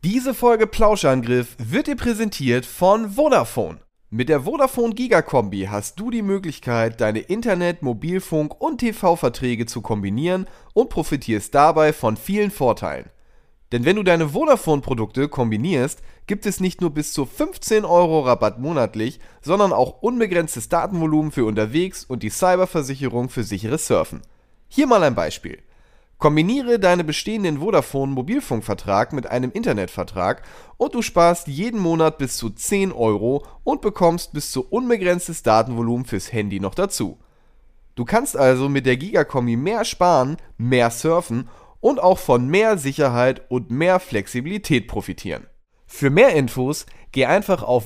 Diese Folge Plauschangriff wird dir präsentiert von Vodafone. Mit der Vodafone Giga-Kombi hast du die Möglichkeit, deine Internet-, Mobilfunk- und TV-Verträge zu kombinieren und profitierst dabei von vielen Vorteilen. Denn wenn du deine Vodafone-Produkte kombinierst, gibt es nicht nur bis zu 15 € Rabatt monatlich, sondern auch unbegrenztes Datenvolumen für unterwegs und die Cyberversicherung für sicheres Surfen. Hier mal ein Beispiel. Kombiniere deinen bestehenden Vodafone-Mobilfunkvertrag mit einem Internetvertrag und du sparst jeden Monat bis zu 10 € und bekommst bis zu unbegrenztes Datenvolumen fürs Handy noch dazu. Du kannst also mit der Giga-Kombi mehr sparen, mehr surfen und auch von mehr Sicherheit und mehr Flexibilität profitieren. Für mehr Infos geh einfach auf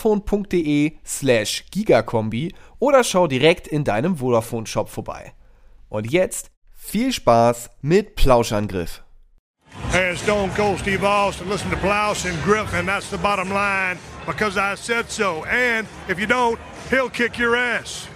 vodafone.de/gigakombi oder schau direkt in deinem Vodafone-Shop vorbei. Und jetzt viel Spaß mit Plauschangriff. Hey, Stone Cold Steve Austin, listen to Plausch and Griff, and that's the bottom line, because I said so. And if you don't, he'll kick your ass.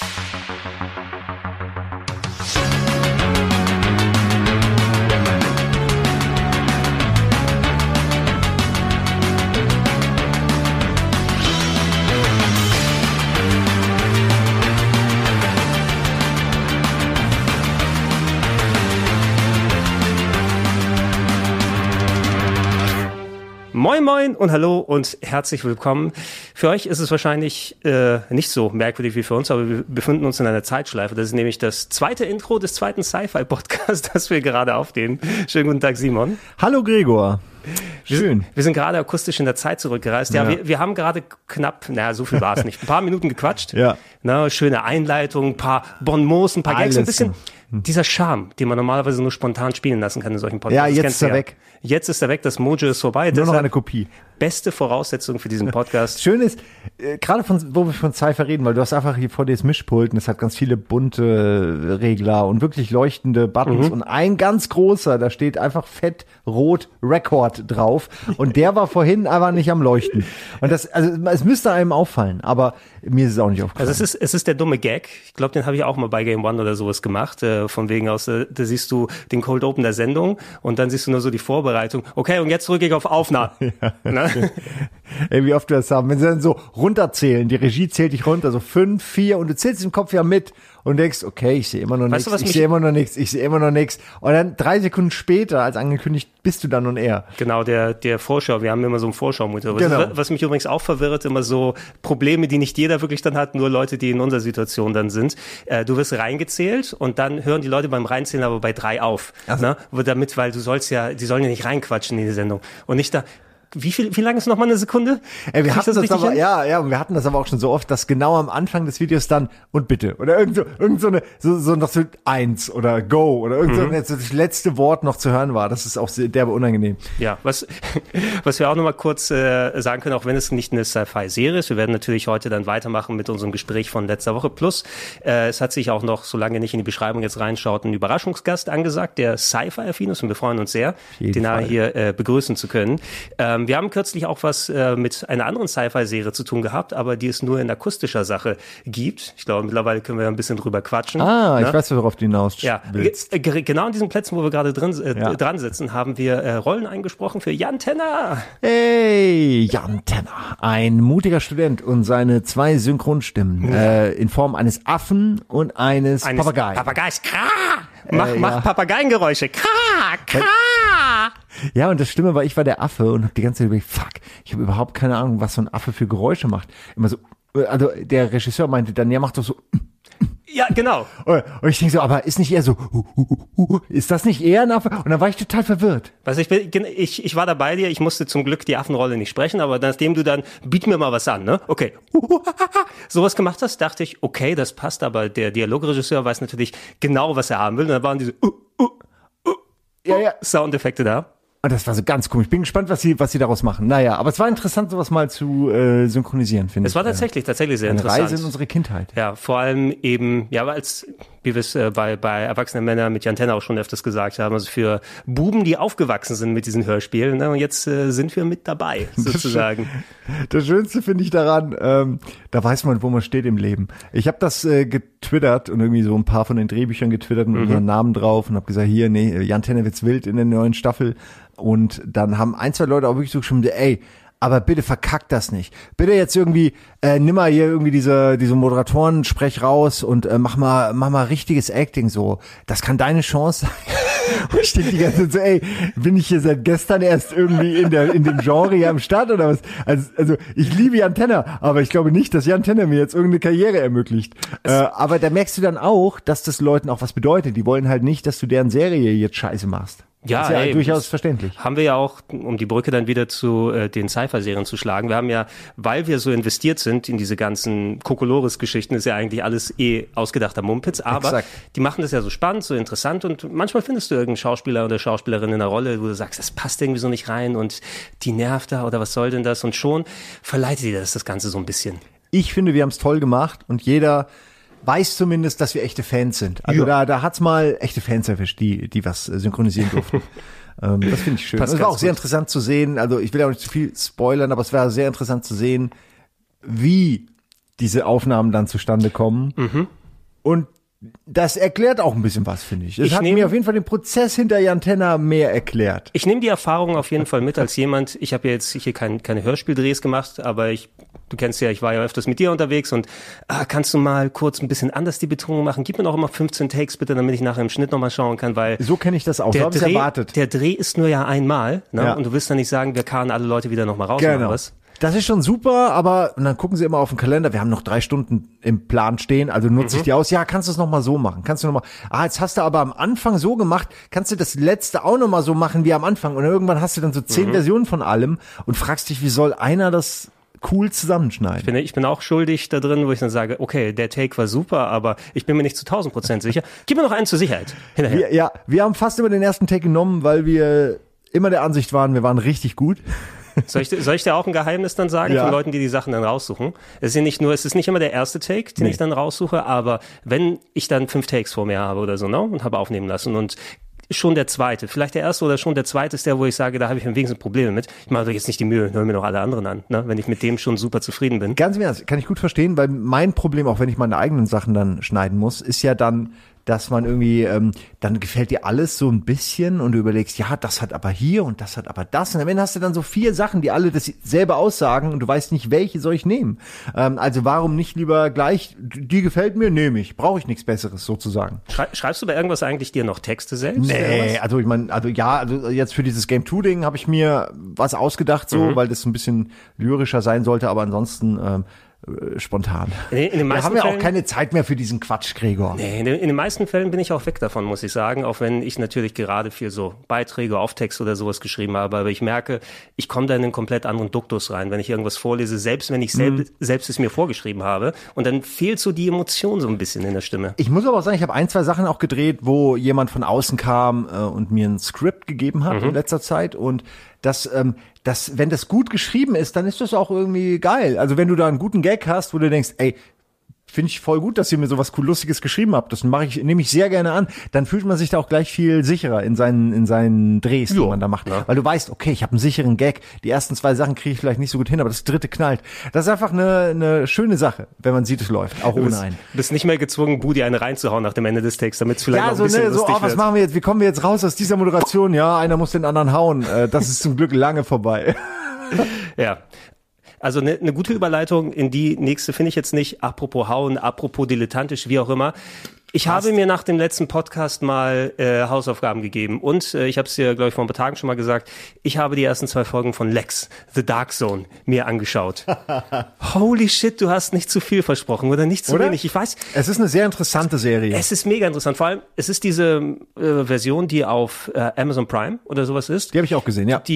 Moin Moin und hallo und herzlich willkommen. Für euch ist es wahrscheinlich nicht so merkwürdig wie für uns, aber wir befinden uns in einer Zeitschleife. Das ist nämlich das zweite Intro des zweiten Sci-Fi-Podcasts, das wir gerade aufnehmen. Schönen guten Tag, Simon. Hallo Gregor. Schön. Wir sind gerade akustisch in der Zeit zurückgereist. Ja, wir haben gerade knapp, so viel war es nicht, ein paar Minuten gequatscht. Ja. Schöne Einleitung, ein paar Bonmots, ein paar Gags, ein bisschen dieser Charme, den man normalerweise nur spontan spielen lassen kann in solchen Podcasts. Ja, jetzt ist er weg. Jetzt ist er weg, das Mojo ist vorbei. Nur noch eine Kopie. Beste Voraussetzung für diesen Podcast. Schön ist, gerade wo wir von Sci-Fi reden, weil du hast einfach hier vor dir das Mischpult und es hat ganz viele bunte Regler und wirklich leuchtende Buttons und ein ganz großer, da steht einfach fett rot Record drauf und der war vorhin aber nicht am Leuchten. Und das, also es müsste einem auffallen, aber mir ist es auch nicht aufgefallen. Also es ist der dumme Gag. Ich glaube, den habe ich auch mal bei Game One oder sowas gemacht, von wegen aus, da siehst du den Cold Open der Sendung und dann siehst du nur so die Vorbereitung. Okay, und jetzt drücke ich auf Aufnahme. Ja. Ey, wie oft wir das haben. Wenn sie dann so runterzählen, die Regie zählt dich runter, so 5, 4 und du zählst im Kopf ja mit und denkst, okay, ich sehe immer noch nichts, ich sehe immer noch nichts. Und dann 3 Sekunden später, als angekündigt, bist du dann on air. Genau, der Vorschau, wir haben immer so einen Vorschau-Monitor. Genau. Was mich übrigens auch verwirrt, immer so Probleme, die nicht jeder wirklich dann hat, nur Leute, die in unserer Situation dann sind. Du wirst reingezählt und dann hören die Leute beim Reinzählen aber bei 3 auf. Also. Ne? Damit, weil die sollen ja nicht reinquatschen in die Sendung. Und nicht da, wie lang ist noch mal eine Sekunde? Wir hatten das aber, und wir hatten das aber auch schon so oft, dass genau am Anfang des Videos dann, und bitte, oder irgend so noch so 1 oder Go oder das letzte Wort noch zu hören war. Das ist auch sehr derbe unangenehm. Ja, was wir auch noch mal kurz sagen können, auch wenn es nicht eine Sci-Fi-Serie ist, wir werden natürlich heute dann weitermachen mit unserem Gespräch von letzter Woche. Plus, es hat sich auch noch, solange ihr nicht in die Beschreibung jetzt reinschaut, ein Überraschungsgast angesagt, der Sci-Fi-affin ist und wir freuen uns sehr, den hier begrüßen zu können. Wir haben kürzlich auch was mit einer anderen Sci-Fi-Serie zu tun gehabt, aber die es nur in akustischer Sache gibt. Ich glaube, mittlerweile können wir ein bisschen drüber quatschen. Ich weiß, worauf du hinaus willst. Genau an diesen Plätzen, wo wir gerade dran sitzen, haben wir Rollen eingesprochen für Jan Tenner. Hey, Jan Tenner, ein mutiger Student und seine 2 Synchronstimmen in Form eines Affen und eines Papageis. Papageis, mach Papageiengeräusche. Ja, und das Schlimme war, ich war der Affe und hab die ganze Zeit überlegt, ich habe überhaupt keine Ahnung, was so ein Affe für Geräusche macht. Immer so, also der Regisseur meinte dann, ja, macht doch so. Ja, genau. Und ich denke so, aber ist nicht eher so, ist das nicht eher ein Affe? Und dann war ich total verwirrt. Ich war da bei dir, ich musste zum Glück die Affenrolle nicht sprechen, aber nachdem du dann, biet mir mal was an, ne? Okay. Sowas gemacht hast, dachte ich, okay, das passt, aber der Dialogregisseur weiß natürlich genau, was er haben will. Und dann waren diese Soundeffekte da. Und das war so ganz komisch. Ich bin gespannt, was sie daraus machen. Naja, aber es war interessant, sowas mal zu synchronisieren, finde ich. Es war tatsächlich sehr interessant. Eine Reise in unsere Kindheit. Ja, vor allem eben, ja, weil wie wir es bei erwachsenen Männern mit Jan Tenner auch schon öfters gesagt haben, also für Buben, die aufgewachsen sind mit diesen Hörspielen. Ne? Und jetzt sind wir mit dabei, sozusagen. Das Schönste finde ich daran, da weiß man, wo man steht im Leben. Ich habe das getwittert und irgendwie so ein paar von den Drehbüchern getwittert mit unseren Namen drauf und habe gesagt, hier, nee, Jan Tenner wird's wild in der neuen Staffel. Und dann haben 1, 2 Leute auch wirklich so geschrieben, ey, aber bitte verkackt das nicht. Bitte jetzt irgendwie, nimm mal hier irgendwie diese Moderatoren-Sprech raus und mach mal richtiges Acting so. Das kann deine Chance sein. Und ich denke die ganze Zeit so, ey, bin ich hier seit gestern erst irgendwie in dem Genre hier am Start oder was? Also ich liebe Jan Tenner, aber ich glaube nicht, dass Jan Tenner mir jetzt irgendeine Karriere ermöglicht. Aber da merkst du dann auch, dass das Leuten auch was bedeutet. Die wollen halt nicht, dass du deren Serie jetzt scheiße machst. Ja, ist ja durchaus verständlich. Haben wir ja auch, um die Brücke dann wieder zu den Sci-Fi-Serien zu schlagen. Wir haben ja, weil wir so investiert sind in diese ganzen Kokolores-Geschichten, ist ja eigentlich alles ausgedachter Mumpitz, aber Exakt. Die machen das ja so spannend, so interessant und manchmal findest du irgendeinen Schauspieler oder Schauspielerin in einer Rolle, wo du sagst, das passt irgendwie so nicht rein und die nervt da oder was soll denn das? Und schon verleitet dir das Ganze so ein bisschen. Ich finde, wir haben es toll gemacht und jeder weiß zumindest, dass wir echte Fans sind. Also da hat's mal echte Fans erwischt, die was synchronisieren durften. Das finde ich schön. Es war auch sehr interessant zu sehen, also ich will auch nicht zu viel spoilern, aber es war sehr interessant zu sehen, wie diese Aufnahmen dann zustande kommen. Mhm. Und das erklärt auch ein bisschen was, finde ich. Es hat mir auf jeden Fall den Prozess hinter Jan Tenner mehr erklärt. Ich nehme die Erfahrung auf jeden Fall mit als jemand, ich habe ja jetzt hier keine Hörspieldrehs gemacht, aber du kennst ja, ich war ja öfters mit dir unterwegs und kannst du mal kurz ein bisschen anders die Betonung machen? Gib mir noch immer 15 Takes bitte, damit ich nachher im Schnitt nochmal schauen kann, weil so kenne ich das auch, so habe ich erwartet. Der Dreh ist nur ja einmal, ne? Ja. Und du willst dann nicht sagen, wir karren alle Leute wieder nochmal raus oder was? Das ist schon super, aber und dann gucken sie immer auf den Kalender, wir haben noch 3 Stunden im Plan stehen, also nutze ich die aus. Ja, kannst du es nochmal so machen? Kannst du nochmal, jetzt hast du aber am Anfang so gemacht, kannst du das letzte auch nochmal so machen wie am Anfang und irgendwann hast du dann so 10 Versionen von allem und fragst dich, wie soll einer das cool zusammenschneiden? Ich bin auch schuldig da drin, wo ich dann sage, okay, der Take war super, aber ich bin mir nicht zu 1000% sicher. Gib mir noch einen zur Sicherheit hinterher. Wir haben fast immer den ersten Take genommen, weil wir immer der Ansicht waren, wir waren richtig gut. Soll ich dir auch ein Geheimnis dann sagen von Leuten, die Sachen dann raussuchen? Es ist nicht immer der erste Take, den ich dann raussuche, aber wenn ich dann 5 Takes vor mir habe oder so, ne, und habe aufnehmen lassen und schon der zweite, vielleicht der erste oder schon der zweite ist der, wo ich sage, da habe ich am wenigsten Probleme mit. Ich mache doch jetzt nicht die Mühe, höre mir noch alle anderen an, ne, wenn ich mit dem schon super zufrieden bin. Ganz im Ernst, kann ich gut verstehen, weil mein Problem, auch wenn ich meine eigenen Sachen dann schneiden muss, ist ja dann, dass man irgendwie, dann gefällt dir alles so ein bisschen und du überlegst, ja, das hat aber hier und das hat aber das. Und am Ende hast du dann so 4 Sachen, die alle dasselbe aussagen und du weißt nicht, welche soll ich nehmen. Also warum nicht lieber gleich, die gefällt mir, nehme ich. Brauche ich nichts Besseres sozusagen. Schreibst du bei irgendwas eigentlich dir noch Texte selbst? Nee, also ich meine, also jetzt für dieses Game 2-Ding habe ich mir was ausgedacht, so, weil das ein bisschen lyrischer sein sollte, aber ansonsten spontan. Wir haben ja auch keine Zeit mehr für diesen Quatsch, Gregor. Nee, in den meisten Fällen bin ich auch weg davon, muss ich sagen, auch wenn ich natürlich gerade für so Beiträge, Off-Text oder sowas geschrieben habe, aber ich merke, ich komme da in einen komplett anderen Duktus rein, wenn ich irgendwas vorlese, selbst wenn ich selbst es mir vorgeschrieben habe und dann fehlt so die Emotion so ein bisschen in der Stimme. Ich muss aber auch sagen, ich habe 1, 2 Sachen auch gedreht, wo jemand von außen kam und mir ein Skript gegeben hat in letzter Zeit und wenn das gut geschrieben ist, dann ist das auch irgendwie geil. Also wenn du da einen guten Gag hast, wo du denkst, ey, finde ich voll gut, dass ihr mir sowas Lustiges geschrieben habt. Das nehme ich sehr gerne an. Dann fühlt man sich da auch gleich viel sicherer in seinen Drehs, die man da macht. Ja. Weil du weißt, okay, ich habe einen sicheren Gag. Die ersten 2 Sachen kriege ich vielleicht nicht so gut hin, aber das 3. knallt. Das ist einfach eine schöne Sache, wenn man sieht, es läuft, auch ohne einen. Du bist nicht mehr gezwungen, Budi eine reinzuhauen nach dem Ende des Takes, damit es vielleicht noch ein bisschen lustig wird. Was machen wir jetzt? Wie kommen wir jetzt raus aus dieser Moderation? Ja, einer muss den anderen hauen. Das ist zum Glück lange vorbei. Ja. Also eine gute Überleitung in die nächste finde ich jetzt nicht. Apropos hauen, apropos dilettantisch, wie auch immer. Ich habe mir nach dem letzten Podcast mal Hausaufgaben gegeben und ich habe es dir, glaube ich, vor ein paar Tagen schon mal gesagt, ich habe die ersten 2 Folgen von Lex, The Dark Zone, mir angeschaut. Holy shit, du hast nicht zu viel versprochen oder nicht zu wenig. Ich weiß. Es ist eine sehr interessante Serie. Es ist mega interessant. Vor allem, es ist diese Version, die auf Amazon Prime oder sowas ist. Die habe ich auch gesehen, ja. Die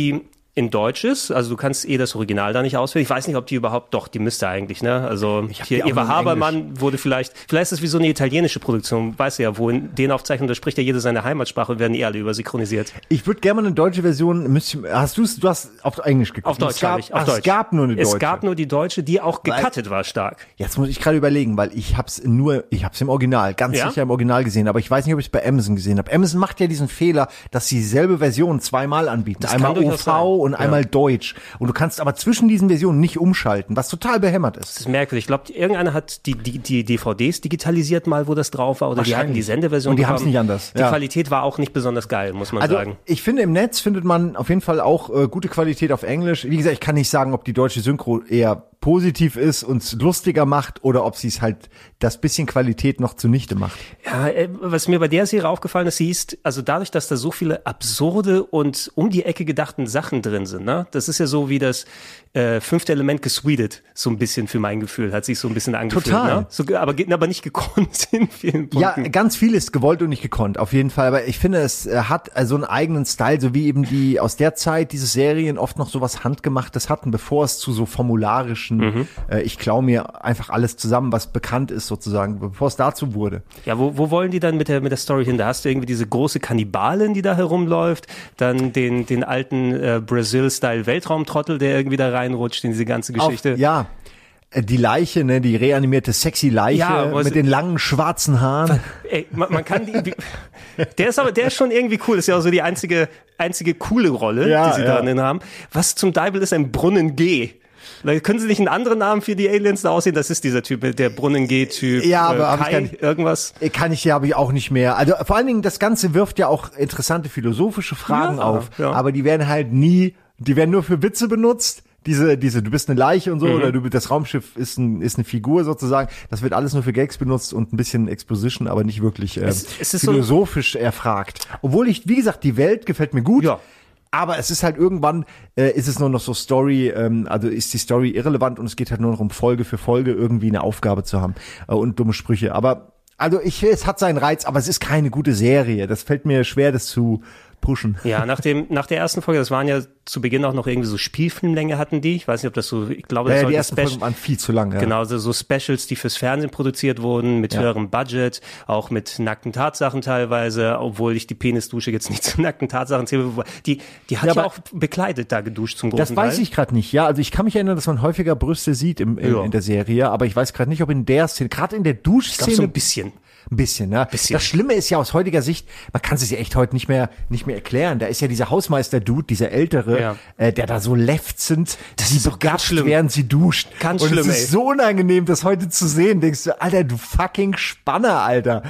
in Deutsch ist. Also du kannst das Original da nicht auswählen. Ich weiß nicht, ob die überhaupt, doch, die müsste eigentlich, ne? Also hier Eva Habermann wurde vielleicht ist es wie so eine italienische Produktion, weißt du ja, wo in den Aufzeichnungen, da spricht ja jeder seine Heimatsprache und werden die alle übersynchronisiert. Ich würde gerne mal eine deutsche Version, du hast auf Englisch geguckt. Auf Deutsch habe ich, auf Deutsch. Es gab nur eine deutsche. Es gab nur die deutsche, die auch gecuttet war stark. Jetzt muss ich gerade überlegen, weil ich hab's im Original, ganz sicher im Original gesehen, aber ich weiß nicht, ob ich es bei Amazon gesehen habe. Amazon macht ja diesen Fehler, dass sie dieselbe Version zweimal anbieten. Das einmal OV und einmal Deutsch. Und du kannst aber zwischen diesen Versionen nicht umschalten, was total behämmert ist. Das ist merkwürdig. Ich glaube, irgendeiner hat die DVDs digitalisiert mal, wo das drauf war, oder die hatten die Sendeversion. Und die haben es nicht anders. Die Qualität war auch nicht besonders geil, muss man sagen. Ich finde, im Netz findet man auf jeden Fall auch gute Qualität auf Englisch. Wie gesagt, ich kann nicht sagen, ob die deutsche Synchro eher positiv ist und lustiger macht oder ob sie es halt das bisschen Qualität noch zunichte macht. Ja, was mir bei der Serie aufgefallen ist, also dadurch, dass da so viele absurde und um die Ecke gedachten Sachen drin sind, ne? Das ist ja so wie das fünfte Element gesweetet, so ein bisschen für mein Gefühl, hat sich so ein bisschen angefühlt. Total. Ne? So, aber nicht gekonnt in vielen Punkten. Ja, ganz viel ist gewollt und nicht gekonnt, auf jeden Fall. Aber ich finde, es hat so einen eigenen Style, so wie eben die aus der Zeit diese Serien oft noch so was Handgemachtes hatten, bevor es zu so formularischen, ich klaue mir einfach alles zusammen, was bekannt ist sozusagen, bevor es dazu wurde. Ja, wo wollen die dann mit der Story hin? Da hast du irgendwie diese große Kannibalin, die da herumläuft, dann den alten Brazil-Style-Weltraumtrottel, der irgendwie da reinrutscht in diese ganze Geschichte. Die Leiche, ne, die reanimierte sexy Leiche mit den langen schwarzen Haaren. Ey, man kann der ist schon irgendwie cool. Das ist ja auch so die einzige coole Rolle, die sie da drin haben. Was zum Deibel ist ein Brunnen G? Können Sie nicht einen anderen Namen für die Aliens da aussehen? Das ist dieser Typ, der Brunnen-G-Typ. Ja, aber irgendwas. Habe ich auch nicht mehr. Also vor allen Dingen, das Ganze wirft ja auch interessante philosophische Fragen auf. Ja. Aber die werden halt die werden nur für Witze benutzt. Diese, du bist eine Leiche und so, oder das Raumschiff ist eine Figur sozusagen. Das wird alles nur für Gags benutzt und ein bisschen Exposition, aber nicht wirklich es philosophisch erfragt. Obwohl wie gesagt, die Welt gefällt mir gut. Ja. Aber es ist halt irgendwann, ist es nur noch so Story, also ist die Story irrelevant und es geht halt nur noch um Folge für Folge irgendwie eine Aufgabe zu haben und dumme Sprüche. Aber es hat seinen Reiz, aber es ist keine gute Serie. Das fällt mir schwer, das zu pushen. Ja, nach der ersten Folge, das waren ja zu Beginn auch noch irgendwie so Spielfilmlänge hatten die. Ich weiß nicht, ob das so, ich glaube, das die ersten Folgen waren viel zu lang. Ja. Genau, so Specials, die fürs Fernsehen produziert wurden, mit höherem Budget, auch mit nackten Tatsachen teilweise, obwohl ich die Penisdusche jetzt nicht zu nackten Tatsachen zähle. Die hat ja auch bekleidet da geduscht zum großen Teil. Das weiß ich gerade nicht. Ja, also ich kann mich erinnern, dass man häufiger Brüste sieht in der Serie, aber ich weiß gerade nicht, ob in der Szene, gerade in der Duschszene. So ein bisschen. Ein bisschen, ne? Das Schlimme ist ja aus heutiger Sicht, man kann es ja echt heute nicht mehr erklären. Da ist ja dieser Hausmeister-Dude, dieser Ältere, der da so lefzend, sie begafft, während sie duscht. Ganz schlimm, ey. Es ist so unangenehm, das heute zu sehen. Denkst du, Alter, du fucking Spanner, Alter.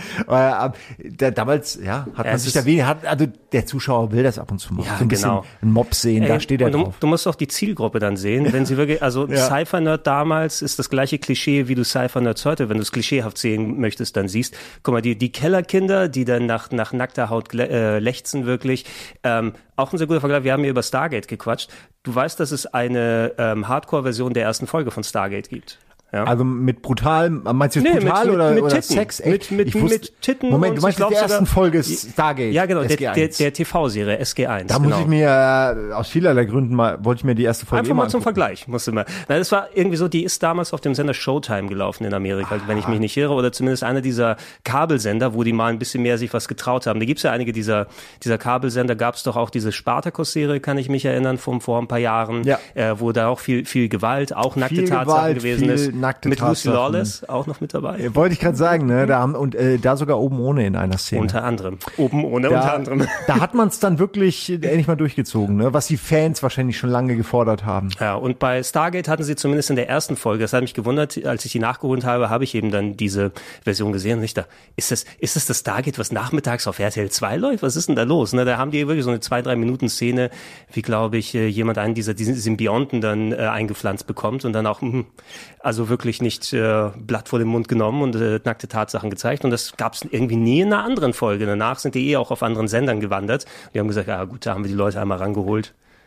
Damals, hat man sich da wenig, also der Zuschauer will das ab und zu mal. Ja, so ein bisschen einen Mob sehen, da steht er drauf. Du musst auch die Zielgruppe dann sehen, wenn sie wirklich, also Cypher-Nerd damals ist das gleiche Klischee, wie du Cypher-Nerds heute, wenn du es klischeehaft sehen möchtest, dann siehst. Guck mal, die Kellerkinder, die dann nach nackter Haut lechzen wirklich, auch ein sehr guter Vergleich. Wir haben hier über Stargate gequatscht. Du weißt, dass es eine Hardcore-Version der ersten Folge von Stargate gibt. Ja. Also mit brutal, meinst du jetzt brutal oder Sex? Echt? Mit Titten. Moment, du meinst die ersten Folge Stargate? Ja, genau, der TV-Serie SG1. Da muss ich mir aus vielerlei Gründen wollte ich mir die erste Folge einfach mal zum Vergleich, musste mal. Das war irgendwie so, die ist damals auf dem Sender Showtime gelaufen in Amerika, wenn ich mich nicht irre, oder zumindest einer dieser Kabelsender, wo die mal ein bisschen mehr sich was getraut haben. Da gibt's ja einige dieser Kabelsender, gab's doch auch diese Spartacus-Serie, kann ich mich erinnern, vor ein paar Jahren, wo da auch viel Gewalt, auch nackte Tatsachen gewesen ist. Mit Lucy Lawless auch noch mit dabei. Wollte ich gerade sagen, ne? Da sogar oben ohne in einer Szene. Unter anderem. Unter anderem. Da hat man es dann wirklich endlich mal durchgezogen, ne? Was die Fans wahrscheinlich schon lange gefordert haben. Ja, und bei Stargate hatten sie zumindest in der ersten Folge, das hat mich gewundert, als ich die nachgeholt habe, habe ich eben dann diese Version gesehen und ich dachte, ist das Stargate, was nachmittags auf RTL 2 läuft? Was ist denn da los? Ne? Da haben die wirklich so eine 2-3 Minuten Szene, wie glaube ich, jemand einen dieser Symbionten dann eingepflanzt bekommt und dann auch, also wirklich nicht Blatt vor den Mund genommen und nackte Tatsachen gezeigt. Und das gab es irgendwie nie in einer anderen Folge. Danach sind die auch auf anderen Sendern gewandert. Die haben gesagt, ja gut, da haben wir die Leute einmal rangeholt.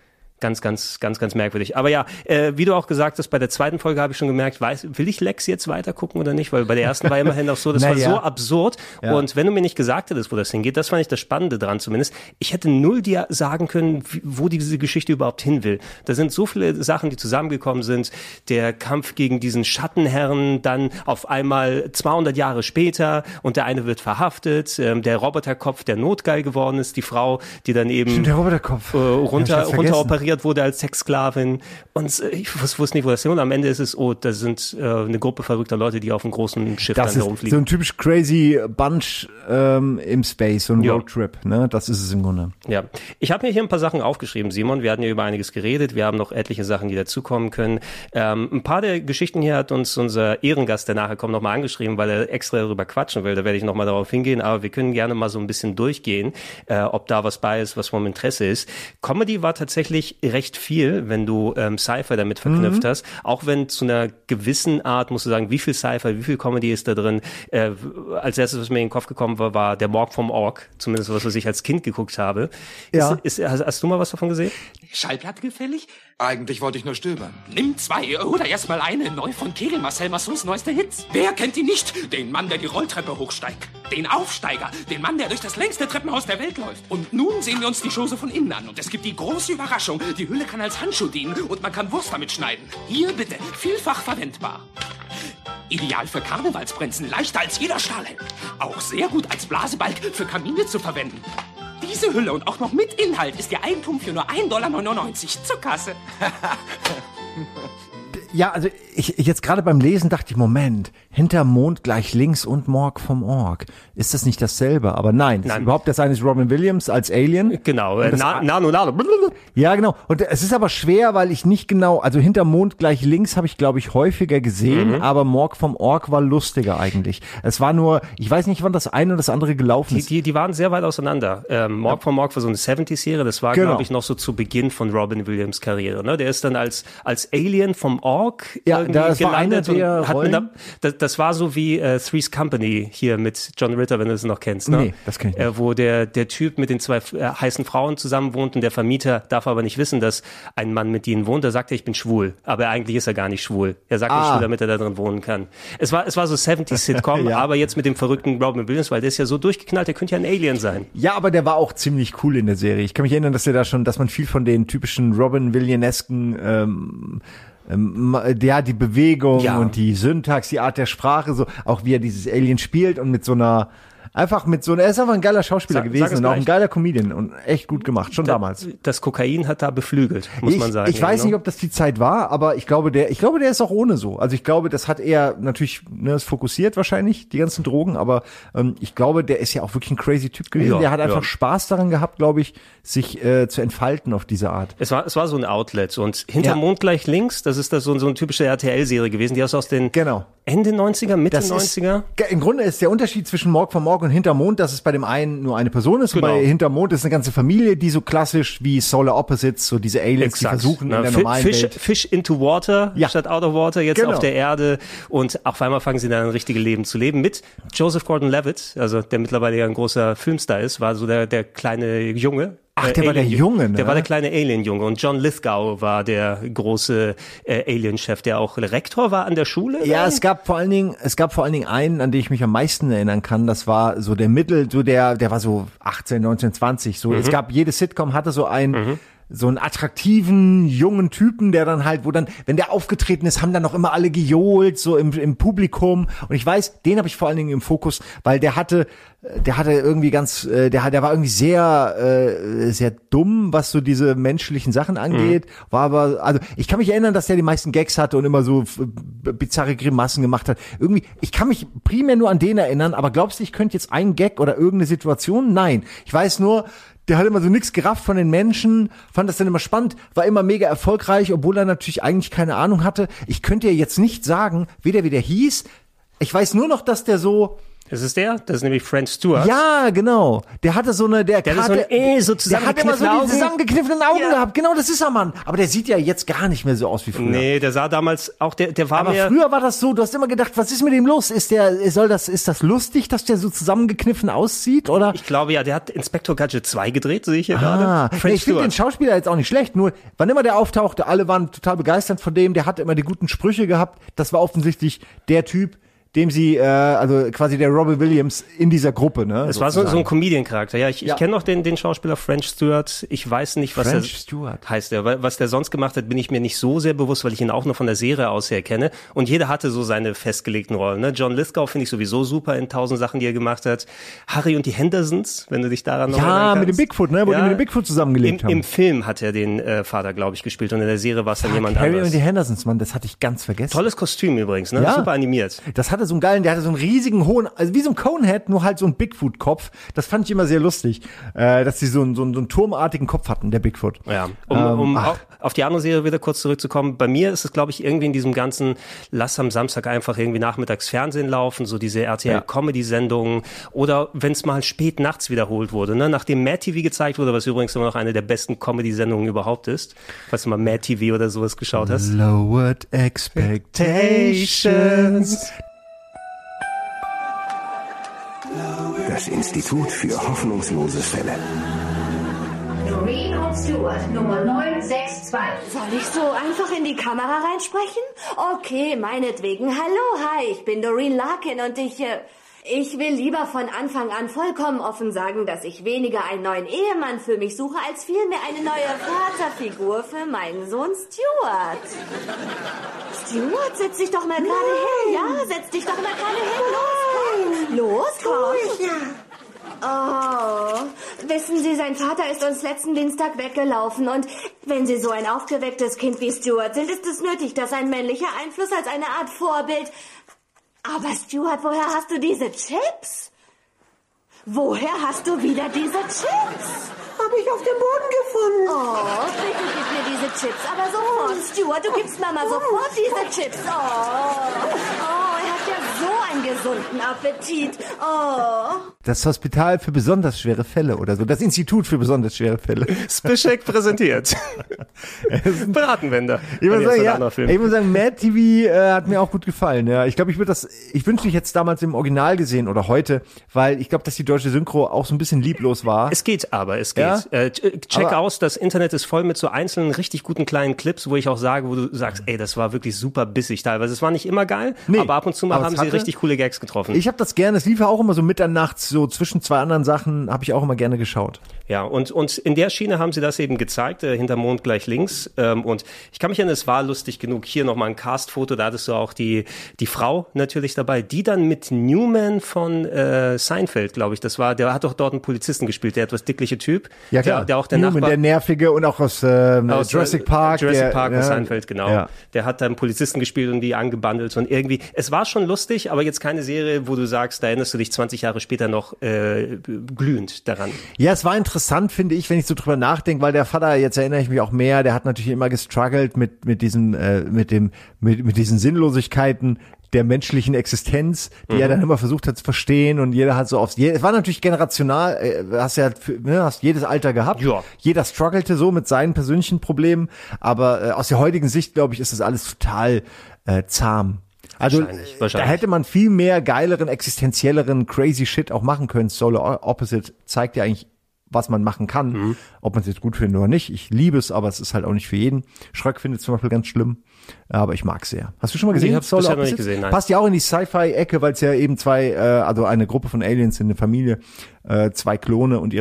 Ganz merkwürdig. Aber ja, wie du auch gesagt hast, bei der zweiten Folge habe ich schon gemerkt, will ich Lex jetzt weiter gucken oder nicht? Weil bei der ersten war immerhin auch so, das war so absurd. Ja. Und wenn du mir nicht gesagt hättest, wo das hingeht, das fand ich das Spannende dran zumindest. Ich hätte null dir sagen können, wo diese Geschichte überhaupt hin will. Da sind so viele Sachen, die zusammengekommen sind. Der Kampf gegen diesen Schattenherrn, dann auf einmal 200 Jahre später und der eine wird verhaftet. Der Roboterkopf, der notgeil geworden ist, die Frau, die dann eben stimmt, der Roboterkopf. runteroperiert wurde als Sexsklavin und ich wusste nicht, wo das hin. Und am Ende ist es, da sind eine Gruppe verrückter Leute, die auf einem großen Schiff dann herumfliegen. So ein typisch crazy Bunch im Space, so ein Roadtrip, ne? Das ist es im Grunde. Ja, ich habe mir hier ein paar Sachen aufgeschrieben, Simon. Wir hatten ja über einiges geredet. Wir haben noch etliche Sachen, die dazukommen können. Ein paar der Geschichten hier hat uns unser Ehrengast, der nachher kommt, nochmal angeschrieben, weil er extra darüber quatschen will. Da werde ich nochmal darauf hingehen. Aber wir können gerne mal so ein bisschen durchgehen, ob da was bei ist, was vom Interesse ist. Comedy war tatsächlich recht viel, wenn du Sci-Fi damit verknüpft hast. Auch wenn zu einer gewissen Art, musst du sagen, wie viel Sci-Fi, wie viel Comedy ist da drin. Als erstes, was mir in den Kopf gekommen war der Morg vom Ork. Zumindest was ich als Kind geguckt habe. Ja. Hast du mal was davon gesehen? Schallplatte gefällig? Eigentlich wollte ich nur stöbern. Nimm 2 oder erstmal eine, neu von Kegel, Marcel Massons neuester Hits. Wer kennt ihn nicht? Den Mann, der die Rolltreppe hochsteigt. Den Aufsteiger. Den Mann, der durch das längste Treppenhaus der Welt läuft. Und nun sehen wir uns die Chose von innen an. Und es gibt die große Überraschung. Die Hülle kann als Handschuh dienen und man kann Wurst damit schneiden. Hier bitte, vielfach verwendbar. Ideal für Karnevalsprinzen, leichter als jeder Stahlhelm. Auch sehr gut als Blasebalg für Kamine zu verwenden. Diese Hülle und auch noch mit Inhalt ist Ihr Eigentum für nur $1,99 zur Kasse. Ja, also ich jetzt gerade beim Lesen dachte ich, Moment, hinter Mond gleich links und Morg vom Ork. Ist das nicht dasselbe? Aber nein. Überhaupt das eine ist Robin Williams als Alien. Genau, Nano. Ja, genau. Und es ist aber schwer, weil ich nicht genau, also hinter Mond gleich links habe ich, glaube ich, häufiger gesehen, aber Morg vom Ork war lustiger eigentlich. Es war nur, ich weiß nicht, wann das eine oder das andere gelaufen ist. Die waren sehr weit auseinander. Morg vom Ork war so eine 70s-Serie, das war, glaube ich, noch so zu Beginn von Robin Williams Karriere. Ne? Der ist dann als Alien vom Ork das war einer der Rollen. Das war so wie Three's Company hier mit John Ritter, wenn du es noch kennst. Ne? Nee, das kenn ich nicht. Wo der Typ mit den 2 heißen Frauen zusammen wohnt und der Vermieter darf aber nicht wissen, dass ein Mann mit ihnen wohnt. Da sagt er, ich bin schwul. Aber eigentlich ist er gar nicht schwul. Er sagt nicht schwul, damit er da drin wohnen kann. Es war so 70s-Sitcom, aber jetzt mit dem verrückten Robin Williams, weil der ist ja so durchgeknallt, der könnte ja ein Alien sein. Ja, aber der war auch ziemlich cool in der Serie. Ich kann mich erinnern, dass dass man viel von den typischen Robin Williamesken die Bewegung und die Syntax, die Art der Sprache, so auch wie er dieses Alien spielt und er ist einfach ein geiler Schauspieler gewesen und auch ein geiler Comedian und echt gut gemacht, schon damals. Das Kokain hat da beflügelt, muss man sagen. Ich weiß nicht, ob das die Zeit war, aber ich glaube, der ist auch ohne so. Also ich glaube, das hat er natürlich, ist fokussiert wahrscheinlich, die ganzen Drogen, aber ich glaube, der ist ja auch wirklich ein crazy Typ gewesen. Der hat einfach Spaß daran gehabt, glaube ich, sich zu entfalten auf diese Art. Es war so ein Outlet und hinter Mond gleich links, das ist so eine typische RTL-Serie gewesen, die ist aus den Ende 90er, Mitte 90er. Im Grunde ist der Unterschied zwischen Morg vom Ork und Hintermond, dass es bei dem einen nur eine Person ist und bei Hintermond ist eine ganze Familie, die so klassisch wie Solar Opposites, so diese Aliens, die versuchen in der normalen Welt. Fish into water statt out of water, jetzt auf der Erde und auf einmal fangen sie dann ein richtiges Leben zu leben mit Joseph Gordon-Levitt, also der mittlerweile ja ein großer Filmstar ist, war so der kleine Junge. Ach, der war der Junge, ne? Der war der kleine Alien-Junge und John Lithgow war der große Alien-Chef, der auch Rektor war an der Schule. Ja, es gab vor allen Dingen einen, an den ich mich am meisten erinnern kann, das war so der der war so 18, 19, 20, so. Es gab, jede Sitcom hatte so einen attraktiven, jungen Typen, der dann halt, wenn der aufgetreten ist, haben dann noch immer alle gejohlt, so im Publikum. Und ich weiß, den habe ich vor allen Dingen im Fokus, weil der hatte irgendwie der war irgendwie sehr dumm, was so diese menschlichen Sachen angeht, war aber, also ich kann mich erinnern, dass der die meisten Gags hatte und immer so bizarre Grimassen gemacht hat. Irgendwie, ich kann mich primär nur an den erinnern, aber glaubst du, ich könnte jetzt einen Gag oder irgendeine Situation? Nein. Ich weiß nur, der hat immer so nix gerafft von den Menschen, fand das dann immer spannend, war immer mega erfolgreich, obwohl er natürlich eigentlich keine Ahnung hatte. Ich könnte ja jetzt nicht sagen, weder wie der hieß. Ich weiß nur noch, dass der so Das ist der? Das ist nämlich French Stewart. Ja, genau. Der hatte so eine, der hat immer so die zusammengekniffenen Augen gehabt. Genau, das ist er, Mann. Aber der sieht ja jetzt gar nicht mehr so aus wie früher. Nee, der sah damals auch, der war aber mehr... früher war das so, du hast immer gedacht, was ist mit dem los? Ist das lustig, dass der so zusammengekniffen aussieht, oder? Ich glaube ja, der hat Inspector Gadget 2 gedreht, sehe ich hier gerade. Nee, ich finde den Schauspieler jetzt auch nicht schlecht, nur wann immer der auftauchte, alle waren total begeistert von dem, der hat immer die guten Sprüche gehabt. Das war offensichtlich der Typ, dem sie, also quasi der Robbie Williams in dieser Gruppe, ne? Es war so ein Comedian-Charakter. Ja, ich kenne noch den Schauspieler French Stewart. Ich weiß nicht, was heißt der. Was der sonst gemacht hat, bin ich mir nicht so sehr bewusst, weil ich ihn auch nur von der Serie aus her kenne. Und jeder hatte so seine festgelegten Rollen, ne? John Lithgow finde ich sowieso super in 1000 Sachen, die er gemacht hat. Harry und die Hendersons, wenn du dich daran noch erinnern kannst. Ja, mit dem Bigfoot, ne? Wo die mit dem Bigfoot zusammengelebt haben. Im Film hat er den Vater, glaube ich, gespielt und in der Serie war es dann jemand anderes. Harry und die Hendersons, Mann, das hatte ich ganz vergessen. Tolles Kostüm übrigens, ne? Ja. Super animiert. Das hatte so einen geilen, der hatte so einen riesigen hohen, also wie so ein Conehead, nur halt so ein Bigfoot-Kopf. Das fand ich immer sehr lustig, dass die so einen turmartigen Kopf hatten, der Bigfoot. Ja, um auf die andere Serie wieder kurz zurückzukommen. Bei mir ist es, glaube ich, irgendwie in diesem ganzen lass am Samstag einfach irgendwie nachmittags Fernsehen laufen, so diese RTL-Comedy-Sendungen oder wenn es mal spät nachts wiederholt wurde, ne? Nachdem Mad TV gezeigt wurde, was übrigens immer noch eine der besten Comedy-Sendungen überhaupt ist, falls du mal Mad TV oder sowas geschaut hast. Lowered Expectations. Das Institut für hoffnungslose Fälle. Doreen und Stewart, Nummer 962. Soll ich so einfach in die Kamera reinsprechen? Okay, meinetwegen. Hallo, hi, ich bin Doreen Larkin und ich will lieber von Anfang an vollkommen offen sagen, dass ich weniger einen neuen Ehemann für mich suche, als vielmehr eine neue Vaterfigur für meinen Sohn Stewart. Stewart, setz dich doch mal gerade hin. Ja, setz dich doch mal gerade hin. Los, komm. Oh, wissen Sie, sein Vater ist uns letzten Dienstag weggelaufen und wenn Sie so ein aufgewecktes Kind wie Stewart sind, ist es nötig, dass ein männlicher Einfluss als eine Art Vorbild... Aber Stewart, woher hast du diese Chips? Woher hast du wieder diese Chips? Habe ich auf dem Boden gefunden. Oh, bitte gib mir diese Chips, aber sofort. Stewart, du gibst Mama sofort diese Chips. Oh, er hat ja so einen gesunden Appetit. Oh. Das Hospital für besonders schwere Fälle oder so. Das Institut für besonders schwere Fälle. Spischek präsentiert. Bratenwender. Ich muss sagen, Mad TV hat mir auch gut gefallen. Ja, ich glaube, ich wünschte, ich hätte es damals im Original gesehen oder heute, weil ich glaube, dass die deutsche Synchro auch so ein bisschen lieblos war. Es geht. Ja? Check aus, das Internet ist voll mit so einzelnen richtig guten kleinen Clips, wo ich auch sage, wo du sagst, ey, das war wirklich super bissig teilweise. Es war nicht immer geil, aber ab und zu mal haben sie richtig coole Gags getroffen. Ich habe das gerne, es lief ja auch immer so mitternachts, so zwischen zwei anderen Sachen, habe ich auch immer gerne geschaut. Ja, und in der Schiene haben sie das eben gezeigt, hinter Mond gleich links. Und ich kann mich erinnern, es war lustig genug. Hier nochmal ein Cast-Foto, da hattest du auch die Frau natürlich dabei, die dann mit Newman von Seinfeld, glaube ich, der hat doch dort einen Polizisten gespielt, der etwas dickliche Typ. Ja, klar. Der auch der Newman, Nachbar, der nervige und auch aus Jurassic Park. Jurassic Park und Seinfeld, genau. Ja. Der hat da einen Polizisten gespielt und die angebandelt und irgendwie, es war schon lustig, aber jetzt keine Serie, wo du sagst, da erinnerst du dich 20 Jahre später noch glühend daran. Ja, es war interessant, finde ich, wenn ich so drüber nachdenke, weil der Vater, jetzt erinnere ich mich auch mehr, der hat natürlich immer gestruggelt mit diesen Sinnlosigkeiten der menschlichen Existenz, die er dann immer versucht hat zu verstehen und jeder hat so es war natürlich generational, hast jedes Alter gehabt, jeder struggelte so mit seinen persönlichen Problemen, aber aus der heutigen Sicht, glaube ich, ist das alles total zahm. Also wahrscheinlich. Da hätte man viel mehr geileren, existenzielleren crazy Shit auch machen können. Solar Opposite zeigt ja eigentlich, was man machen kann, ob man es jetzt gut findet oder nicht. Ich liebe es, aber es ist halt auch nicht für jeden. Schröck findet es zum Beispiel ganz schlimm, aber ich mag es sehr. Hast du schon mal gesehen? Ich habe es bisher noch nicht gesehen, nein. Passt ja auch in die Sci-Fi-Ecke, weil es ja eben also eine Gruppe von Aliens in der Familie, zwei Klone und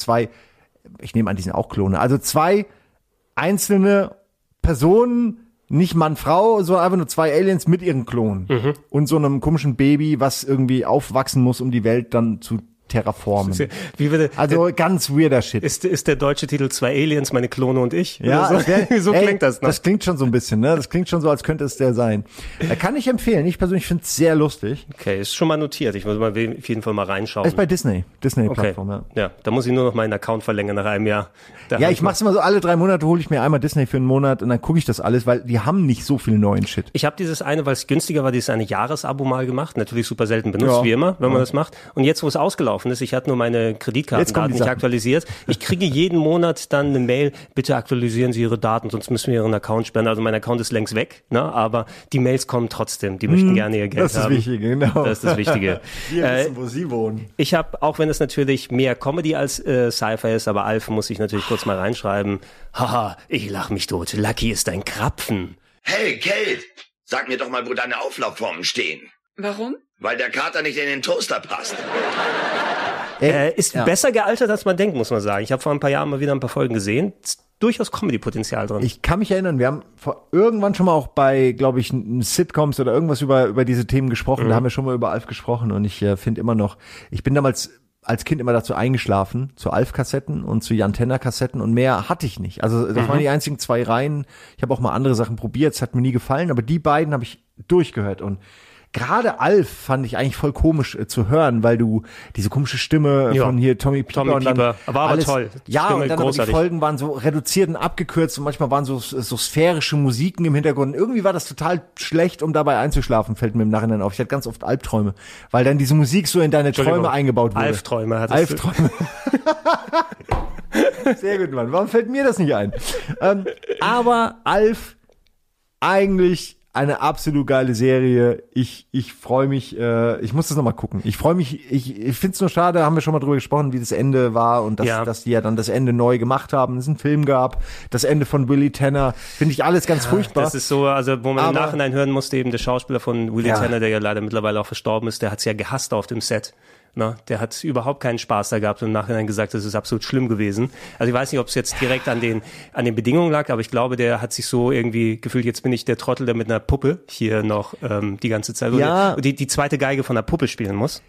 ich nehme an, die sind auch Klone, also zwei einzelne Personen, nicht Mann, Frau, sondern einfach nur zwei Aliens mit ihren Klonen und so einem komischen Baby, was irgendwie aufwachsen muss, um die Welt dann zu terraformen. Also ganz weirder Shit. Ist der deutsche Titel Zwei Aliens, meine Klone und ich? Ja, so klingt das, ne? Das klingt schon so ein bisschen, ne? Das klingt schon so, als könnte es der sein. Kann ich empfehlen. Ich persönlich finde es sehr lustig. Okay, ist schon mal notiert. Ich muss mal auf jeden Fall mal reinschauen. Ist bei Disney-Plattform, okay. Ja, da muss ich nur noch meinen Account verlängern nach einem Jahr. Ja, ich mach's immer so, alle 3 Monate hole ich mir einmal Disney für einen Monat und dann gucke ich das alles, weil die haben nicht so viel neuen Shit. Ich habe dieses eine, weil es günstiger war, dieses eine Jahresabo mal gemacht. Natürlich super selten benutzt, wie immer, wenn man das macht. Und jetzt, wo es ausgelaufen ist, ich hatte nur meine Kreditkartendaten nicht aktualisiert. Ich kriege jeden Monat dann eine Mail, bitte aktualisieren Sie Ihre Daten, sonst müssen wir Ihren Account sperren. Also mein Account ist längst weg, ne? Aber die Mails kommen trotzdem. Die möchten gerne ihr Geld haben. Das ist das Wichtige, genau. Das ist das Wichtige. Wir wissen, wo Sie wohnen. Ich habe, auch wenn es natürlich mehr Comedy als Sci-Fi ist, aber Alf muss ich natürlich kurz mal reinschreiben. Haha, ich lach mich tot. Lucky ist ein Krapfen. Hey, Kate, sag mir doch mal, wo deine Auflaufformen stehen. Warum? Weil der Kater nicht in den Toaster passt. Ist besser gealtert, als man denkt, muss man sagen. Ich habe vor ein paar Jahren mal wieder ein paar Folgen gesehen. Ist durchaus Comedy-Potenzial drin. Ich kann mich erinnern, wir haben irgendwann schon mal auch bei, glaube ich, Sitcoms oder irgendwas über diese Themen gesprochen. Da haben wir schon mal über Alf gesprochen und ich finde immer noch, ich bin damals als Kind immer dazu eingeschlafen, zu Alf-Kassetten und zu Jan Tenner-Kassetten und mehr hatte ich nicht. Also das waren die einzigen 2 Reihen. Ich habe auch mal andere Sachen probiert, es hat mir nie gefallen, aber die beiden habe ich durchgehört und gerade Alf fand ich eigentlich voll komisch zu hören, weil du diese komische Stimme von hier Tommy Pieper und dann war aber alles, toll. Ja, Stimme und dann aber die Folgen waren so reduziert und abgekürzt und manchmal waren so sphärische Musiken im Hintergrund. Irgendwie war das total schlecht, um dabei einzuschlafen, fällt mir im Nachhinein auf. Ich hatte ganz oft Albträume, weil dann diese Musik so in deine Träume eingebaut wurde. Alfträume hattest Alfträume. Sehr gut, Mann. Warum fällt mir das nicht ein? Aber Alf eigentlich eine absolut geile Serie. Ich freue mich, ich muss das nochmal gucken. Ich freue mich, ich finde es nur schade, haben wir schon mal drüber gesprochen, wie das Ende war und dass die ja dann das Ende neu gemacht haben, es einen Film gab, das Ende von Willy Tanner, finde ich alles ganz furchtbar. Das ist so, also wo man im Nachhinein hören musste, eben der Schauspieler von Willy Tanner, der ja leider mittlerweile auch verstorben ist, der hat's ja gehasst auf dem Set. Na, der hat überhaupt keinen Spaß da gehabt und im Nachhinein gesagt, das ist absolut schlimm gewesen. Also ich weiß nicht, ob es jetzt direkt an den Bedingungen lag, aber ich glaube, der hat sich so irgendwie gefühlt, jetzt bin ich der Trottel, der mit einer Puppe hier noch die ganze Zeit die zweite Geige von einer Puppe spielen muss.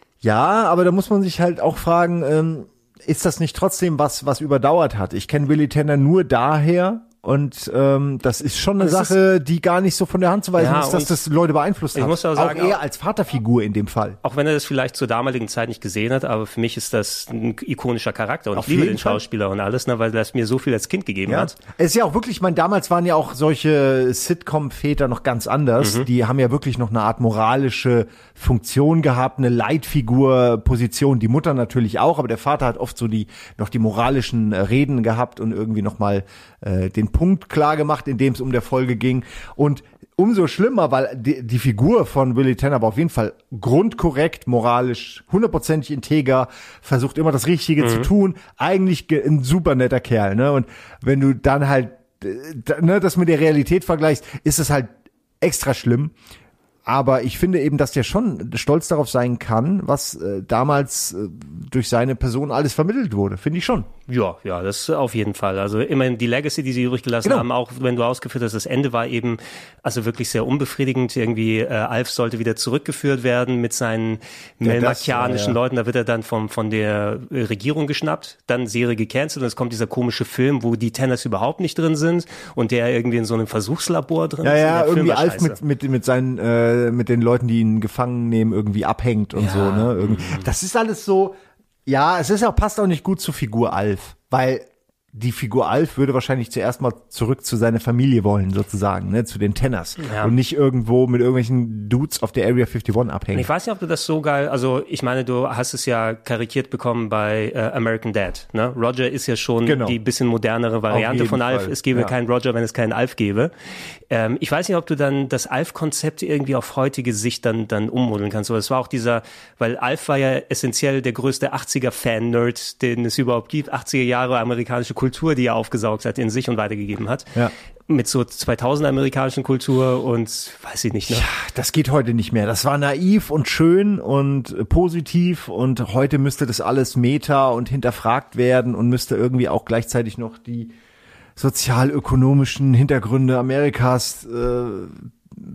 Ja, aber da muss man sich halt auch fragen, ist das nicht trotzdem was überdauert hat? Ich kenne Willy Tanner nur daher. Und das ist schon eine Sache, die gar nicht so von der Hand zu weisen ist, dass das Leute beeinflusst hat. Ich muss auch sagen, auch er als Vaterfigur in dem Fall. Auch wenn er das vielleicht zur damaligen Zeit nicht gesehen hat, aber für mich ist das ein ikonischer Charakter. Und ich liebe den Schauspieler und alles, ne, weil das mir so viel als Kind gegeben hat. Es ist ja auch wirklich, ich meine, damals waren ja auch solche Sitcom-Väter noch ganz anders. Die haben ja wirklich noch eine Art moralische Funktion gehabt, eine Leitfigur-Position. Die Mutter natürlich auch, aber der Vater hat oft so die moralischen Reden gehabt und irgendwie nochmal den Punkt klar gemacht, in dem es um der Folge ging. Und umso schlimmer, weil die Figur von Willy Tanner war auf jeden Fall grundkorrekt, moralisch, 100% integer, versucht immer das Richtige zu tun. Eigentlich ein super netter Kerl, ne? Und wenn du dann halt das mit der Realität vergleichst, ist es halt extra schlimm. Aber ich finde eben, dass der schon stolz darauf sein kann, was damals durch seine Person alles vermittelt wurde. Finde ich schon. Ja, das auf jeden Fall. Also immerhin die Legacy, die sie übrig gelassen haben, auch wenn du ausgeführt hast, das Ende war eben also wirklich sehr unbefriedigend. Irgendwie Alf sollte wieder zurückgeführt werden mit seinen melmakianischen Leuten. Da wird er dann von der Regierung geschnappt, dann Serie gecancelt und es kommt dieser komische Film, wo die Tanners überhaupt nicht drin sind und der irgendwie in so einem Versuchslabor drin ist. Ja, irgendwie Alf mit seinen mit den Leuten, die ihn gefangen nehmen, irgendwie abhängt und so, ne? Irgendwie. Das ist alles so, es ist auch, passt auch nicht gut zur Figur Alf, weil die Figur Alf würde wahrscheinlich zuerst mal zurück zu seiner Familie wollen, sozusagen, ne, zu den Tanners. Und nicht irgendwo mit irgendwelchen Dudes auf der Area 51 abhängen. Ich weiß nicht, ob du das so geil, also ich meine, du hast es ja karikiert bekommen bei American Dad, ne? Roger ist ja schon die bisschen modernere Variante von Alf. Fall. Es gäbe keinen Roger, wenn es keinen Alf gäbe. Ich weiß nicht, ob du dann das Alf-Konzept irgendwie auf heutige Sicht dann ummodeln kannst. Aber es war auch weil Alf war ja essentiell der größte 80er-Fan-Nerd, den es überhaupt gibt. 80er Jahre amerikanische Kultur, die er aufgesaugt hat in sich und weitergegeben hat. Ja. Mit so 2000 amerikanischen Kultur und weiß ich nicht, ne? Ja, das geht heute nicht mehr. Das war naiv und schön und positiv und heute müsste das alles meta und hinterfragt werden und müsste irgendwie auch gleichzeitig noch die sozialökonomischen Hintergründe Amerikas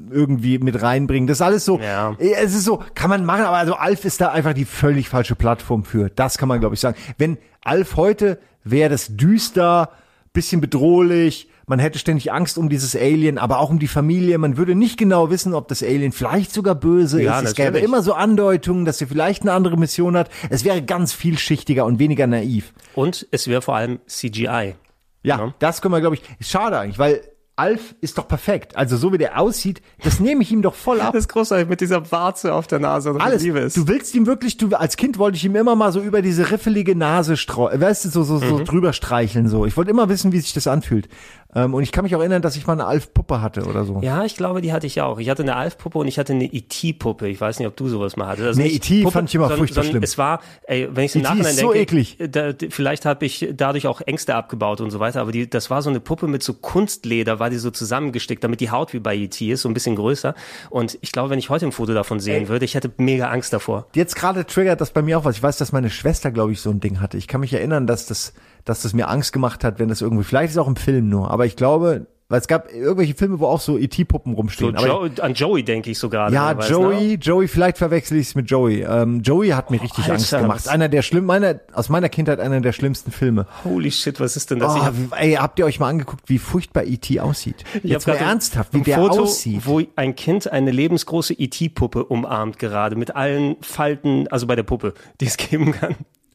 irgendwie mit reinbringen. Das ist alles so, es ist so, kann man machen, aber also Alf ist da einfach die völlig falsche Plattform für. Das kann man, glaube ich, sagen. Wenn Alf heute wäre das düster, bisschen bedrohlich, man hätte ständig Angst um dieses Alien, aber auch um die Familie. Man würde nicht genau wissen, ob das Alien vielleicht sogar böse ist. Es gäbe immer so Andeutungen, dass er vielleicht eine andere Mission hat. Es wäre ganz vielschichtiger und weniger naiv. Und es wäre vor allem CGI. Ja, das können wir, glaube ich, ist schade eigentlich, weil Alf ist doch perfekt. Also so wie der aussieht, das nehme ich ihm doch voll ab. Das ist großartig mit dieser Warze auf der Nase. Und alles. Du willst ihm wirklich, als Kind wollte ich ihm immer mal so über diese riffelige Nase weißt du, so drüber streicheln so. Ich wollte immer wissen, wie sich das anfühlt. Und ich kann mich auch erinnern, dass ich mal eine Alf-Puppe hatte oder so. Ja, ich glaube, die hatte ich auch. Ich hatte eine Alf-Puppe und ich hatte eine E.T.-Puppe. Ich weiß nicht, ob du sowas mal hattest. Also nee, E.T. fand ich immer furchtbar schlimm. Es war, wenn ich im Nachhinein ist so denke, eklig. Vielleicht habe ich dadurch auch Ängste abgebaut und so weiter, aber das war so eine Puppe mit so Kunstleder, war die so zusammengestickt, damit die Haut wie bei E.T. ist, so ein bisschen größer. Und ich glaube, wenn ich heute ein Foto davon sehen würde, ich hätte mega Angst davor. Jetzt gerade triggert das bei mir auch was. Ich weiß, dass meine Schwester, glaube ich, so ein Ding hatte. Ich kann mich erinnern, dass das mir Angst gemacht hat, wenn das irgendwie, vielleicht ist es auch im Film nur, aber ich glaube, weil es gab irgendwelche Filme, wo auch so E.T.-Puppen rumstehen. So an Joey denke ich sogar. Ja, Joey, vielleicht verwechsel ich es mit Joey. Joey hat mir richtig Angst gemacht. Aus meiner Kindheit einer der schlimmsten Filme. Holy shit, was ist denn das? Habt ihr euch mal angeguckt, wie furchtbar E.T. aussieht? Jetzt mal ernsthaft, wie der Foto, aussieht. Wo ein Kind eine lebensgroße E.T.-Puppe umarmt gerade, mit allen Falten, also bei der Puppe, die es geben kann.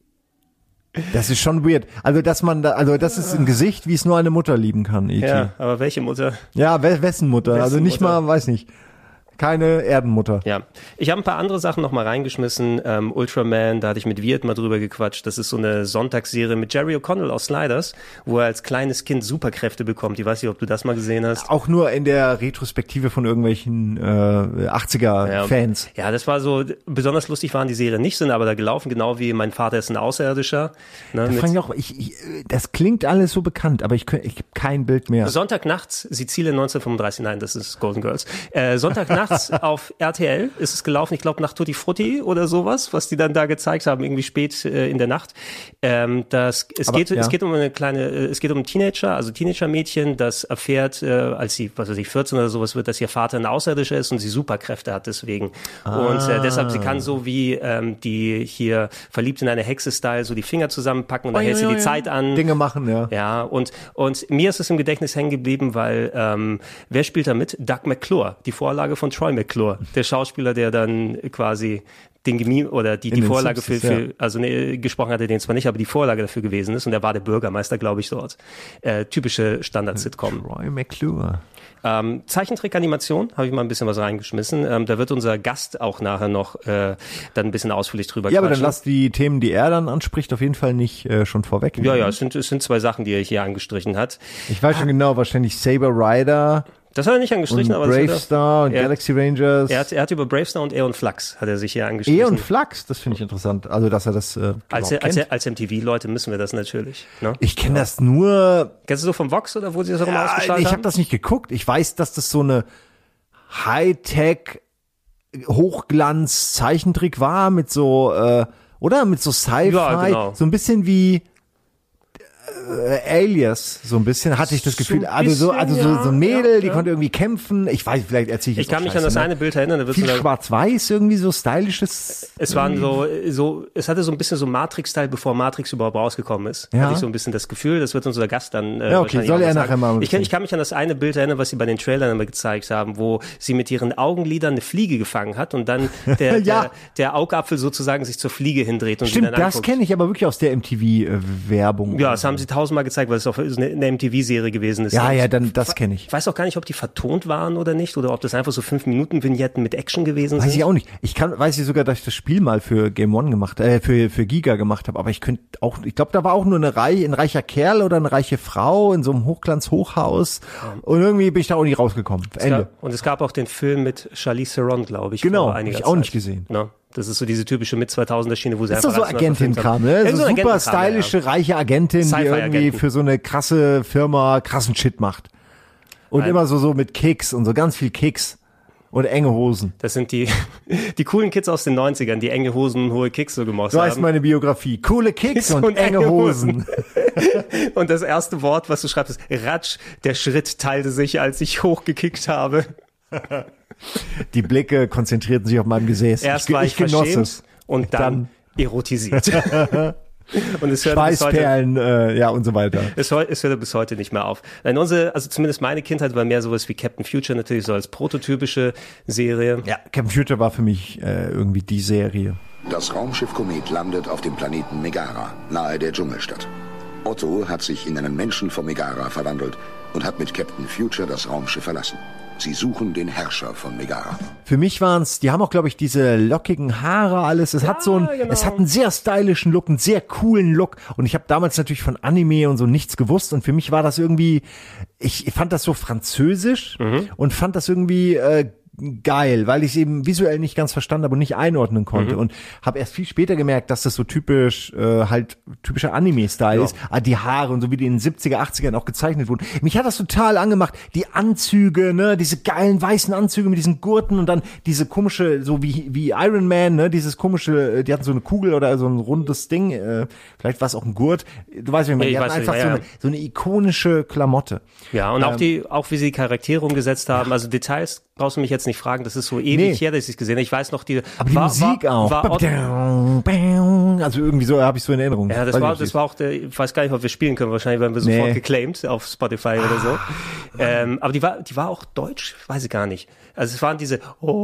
Das ist schon weird. Also, das ist ein Gesicht, wie es nur eine Mutter lieben kann, E.T. Ja, aber welche Mutter? Ja, wessen Mutter? Also nicht mal, weiß nicht. Keine Erdenmutter. Ja, ich habe ein paar andere Sachen noch mal reingeschmissen. Ultraman, da hatte ich mit Wirt mal drüber gequatscht. Das ist so eine Sonntagsserie mit Jerry O'Connell aus Sliders, wo er als kleines Kind Superkräfte bekommt. Ich weiß nicht, ob du das mal gesehen hast. Auch nur in der Retrospektive von irgendwelchen 80er-Fans. Ja, das war so, besonders lustig waren die Serien nicht, sind aber da gelaufen, genau wie Mein Vater ist ein Außerirdischer. Ne, das klingt alles so bekannt, aber ich habe kein Bild mehr. Sonntagnachts, Sizilien 1935, nein, das ist Golden Girls. Sonntagnachts auf RTL ist es gelaufen, ich glaube nach Tutti Frutti oder sowas, was die dann da gezeigt haben, irgendwie spät in der Nacht. Es geht um ein Teenager, also Teenager-Mädchen, das erfährt, als sie, 14 oder sowas wird, dass ihr Vater ein Außerirdischer ist und sie Superkräfte hat deswegen. Und deshalb, sie kann so wie die hier verliebt in eine Hexe-Style so die Finger zusammenpacken und dann hält sie die Zeit an. Dinge machen, ja. Ja, und mir ist es im Gedächtnis hängen geblieben, weil wer spielt da mit? Doug McClure, die Vorlage von Troy McClure, der Schauspieler, der dann quasi die Vorlage gesprochen hatte, den zwar nicht, aber die Vorlage dafür gewesen ist und er war der Bürgermeister, glaube ich, dort. Typische Standard-Sitcom. Troy McClure. Zeichentrick-Animation, habe ich mal ein bisschen was reingeschmissen. Da wird unser Gast auch nachher noch dann ein bisschen ausführlich drüber quatschen. Ja, aber dann lass die Themen, die er dann anspricht, auf jeden Fall nicht schon vorweg. Ja, es sind zwei Sachen, die er hier angestrichen hat. Ich weiß schon genau, wahrscheinlich Saber Rider. Das hat er nicht angestrichen, aber Bravestar und Galaxy Rangers. Er hat über Bravestar und Aeon Flux hat er sich hier angestrichen. Aeon Flux, das finde ich interessant. Also, dass er das als MTV-Leute müssen wir das natürlich. Ne? Ich kenne das nur. Kennst du so vom Vox oder wo sie das auch immer ausgestrahlt haben? Ich habe das nicht geguckt. Ich weiß, dass das so eine Hightech Hochglanz-Zeichentrick war mit so mit so Sci-Fi, ja, genau. So ein bisschen wie Alias, so ein bisschen, hatte ich das Gefühl, so ein Mädel, die konnte irgendwie kämpfen. Ich weiß, vielleicht erzähle ich jetzt Ich kann mich an das eine Bild erinnern. Viel schwarz-weiß, irgendwie so stylisches. Es waren es hatte so ein bisschen so Matrix-Style, bevor Matrix überhaupt rausgekommen ist. Ja. Hatte ich so ein bisschen das Gefühl, das wird unser Gast dann okay, soll er nachher mal ich kann mich an das eine Bild erinnern, was sie bei den Trailern immer gezeigt haben, wo sie mit ihren Augenlidern eine Fliege gefangen hat und dann der Augapfel sozusagen sich zur Fliege hindreht. Und stimmt, sie dann das kenne ich aber wirklich aus der MTV-Werbung. Ja, das haben sie tausendmal gezeigt, weil es auch eine MTV-Serie gewesen ist. Ja, dann das kenne ich. Ich weiß auch gar nicht, ob die vertont waren oder nicht, oder ob das einfach so 5-Minuten-Vignetten mit Action gewesen sind. Weiß ich auch nicht. Weiß ich sogar, dass ich das Spiel mal für Game One für Giga gemacht habe, aber ich glaube, da war auch nur ein reicher Kerl oder eine reiche Frau in so einem Hochglanz-Hochhaus und irgendwie bin ich da auch nicht rausgekommen. Und es gab auch den Film mit Charlize Theron, glaube ich. Genau, habe ich auch nicht gesehen. No. Das ist so diese typische Mit-2000er-Schiene, wo sie einfach... Das ist so Agentin-Kram, ne? So super stylische, reiche Agentin, die irgendwie für so eine krasse Firma krassen Shit macht. Und immer so mit Kicks und so ganz viel Kicks. Und enge Hosen. Das sind die coolen Kids aus den 90ern, die enge Hosen und hohe Kicks so gemacht haben. So heißt meine Biografie. Coole Kicks und enge Hosen. Und das erste Wort, was du schreibst, ist Ratsch. Der Schritt teilte sich, als ich hochgekickt habe. Die Blicke konzentrierten sich auf meinem Gesäß. Erst war ich verschämt und dann erotisiert. Und es hört Schweißperlen, und so weiter. Es hört bis heute nicht mehr auf. Nein, also zumindest meine Kindheit war mehr sowas wie Captain Future, natürlich so als prototypische Serie. Ja, Captain Future war für mich irgendwie die Serie. Das Raumschiff Komet landet auf dem Planeten Megara, nahe der Dschungelstadt. Otto hat sich in einen Menschen von Megara verwandelt und hat mit Captain Future das Raumschiff verlassen. Sie suchen den Herrscher von Megara. Für mich waren's, die haben auch, glaube ich, diese lockigen Haare, alles. Es hat es hat einen sehr stylischen Look, einen sehr coolen Look. Und ich habe damals natürlich von Anime und so nichts gewusst. Und für mich war das irgendwie, ich fand das so französisch und fand das irgendwie geil, weil ich es eben visuell nicht ganz verstanden habe und nicht einordnen konnte und habe erst viel später gemerkt, dass das so typischer Anime-Style ist. Die Haare und so wie die in den 70er, 80ern auch gezeichnet wurden. Mich hat das total angemacht. Die Anzüge, ne, diese geilen weißen Anzüge mit diesen Gurten und dann diese komische, so wie Iron Man, ne, dieses komische, die hatten so eine Kugel oder so ein rundes Ding, vielleicht war es auch ein Gurt. Du weißt, wie man, die hatten einfach so eine ikonische Klamotte. Ja, und auch wie sie die Charaktere umgesetzt haben, also Details brauchst du mich jetzt nicht fragen, das ist so ewig her, dass ich es gesehen habe. Ich weiß noch, aber die Musik auch. Also irgendwie so habe ich so in Erinnerung. Ja, das war auch ich weiß gar nicht, ob wir spielen können. Wahrscheinlich werden wir sofort geclaimed auf Spotify oder so. Aber die war auch deutsch, weiß ich gar nicht. Also es waren diese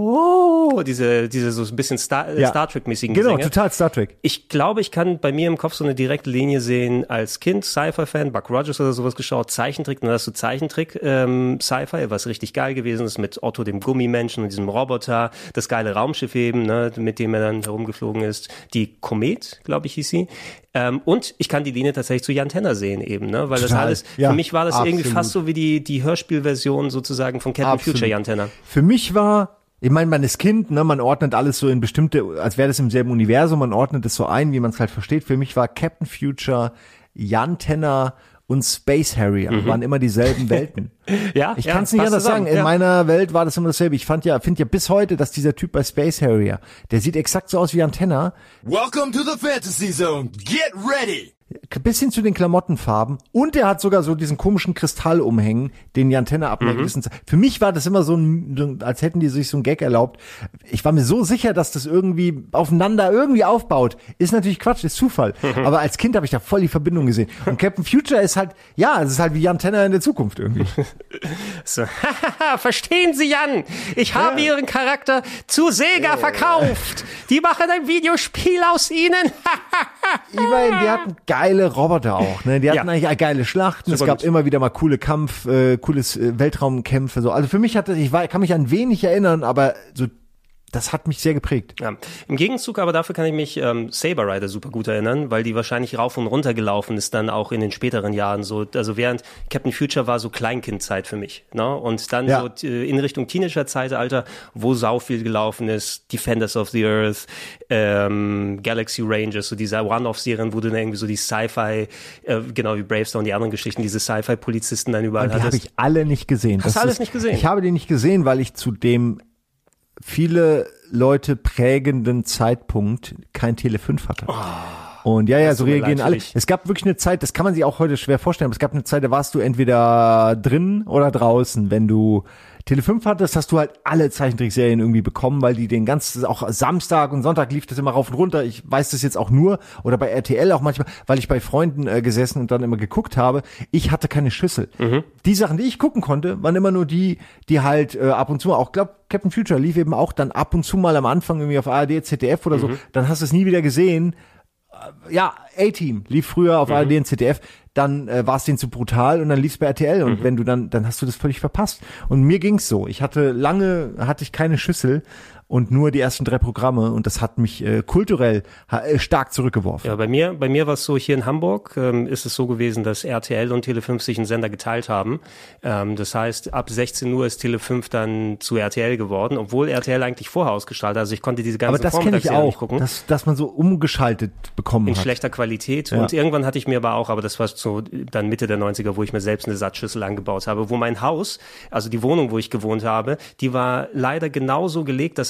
so ein bisschen Star Trek-mäßigen Gesänge. Genau, total Star Trek. Ich glaube, ich kann bei mir im Kopf so eine direkte Linie sehen als Kind, Sci-Fi-Fan, Buck Rogers oder sowas geschaut, Zeichentrick, dann hast du Zeichentrick, Sci-Fi, was richtig geil gewesen ist mit Otto dem Gummimenschen und diesem Roboter, das geile Raumschiff eben, ne, mit dem er dann herumgeflogen ist, die Komet, glaube ich, hieß sie. Und ich kann die Linie tatsächlich zu Jan Tenner sehen eben, ne, weil das alles, für mich war das irgendwie fast so wie die Hörspielversion sozusagen von Captain Future Jan Tenner. Für mich war, ich meine, man ist Kind, ne, man ordnet alles so in bestimmte, als wäre das im selben Universum, man ordnet es so ein, wie man es halt versteht. Für mich war Captain Future, Jan Tenner und Space Harrier waren immer dieselben Welten. Ich kann es nicht anders sagen. In meiner Welt war das immer dasselbe. Ich finde ja bis heute, dass dieser Typ bei Space Harrier, der sieht exakt so aus wie Antenna. Welcome to the Fantasy Zone. Get ready. Bis hin zu den Klamottenfarben. Und er hat sogar so diesen komischen Kristall umhängen, den die Antenne ab einer gewissen Zeit. Für mich war das immer so als hätten die sich so einen Gag erlaubt. Ich war mir so sicher, dass das irgendwie aufeinander irgendwie aufbaut. Ist natürlich Quatsch, ist Zufall. Aber als Kind habe ich da voll die Verbindung gesehen. Und Captain Future ist halt, es ist halt wie Jan Tenner in der Zukunft irgendwie. So, verstehen Sie, Jan? Ich habe Ihren Charakter zu Sega verkauft. Die machen ein Videospiel aus Ihnen. Immerhin, die hatten geile Roboter auch, ne? Die hatten eigentlich geile Schlachten. Super, es gab immer wieder mal coole Weltraumkämpfe, so. Also für mich kann mich an wenig erinnern, aber so, das hat mich sehr geprägt. Ja. Im Gegenzug, aber dafür kann ich mich Saber Rider super gut erinnern, weil die wahrscheinlich rauf und runter gelaufen ist dann auch in den späteren Jahren so. Also während Captain Future war so Kleinkindszeit für mich, ne? Und dann so in Richtung Teenager-Zeitalter, wo sau viel gelaufen ist, Defenders of the Earth, Galaxy Rangers, so diese One-Off-Serien, wo du dann irgendwie so die Sci-Fi, genau wie Bravestar und die anderen Geschichten, diese Sci-Fi-Polizisten dann überall hattest. Die habe ich alle nicht gesehen. Hast du alles nicht gesehen? Ich habe die nicht gesehen, weil ich zu dem viele Leute prägenden Zeitpunkt kein Tele 5 hatte. Und so reagieren alle. Es gab wirklich eine Zeit, das kann man sich auch heute schwer vorstellen, aber es gab eine Zeit, da warst du entweder drin oder draußen. Wenn du Tele 5 hattest, hast du halt alle Zeichentrickserien irgendwie bekommen, weil die auch Samstag und Sonntag lief das immer rauf und runter. Ich weiß das jetzt auch nur, oder bei RTL auch manchmal, weil ich bei Freunden gesessen und dann immer geguckt habe. Ich hatte keine Schüssel. Die Sachen, die ich gucken konnte, waren immer nur die halt ab und zu mal, auch Captain Future lief eben auch dann ab und zu mal am Anfang irgendwie auf ARD, ZDF oder so. Dann hast du es nie wieder gesehen. A-Team lief früher auf ARD und ZDF, dann war es denen zu brutal und dann lief's bei RTL und wenn du dann hast du das völlig verpasst. Und mir ging's so. Lange hatte ich keine Schüssel und nur die ersten 3 Programme und das hat mich kulturell stark zurückgeworfen. Ja, bei mir war es so, hier in Hamburg ist es so gewesen, dass RTL und Tele5 sich einen Sender geteilt haben. Das heißt, ab 16 Uhr ist Tele5 dann zu RTL geworden, obwohl RTL eigentlich vorher ausgestrahlt hat. Also ich konnte diese ganze Vormittagsserie nicht gucken. Dass man so umgeschaltet bekommen hat. In schlechter Qualität. Ja. Und irgendwann hatte ich mir aber das war so dann Mitte der 90er, wo ich mir selbst eine Satzschüssel angebaut habe, wo mein Haus, also die Wohnung, wo ich gewohnt habe, die war leider genauso gelegt, dass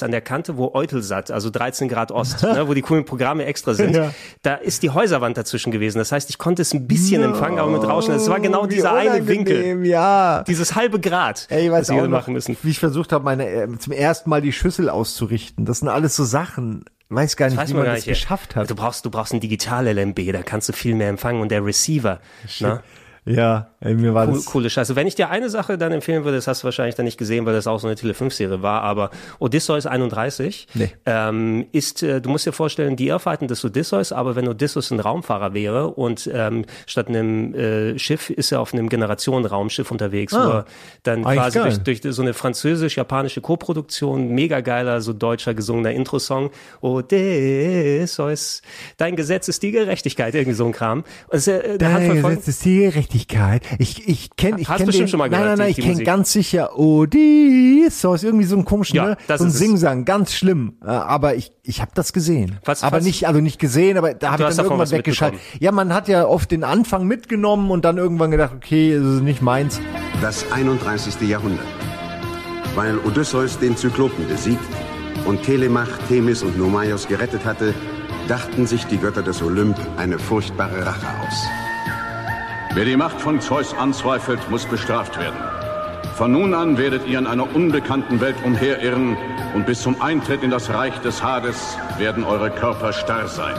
an der Kante, wo Eutelsat, also 13 Grad Ost, ne, wo die coolen Programme extra sind, da ist die Häuserwand dazwischen gewesen. Das heißt, ich konnte es ein bisschen empfangen, aber mit Rauschen. Es war genau dieser eine Winkel. Ja. Dieses halbe Grad, ich weiß was wir auch machen müssen. Wie ich versucht habe, zum ersten Mal die Schüssel auszurichten. Das sind alles so Sachen. Weiß gar nicht, wie man das geschafft hat. Du brauchst ein Digital-LMB, da kannst du viel mehr empfangen und der Receiver. Ne? Ja, mir war das coole Scheiße. Wenn ich dir eine Sache dann empfehlen würde, das hast du wahrscheinlich dann nicht gesehen, weil das auch so eine Tele5-Serie war, aber Odysseus 31 ist, du musst dir vorstellen, die Irrfahrten des Odysseus, aber wenn Odysseus ein Raumfahrer wäre und statt einem Schiff ist er auf einem Generationen-Raumschiff unterwegs, wo er dann quasi durch so eine französisch-japanische Koproduktion, mega geiler, so deutscher gesungener Intro-Song, Odysseus, dein Gesetz ist die Gerechtigkeit, irgendwie so ein Kram. Und dein Gesetz ist die Gerechtigkeit. Ich kenne bestimmt schon mal gehört. Nein, ich kenne ganz sicher Odysseus, irgendwie so einen komischen, so ein Singsang, ganz schlimm. Aber ich habe das gesehen. Nicht gesehen, aber da habe ich dann irgendwann weggeschaltet. Ja, man hat ja oft den Anfang mitgenommen und dann irgendwann gedacht, okay, das ist nicht meins. Das 31. Jahrhundert. Weil Odysseus den Zyklopen besiegt und Telemach, Themis und Nomaios gerettet hatte, dachten sich die Götter des Olymp eine furchtbare Rache aus. Wer die Macht von Zeus anzweifelt, muss bestraft werden. Von nun an werdet ihr in einer unbekannten Welt umherirren und bis zum Eintritt in das Reich des Hades werden eure Körper starr sein.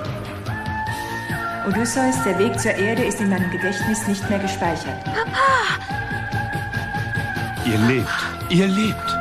Odysseus, der Weg zur Erde ist in meinem Gedächtnis nicht mehr gespeichert. Papa! Ihr lebt.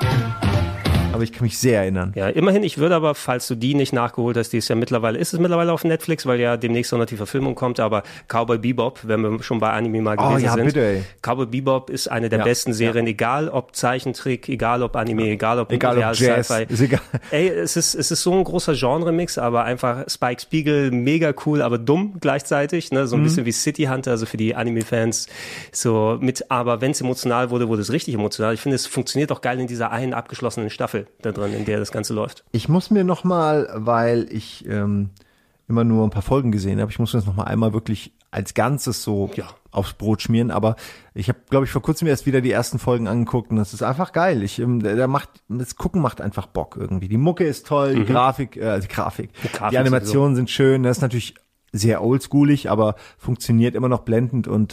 Aber ich kann mich sehr erinnern. Ja, immerhin, ich würde aber, falls du die nicht nachgeholt hast, ist es mittlerweile auf Netflix, weil ja demnächst auch noch die Verfilmung kommt, aber Cowboy Bebop, wenn wir schon bei Anime mal gewesen sind. Bitte, ey. Cowboy Bebop ist eine der besten Serien, egal ob Zeichentrick, egal ob Anime, egal ob Jazz, Sci-Fi. Ist egal. Ey, es ist so ein großer Genre-Mix, aber einfach Spike Spiegel, mega cool, aber dumm gleichzeitig, ne, so ein bisschen wie City Hunter, also für die Anime-Fans, so aber wenn es emotional wurde, wurde es richtig emotional. Ich finde, es funktioniert auch geil in dieser einen abgeschlossenen Staffel da drin, in der das Ganze läuft. Ich muss mir nochmal, weil ich immer nur ein paar Folgen gesehen habe, ich muss mir das nochmal einmal wirklich als Ganzes so aufs Brot schmieren, aber ich habe, glaube ich, vor kurzem erst wieder die ersten Folgen angeguckt und das ist einfach geil. Das Gucken macht einfach Bock irgendwie. Die Mucke ist toll, die Grafik, die Animationen sind schön, das ist natürlich sehr oldschoolig, aber funktioniert immer noch blendend und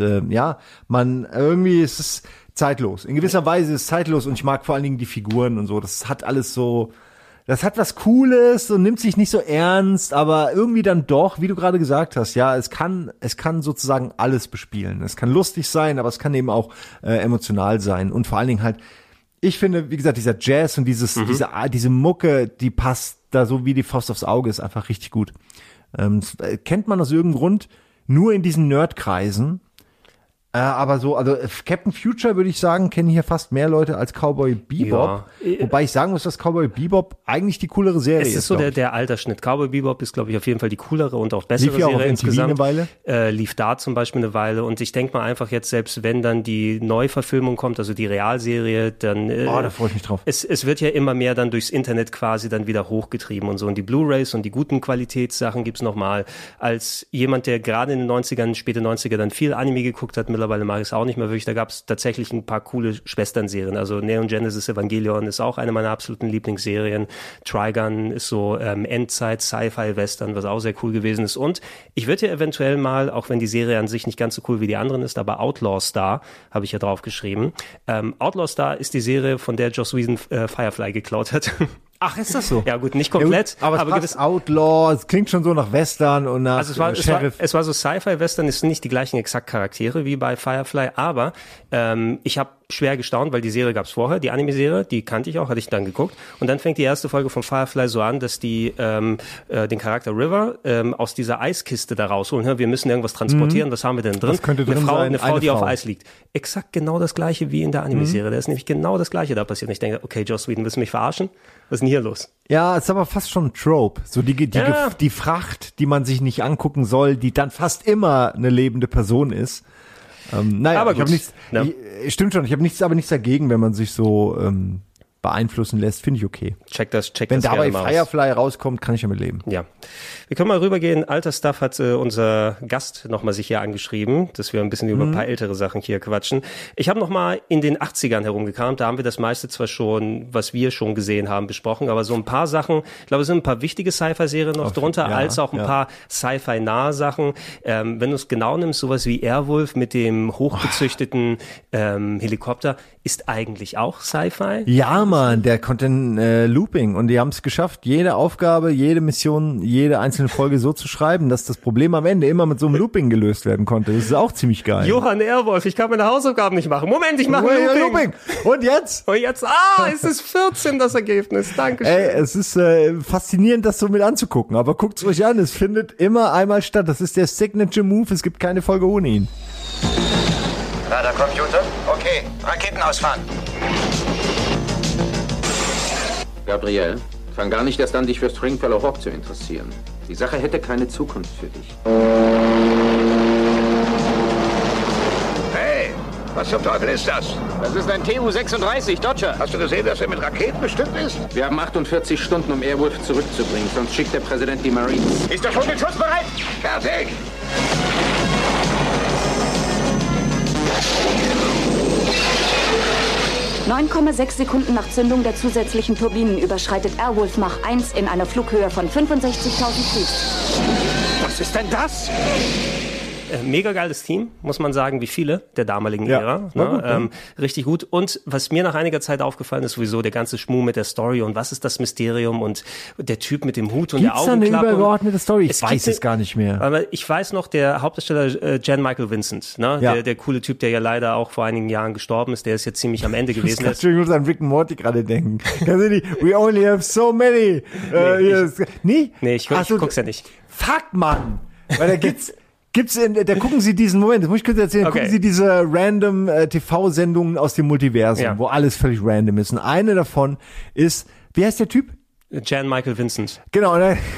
irgendwie ist es zeitlos. In gewisser Weise ist es zeitlos und ich mag vor allen Dingen die Figuren und so. Das hat alles so, das hat was Cooles und nimmt sich nicht so ernst, aber irgendwie dann doch, wie du gerade gesagt hast, ja, es kann sozusagen alles bespielen. Es kann lustig sein, aber es kann eben auch emotional sein und vor allen Dingen halt, ich finde, wie gesagt, dieser Jazz und diese Mucke, die passt da so wie die Faust aufs Auge, ist einfach richtig gut. Kennt man aus irgendeinem Grund nur in diesen Nerdkreisen. Aber so, also Captain Future würde ich sagen, kennen hier fast mehr Leute als Cowboy Bebop. Ja. Wobei ich sagen muss, dass Cowboy Bebop eigentlich die coolere Serie ist. Es ist so der Altersschnitt. Cowboy Bebop ist, glaube ich, auf jeden Fall die coolere und auch bessere Serie Serie insgesamt. Lief eine Weile? Lief da zum Beispiel eine Weile. Und ich denke mal einfach jetzt, selbst wenn dann die Neuverfilmung kommt, also die Realserie, dann da freue ich mich drauf. Es wird ja immer mehr dann durchs Internet quasi dann wieder hochgetrieben und so. Und die Blu-Rays und die guten Qualitätssachen gibt's nochmal. Als jemand, der gerade in den 90ern, späte 90er dann viel Anime geguckt hat, mittlerweile mag ich es auch nicht mehr wirklich, da gab es tatsächlich ein paar coole Schwesternserien. Also Neon Genesis Evangelion ist auch eine meiner absoluten Lieblingsserien. Trigun ist so Endzeit-Sci-Fi-Western, was auch sehr cool gewesen ist. Und ich würde ja eventuell mal, auch wenn die Serie an sich nicht ganz so cool wie die anderen ist, aber Outlaw Star habe ich ja drauf geschrieben. Outlaw Star ist die Serie, von der Joss Whedon Firefly geklaut hat. Ach, ist das so? Ja gut, nicht komplett. Ja, gut, aber gewiss Outlaw, es klingt schon so nach Western und nach Sheriff. Es war so Sci-Fi-Western, es sind nicht die gleichen exakt Charaktere wie bei Firefly, aber ich habe schwer gestaunt, weil die Serie gab's vorher, die Anime-Serie, die kannte ich auch, hatte ich dann geguckt. Und dann fängt die erste Folge von Firefly so an, dass die den Charakter River aus dieser Eiskiste da rausholen. Wir müssen irgendwas transportieren, was haben wir denn drin? Das könnte drin sein, eine Frau, die auf Eis liegt. Exakt genau das gleiche wie in der Anime-Serie. Da ist nämlich genau das gleiche da passiert. Und ich denke, okay, Joss Whedon, willst du mich verarschen? Was ist denn hier los? Ja, ist aber fast schon ein Trope. So die Fracht, die man sich nicht angucken soll, die dann fast immer eine lebende Person ist. Naja, aber ich habe nichts. Ja. Stimmt schon. Ich habe nichts dagegen, wenn man sich so beeinflussen lässt, finde ich okay. Check das Wenn dabei mal Firefly rauskommt, kann ich damit leben. Ja. Wir können mal rübergehen. Alter Stuff hat unser Gast nochmal sich hier angeschrieben, dass wir ein bisschen über ein paar ältere Sachen hier quatschen. Ich habe nochmal in den 80ern herumgekramt. Da haben wir das meiste zwar schon, was wir schon gesehen haben, besprochen, aber so ein paar Sachen, ich glaube, es sind ein paar wichtige Sci-Fi-Serien noch drunter, als auch ein paar Sci-Fi-nahe Sachen. Wenn du es genau nimmst, sowas wie Airwolf mit dem hochgezüchteten Helikopter, ist eigentlich auch Sci-Fi? Ja, Mann, der konnte ein Looping und die haben es geschafft, jede Aufgabe, jede Mission, jede einzelne Folge so zu schreiben, dass das Problem am Ende immer mit so einem Looping gelöst werden konnte. Das ist auch ziemlich geil. Johann Airwolf, ich kann meine Hausaufgaben nicht machen. Moment, ich mache ein Looping. Und jetzt? Es ist 14 das Ergebnis. Dankeschön. Ey, es ist faszinierend, das so mit anzugucken, aber guckt's euch an, es findet immer einmal statt. Das ist der Signature Move, es gibt keine Folge ohne ihn. Radarcomputer? Okay, Raketen ausfahren. Gabriel, fang gar nicht erst an, dich für Stringfellow Hawk zu interessieren. Die Sache hätte keine Zukunft für dich. Hey, was zum Teufel ist das? Das ist ein TU-36 Dodger. Hast du gesehen, dass er mit Raketen bestückt ist? Wir haben 48 Stunden, um Airwolf zurückzubringen, sonst schickt der Präsident die Marines. Ist er schon mit Schuss bereit? Fertig! (9,6 Sekunden nach Zündung der zusätzlichen Turbinen überschreitet Airwolf Mach 1 in einer Flughöhe von 65.000 Fuß. Was ist denn das? Mega geiles Team, muss man sagen, wie viele der damaligen Ära. Ne? Richtig gut. Und was mir nach einiger Zeit aufgefallen ist, sowieso der ganze Schmuh mit der Story und was ist das Mysterium und der Typ mit dem Hut und der Augenklappe. Gibt's da eine übergeordnete Story? Ich weiß es gar nicht mehr. Aber ich weiß noch, der Hauptdarsteller Jan Michael Vincent, ne? Der coole Typ, der ja leider auch vor einigen Jahren gestorben ist, der ist jetzt ziemlich am Ende gewesen. Ich muss an Rick and Morty gerade denken. We only have so many. Nee, ich guck's ja nicht. Fuck, Mann! Weil da da gucken Sie diesen Moment, das muss ich kurz erzählen, gucken Sie diese random TV-Sendungen aus dem Multiversum, wo alles völlig random ist. Und eine davon ist, wie heißt der Typ? Jan Michael Vincent. Genau, und dann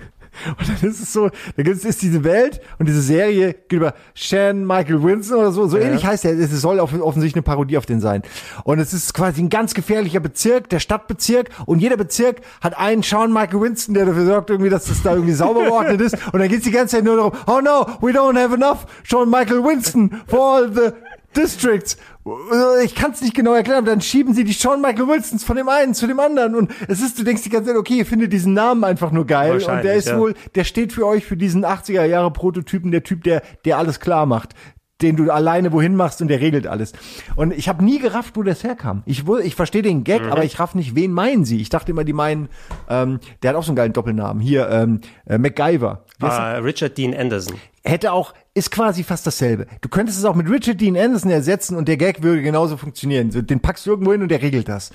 ist es so, ist diese Welt und diese Serie geht über Jan Michael Vincent oder so ähnlich heißt er. Es soll offensichtlich eine Parodie auf den sein. Und es ist quasi ein ganz gefährlicher Bezirk, der Stadtbezirk, und jeder Bezirk hat einen Sean Michael Winston, der dafür sorgt irgendwie, dass das da irgendwie sauber geordnet ist. Und dann geht's die ganze Zeit nur darum, oh no, we don't have enough Sean Michael Winston for all the districts. Ich kann es nicht genau erklären, aber dann schieben sie die Shawn Michael Wilsons von dem einen zu dem anderen und du denkst die ganze Zeit, okay, ihr findet diesen Namen einfach nur geil und der ist der steht für euch für diesen 80er Jahre Prototypen, der Typ, der alles klar macht, den du alleine wohin machst und der regelt alles. Und ich habe nie gerafft, wo das herkam. Ich verstehe den Gag, aber ich raff nicht, wen meinen sie? Ich dachte immer, die meinen, der hat auch so einen geilen Doppelnamen. Hier, MacGyver. Richard Dean Anderson. Ist quasi fast dasselbe. Du könntest es auch mit Richard Dean Anderson ersetzen und der Gag würde genauso funktionieren. Den packst du irgendwo hin und der regelt das.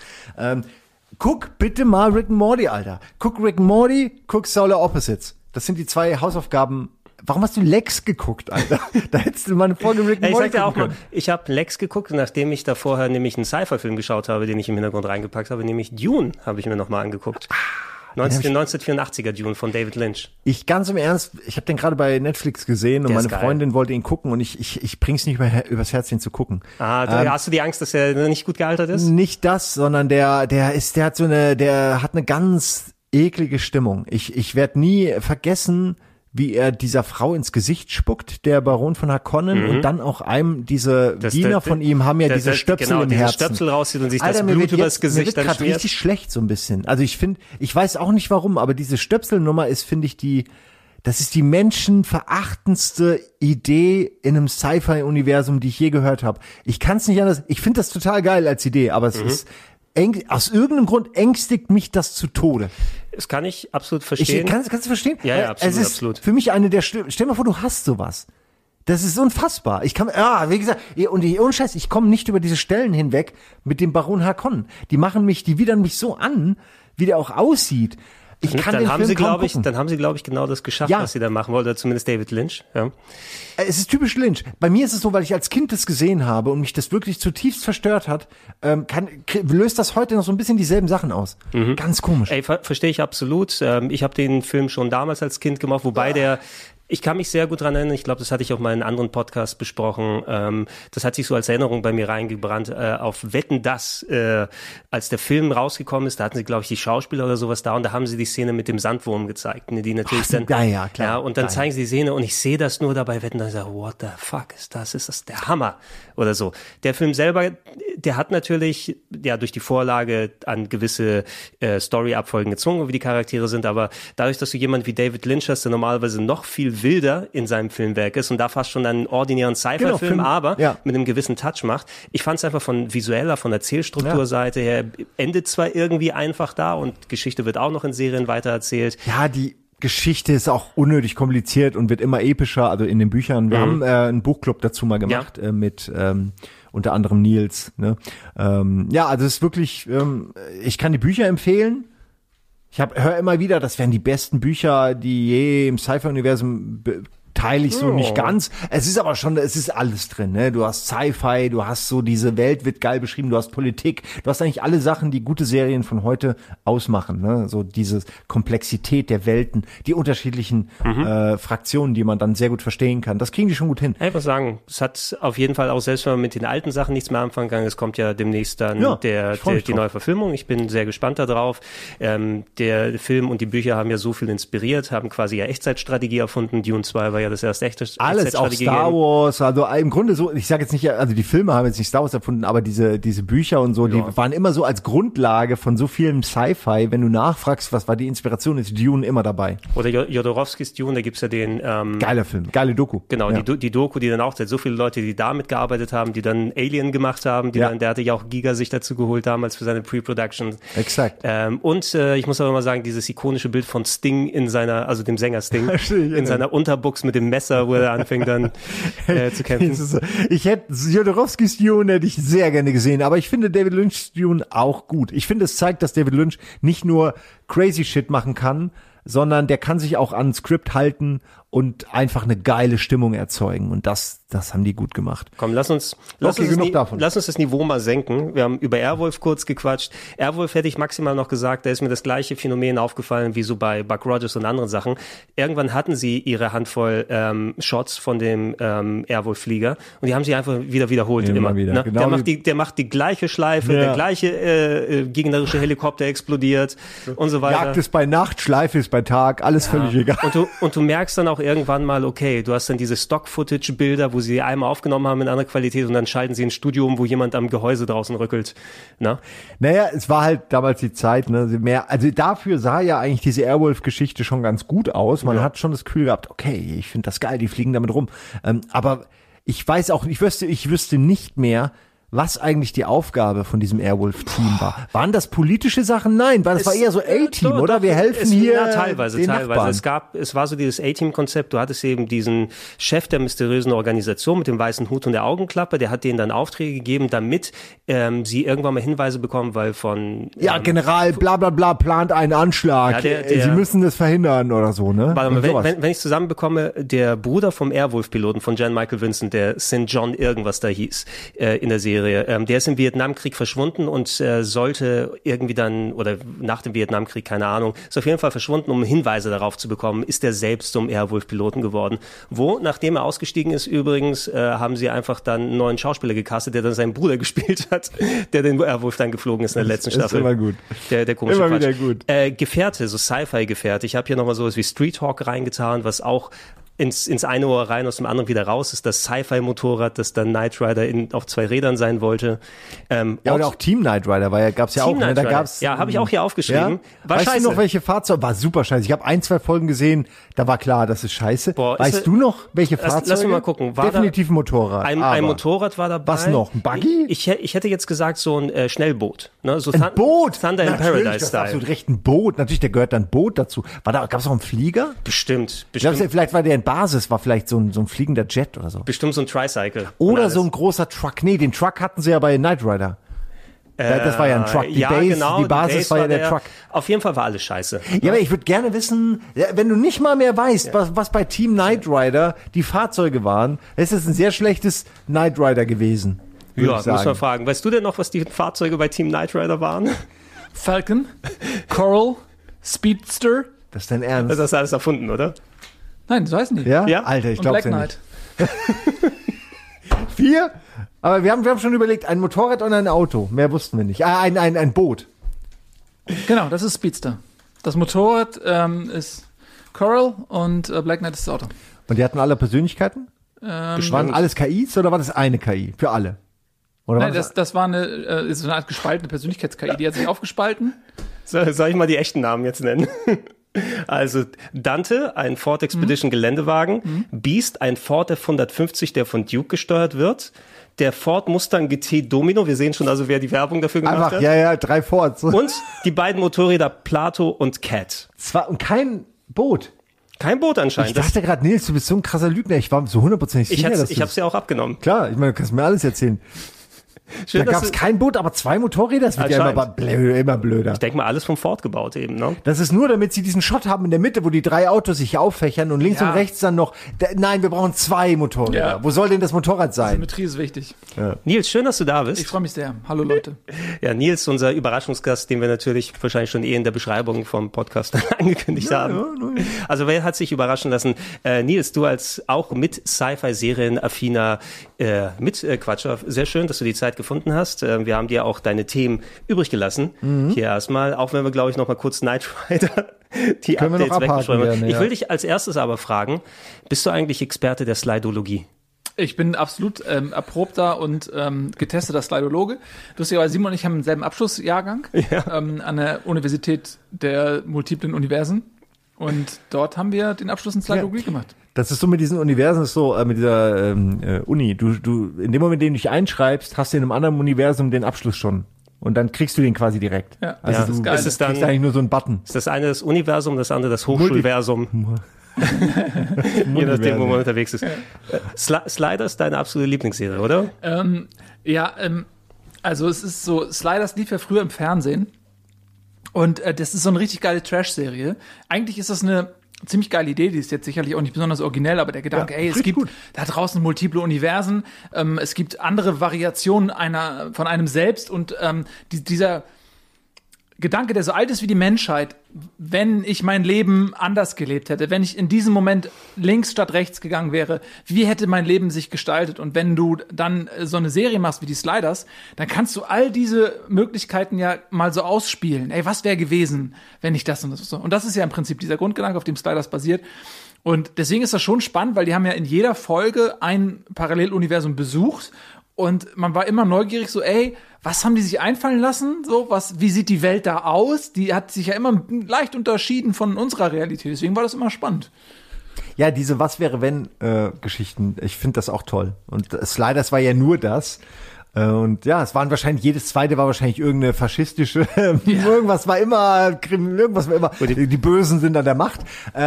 Guck bitte mal Rick and Morty, Alter. Guck Rick and Morty, guck Solar Opposites. Das sind die 2 Hausaufgaben. Warum hast du Lex geguckt, Alter? Da hättest du mal eine Folge Rick and Morty Ich sag dir auch mal, ich habe Lex geguckt, nachdem ich da vorher nämlich einen Sci-Fi-Film geschaut habe, den ich im Hintergrund reingepackt habe, nämlich Dune habe ich mir nochmal angeguckt. 1984er Dune von David Lynch. Ganz im Ernst, ich habe den gerade bei Netflix gesehen und meine Freundin wollte ihn gucken und ich bring's nicht mehr übers Herz, den zu gucken. Hast du die Angst, dass er nicht gut gealtert ist? Nicht das, sondern der hat eine ganz eklige Stimmung. Ich werde nie vergessen, wie er dieser Frau ins Gesicht spuckt, der Baron von Harkonnen, und dann auch diese Diener von ihm haben ja diese Stöpsel im Herzen. Stöpsel rauszieht und sich das Blut übers Gesicht dann schmiert. Mir wird richtig schlecht so ein bisschen. Also ich weiß auch nicht warum, aber diese Stöpselnummer ist, finde ich, das ist die menschenverachtendste Idee in einem Sci-Fi-Universum, die ich je gehört habe. Ich kann es nicht anders, ich finde das total geil als Idee, aber es ist aus irgendeinem Grund ängstigt mich das zu Tode. Das kann ich absolut verstehen. Kannst du verstehen? Ja, absolut, es ist absolut. Für mich eine der stell dir mal vor, du hast sowas. Das ist unfassbar. Wie gesagt, ohne Scheiß, ich komme nicht über diese Stellen hinweg mit dem Baron Harkonnen. Die widern mich so an, wie der auch aussieht. Dann haben sie, glaube ich, genau das geschafft, was sie da machen wollten, oder zumindest David Lynch. Ja. Es ist typisch Lynch. Bei mir ist es so, weil ich als Kind das gesehen habe und mich das wirklich zutiefst verstört hat, löst das heute noch so ein bisschen dieselben Sachen aus. Ganz komisch. Verstehe ich absolut. Ich habe den Film schon damals als Kind gemacht, wobei der Ich kann mich sehr gut dran erinnern, ich glaube, das hatte ich auch mal in einem anderen Podcast besprochen, das hat sich so als Erinnerung bei mir reingebrannt, auf Wetten, dass, als der Film rausgekommen ist, da hatten sie, glaube ich, die Schauspieler oder sowas da und da haben sie die Szene mit dem Sandwurm gezeigt, ne, die natürlich dann, ja, klar. Ja, und dann zeigen sie die Szene und ich sehe das nur dabei Wetten, dass ich sage, what the fuck ist das der Hammer oder so. Der Film selber, der hat natürlich, ja, durch die Vorlage an gewisse Story-Abfolgen gezwungen, wie die Charaktere sind, aber dadurch, dass du jemand wie David Lynch hast, der normalerweise noch viel wilder in seinem Filmwerk ist und da fast schon einen ordinären Sci-Fi-Film, aber mit einem gewissen Touch macht. Ich fand es einfach von visueller, von Erzählstrukturseite her, endet zwar irgendwie einfach da und Geschichte wird auch noch in Serien weitererzählt. Ja, die Geschichte ist auch unnötig kompliziert und wird immer epischer, also in den Büchern. Wir haben einen Buchclub dazu mal gemacht, mit unter anderem Nils. Ne? Also es ist wirklich, ich kann die Bücher empfehlen. Ich höre immer wieder, das wären die besten Bücher, die je im Sci-Fi-Universum teile ich so nicht ganz. Es ist aber schon, es ist alles drin, ne? Du hast Sci-Fi, du hast so diese Welt wird geil beschrieben, du hast Politik, du hast eigentlich alle Sachen, die gute Serien von heute ausmachen, ne? So diese Komplexität der Welten, die unterschiedlichen Fraktionen, die man dann sehr gut verstehen kann. Das kriegen die schon gut hin. Ich muss sagen, es hat auf jeden Fall auch, selbst wenn man mit den alten Sachen nichts mehr anfangen kann, es kommt ja demnächst dann die neue Verfilmung. Ich bin sehr gespannt darauf. Der Film und die Bücher haben ja so viel inspiriert, haben quasi ja Echtzeitstrategie erfunden. Dune 2 war ja das erste echte alles auch Star Wars, also im Grunde so, ich sage jetzt nicht, also die Filme haben jetzt nicht Star Wars erfunden, aber diese Bücher und so, die waren immer so als Grundlage von so vielen Sci-Fi, wenn du nachfragst, was war die Inspiration, ist Dune immer dabei. Oder Jodorowskis Dune, da gibt's ja den geiler Film, geile Doku. Genau, die Doku, die dann auch, so viele Leute, die da mitgearbeitet haben, die dann Alien gemacht haben, der hatte ja auch Giga sich dazu geholt damals für seine Pre-Production. Exakt. Ich muss aber mal sagen, dieses ikonische Bild von Sting also dem Sänger Sting, in seiner Unterbuchs mit dem Messer, wo er anfängt dann zu kämpfen. Ich hätte Jodorowskis Dune hätte ich sehr gerne gesehen, aber ich finde David Lynch's Dune auch gut. Ich finde, es zeigt, dass David Lynch nicht nur crazy shit machen kann, sondern der kann sich auch an ein Skript halten und einfach eine geile Stimmung erzeugen. Und das haben die gut gemacht. Komm, lass uns das Niveau mal senken. Wir haben über Airwolf kurz gequatscht. Airwolf hätte ich maximal noch gesagt, da ist mir das gleiche Phänomen aufgefallen wie so bei Buck Rogers und anderen Sachen. Irgendwann hatten sie ihre Handvoll Shots von dem Airwolf-Flieger und die haben sie einfach wiederholt. Immer wieder. Ne? Genau, der macht die gleiche Schleife, der gleiche gegnerische Helikopter explodiert und so weiter. Jagd ist bei Nacht, Schleife ist bei Tag, alles völlig egal. Und du merkst dann auch irgendwann mal, okay, du hast dann diese Stock-Footage-Bilder, wo sie einmal aufgenommen haben in anderer Qualität und dann schalten sie ins Studio um, wo jemand am Gehäuse draußen rückelt. Na? Naja, es war halt damals die Zeit, ne, also dafür sah ja eigentlich diese Airwolf-Geschichte schon ganz gut aus. Man hat schon das Gefühl gehabt, okay, ich finde das geil, die fliegen damit rum. Aber ich weiß auch, ich wüsste nicht mehr, was eigentlich die Aufgabe von diesem Airwolf-Team war. Waren das politische Sachen? Nein, das war eher so A-Team, oder? Wir helfen hier. Ja, teilweise. Es war so dieses A-Team-Konzept. Du hattest eben diesen Chef der mysteriösen Organisation mit dem weißen Hut und der Augenklappe, der hat denen dann Aufträge gegeben, damit sie irgendwann mal Hinweise bekommen, weil von General bla bla bla plant einen Anschlag. Sie müssen das verhindern oder so, ne? Warte mal, wenn ich zusammenbekomme, der Bruder vom Airwolf-Piloten, von Jan Michael Vincent, der St. John irgendwas da hieß, in der Serie, der ist im Vietnamkrieg verschwunden und sollte irgendwie dann, oder nach dem Vietnamkrieg, keine Ahnung, ist auf jeden Fall verschwunden, um Hinweise darauf zu bekommen, ist er selbst zum Airwolf-Piloten geworden. Nachdem er ausgestiegen ist übrigens, haben sie einfach dann einen neuen Schauspieler gecastet, der dann seinen Bruder gespielt hat, der den Airwolf dann geflogen ist in der letzten Staffel. Ist immer gut. Der komische Immer wieder gut. Gefährte, so Sci-Fi-Gefährte. Ich habe hier nochmal sowas wie Street Hawk reingetan, was auch ins eine Ohr rein, aus dem anderen wieder raus ist das Sci-Fi-Motorrad, das dann Knight Rider auf 2 Rädern sein wollte. Oder auch Team Knight Rider, gab's ja auch. Ne? Da gab's, habe ich auch hier aufgeschrieben. Ja? Weißt du noch, welche Fahrzeuge? War super scheiße. Ich habe 1, 2 Folgen gesehen, da war klar, das ist scheiße. Weißt du noch, welche Fahrzeuge? Lass mich mal gucken. Definitiv ein Motorrad. Ein Motorrad war dabei. Was noch? Ein Buggy? Ich hätte jetzt gesagt, so ein Schnellboot. Ne? So ein Boot? Thunder in Paradise-Style. Das absolut recht, ein Boot. Natürlich, da gehört dann ein Boot dazu. Gab's auch einen Flieger? Bestimmt. Ich glaube, vielleicht war der in Basis, war vielleicht so ein fliegender Jet oder so. Bestimmt so ein Tricycle. Oder so ein großer Truck. Nee, den Truck hatten sie ja bei Knight Rider. Das war ja ein Truck. Die Basis war ja der Truck. Auf jeden Fall war alles scheiße. Ja, aber ich würde gerne wissen, wenn du nicht mal mehr weißt, was bei Team Knight Rider die Fahrzeuge waren, ist es ein sehr schlechtes Knight Rider gewesen. Ja, muss man fragen. Weißt du denn noch, was die Fahrzeuge bei Team Knight Rider waren? Falcon, Coral, Speedster. Das ist dein Ernst? Das hast du alles erfunden, oder? Nein, das weiß ich nicht. Ja? Ja. Alter, ich Und glaube Black ja nicht. Knight. 4? Aber wir haben schon überlegt, ein Motorrad und ein Auto. Mehr wussten wir nicht. Ein Boot. Genau, das ist Speedster. Das Motorrad ist Coral und Black Knight ist das Auto. Und die hatten alle Persönlichkeiten? Waren alles KIs oder war das eine KI? Für alle? Oder Nein, das war ist so eine Art gespaltene Persönlichkeits-KI. Die hat sich aufgespalten. Soll ich mal die echten Namen jetzt nennen? Also Dante, ein Ford Expedition Geländewagen. Beast, ein Ford F-150, der von Duke gesteuert wird. Der Ford Mustang GT Domino, wir sehen schon also, wer die Werbung dafür gemacht hat. Ja, 3 Fords. Und die beiden Motorräder Plato und Cat. Und kein Boot. Kein Boot anscheinend. Ich dachte gerade, Nils, du bist so ein krasser Lügner. Ich war so 100% sicher, Ich hab's ja auch abgenommen. Klar, ich meine, du kannst mir alles erzählen. Schön, da gab es kein Boot, aber 2 Motorräder, das wird ja immer blöder. Ich denke mal, alles vom Ford gebaut eben, ne? Das ist nur, damit sie diesen Shot haben in der Mitte, wo die 3 Autos sich auffächern und links und rechts dann noch, nein, wir brauchen 2 Motorräder. Ja. Wo soll denn das Motorrad sein? Symmetrie ist wichtig. Ja. Nils, schön, dass du da bist. Ich freue mich sehr. Hallo Leute. Ja, Nils, unser Überraschungsgast, den wir natürlich wahrscheinlich schon in der Beschreibung vom Podcast angekündigt haben. Ja. Also wer hat sich überraschen lassen? Nils, du als auch mit Sci-Fi-Serien-affiner Mitquatscher, sehr schön, dass du die Zeit gefunden hast. Wir haben dir auch deine Themen übrig gelassen. Hier erstmal, auch wenn wir, glaube ich, noch mal kurz Knight Rider die können Updates weggeschrieben haben. Ja. Ich will dich als erstes aber fragen, bist du eigentlich Experte der Slidologie? Ich bin absolut erprobter und getesteter Slidologe. Lustigerweise, Simon und ich haben denselben Abschlussjahrgang an der Universität der multiplen Universen. Und dort haben wir den Abschluss in Slidologie gemacht. Das ist so mit diesen Universen, ist so mit dieser Uni. Du in dem Moment, in dem du dich einschreibst, hast du in einem anderen Universum den Abschluss schon. Und dann kriegst du den quasi direkt. Ja, also das ist geil. Du kriegst eigentlich nur so einen Button. Ist das eine das Universum, das andere das Hochschulversum? Je nachdem, wo man unterwegs ist. Slider ist deine absolute Lieblingsserie, oder? Also es ist so, Sliders lief ja früher im Fernsehen. Und das ist so eine richtig geile Trash-Serie. Eigentlich ist das eine ziemlich geile Idee, die ist jetzt sicherlich auch nicht besonders originell, aber der Gedanke, es gibt da draußen multiple Universen, es gibt andere Variationen von einem selbst und dieser Gedanke, der so alt ist wie die Menschheit, wenn ich mein Leben anders gelebt hätte, wenn ich in diesem Moment links statt rechts gegangen wäre, wie hätte mein Leben sich gestaltet? Und wenn du dann so eine Serie machst wie die Sliders, dann kannst du all diese Möglichkeiten ja mal so ausspielen. Ey, was wäre gewesen, wenn ich das und das so? Und das ist ja im Prinzip dieser Grundgedanke, auf dem Sliders basiert. Und deswegen ist das schon spannend, weil die haben ja in jeder Folge ein Paralleluniversum besucht. Und man war immer neugierig, so, was haben die sich einfallen lassen? So, wie sieht die Welt da aus? Die hat sich ja immer leicht unterschieden von unserer Realität. Deswegen war das immer spannend. Ja, diese Was-wäre-wenn-Geschichten, ich finde das auch toll. Und Sliders war ja nur das. Und ja, es waren wahrscheinlich, jedes zweite war wahrscheinlich irgendeine faschistische, irgendwas war immer, die Bösen sind an der Macht.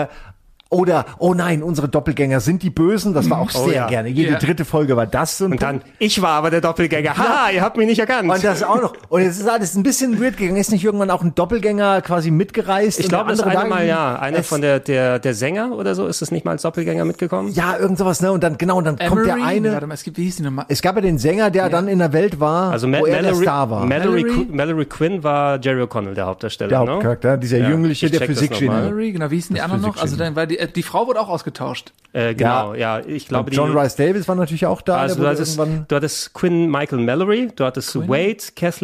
Oder, oh nein, unsere Doppelgänger sind die Bösen. Das war auch sehr gerne. Jede dritte Folge war das. Und dann, ich war aber der Doppelgänger. Haha, ihr habt mich nicht erkannt. Und das auch noch. Und es ist alles ein bisschen weird gegangen. Ist nicht irgendwann auch ein Doppelgänger quasi mitgereist? Ich glaube, das eine Mal, einer von der Sänger oder so, ist es nicht mal als Doppelgänger mitgekommen? Ja, irgend sowas, ne? Und dann, genau, und dann kommt der eine. Warte mal, wie hieß die nochmal? Es gab ja den Sänger, der dann in der Welt war, also wo er der Star war. Mallory Quinn war Jerry O'Connell, der Hauptdarsteller. Der Hauptcharakter, dieser Jüngliche, der Physikgenie. Mallory, genau, wie hießen die anderen noch? Also dann war die Frau wurde auch ausgetauscht. Genau, ich glaube, John Rhys Davis war natürlich auch da. Also du hattest Quinn Michael Mallory, du hattest Wade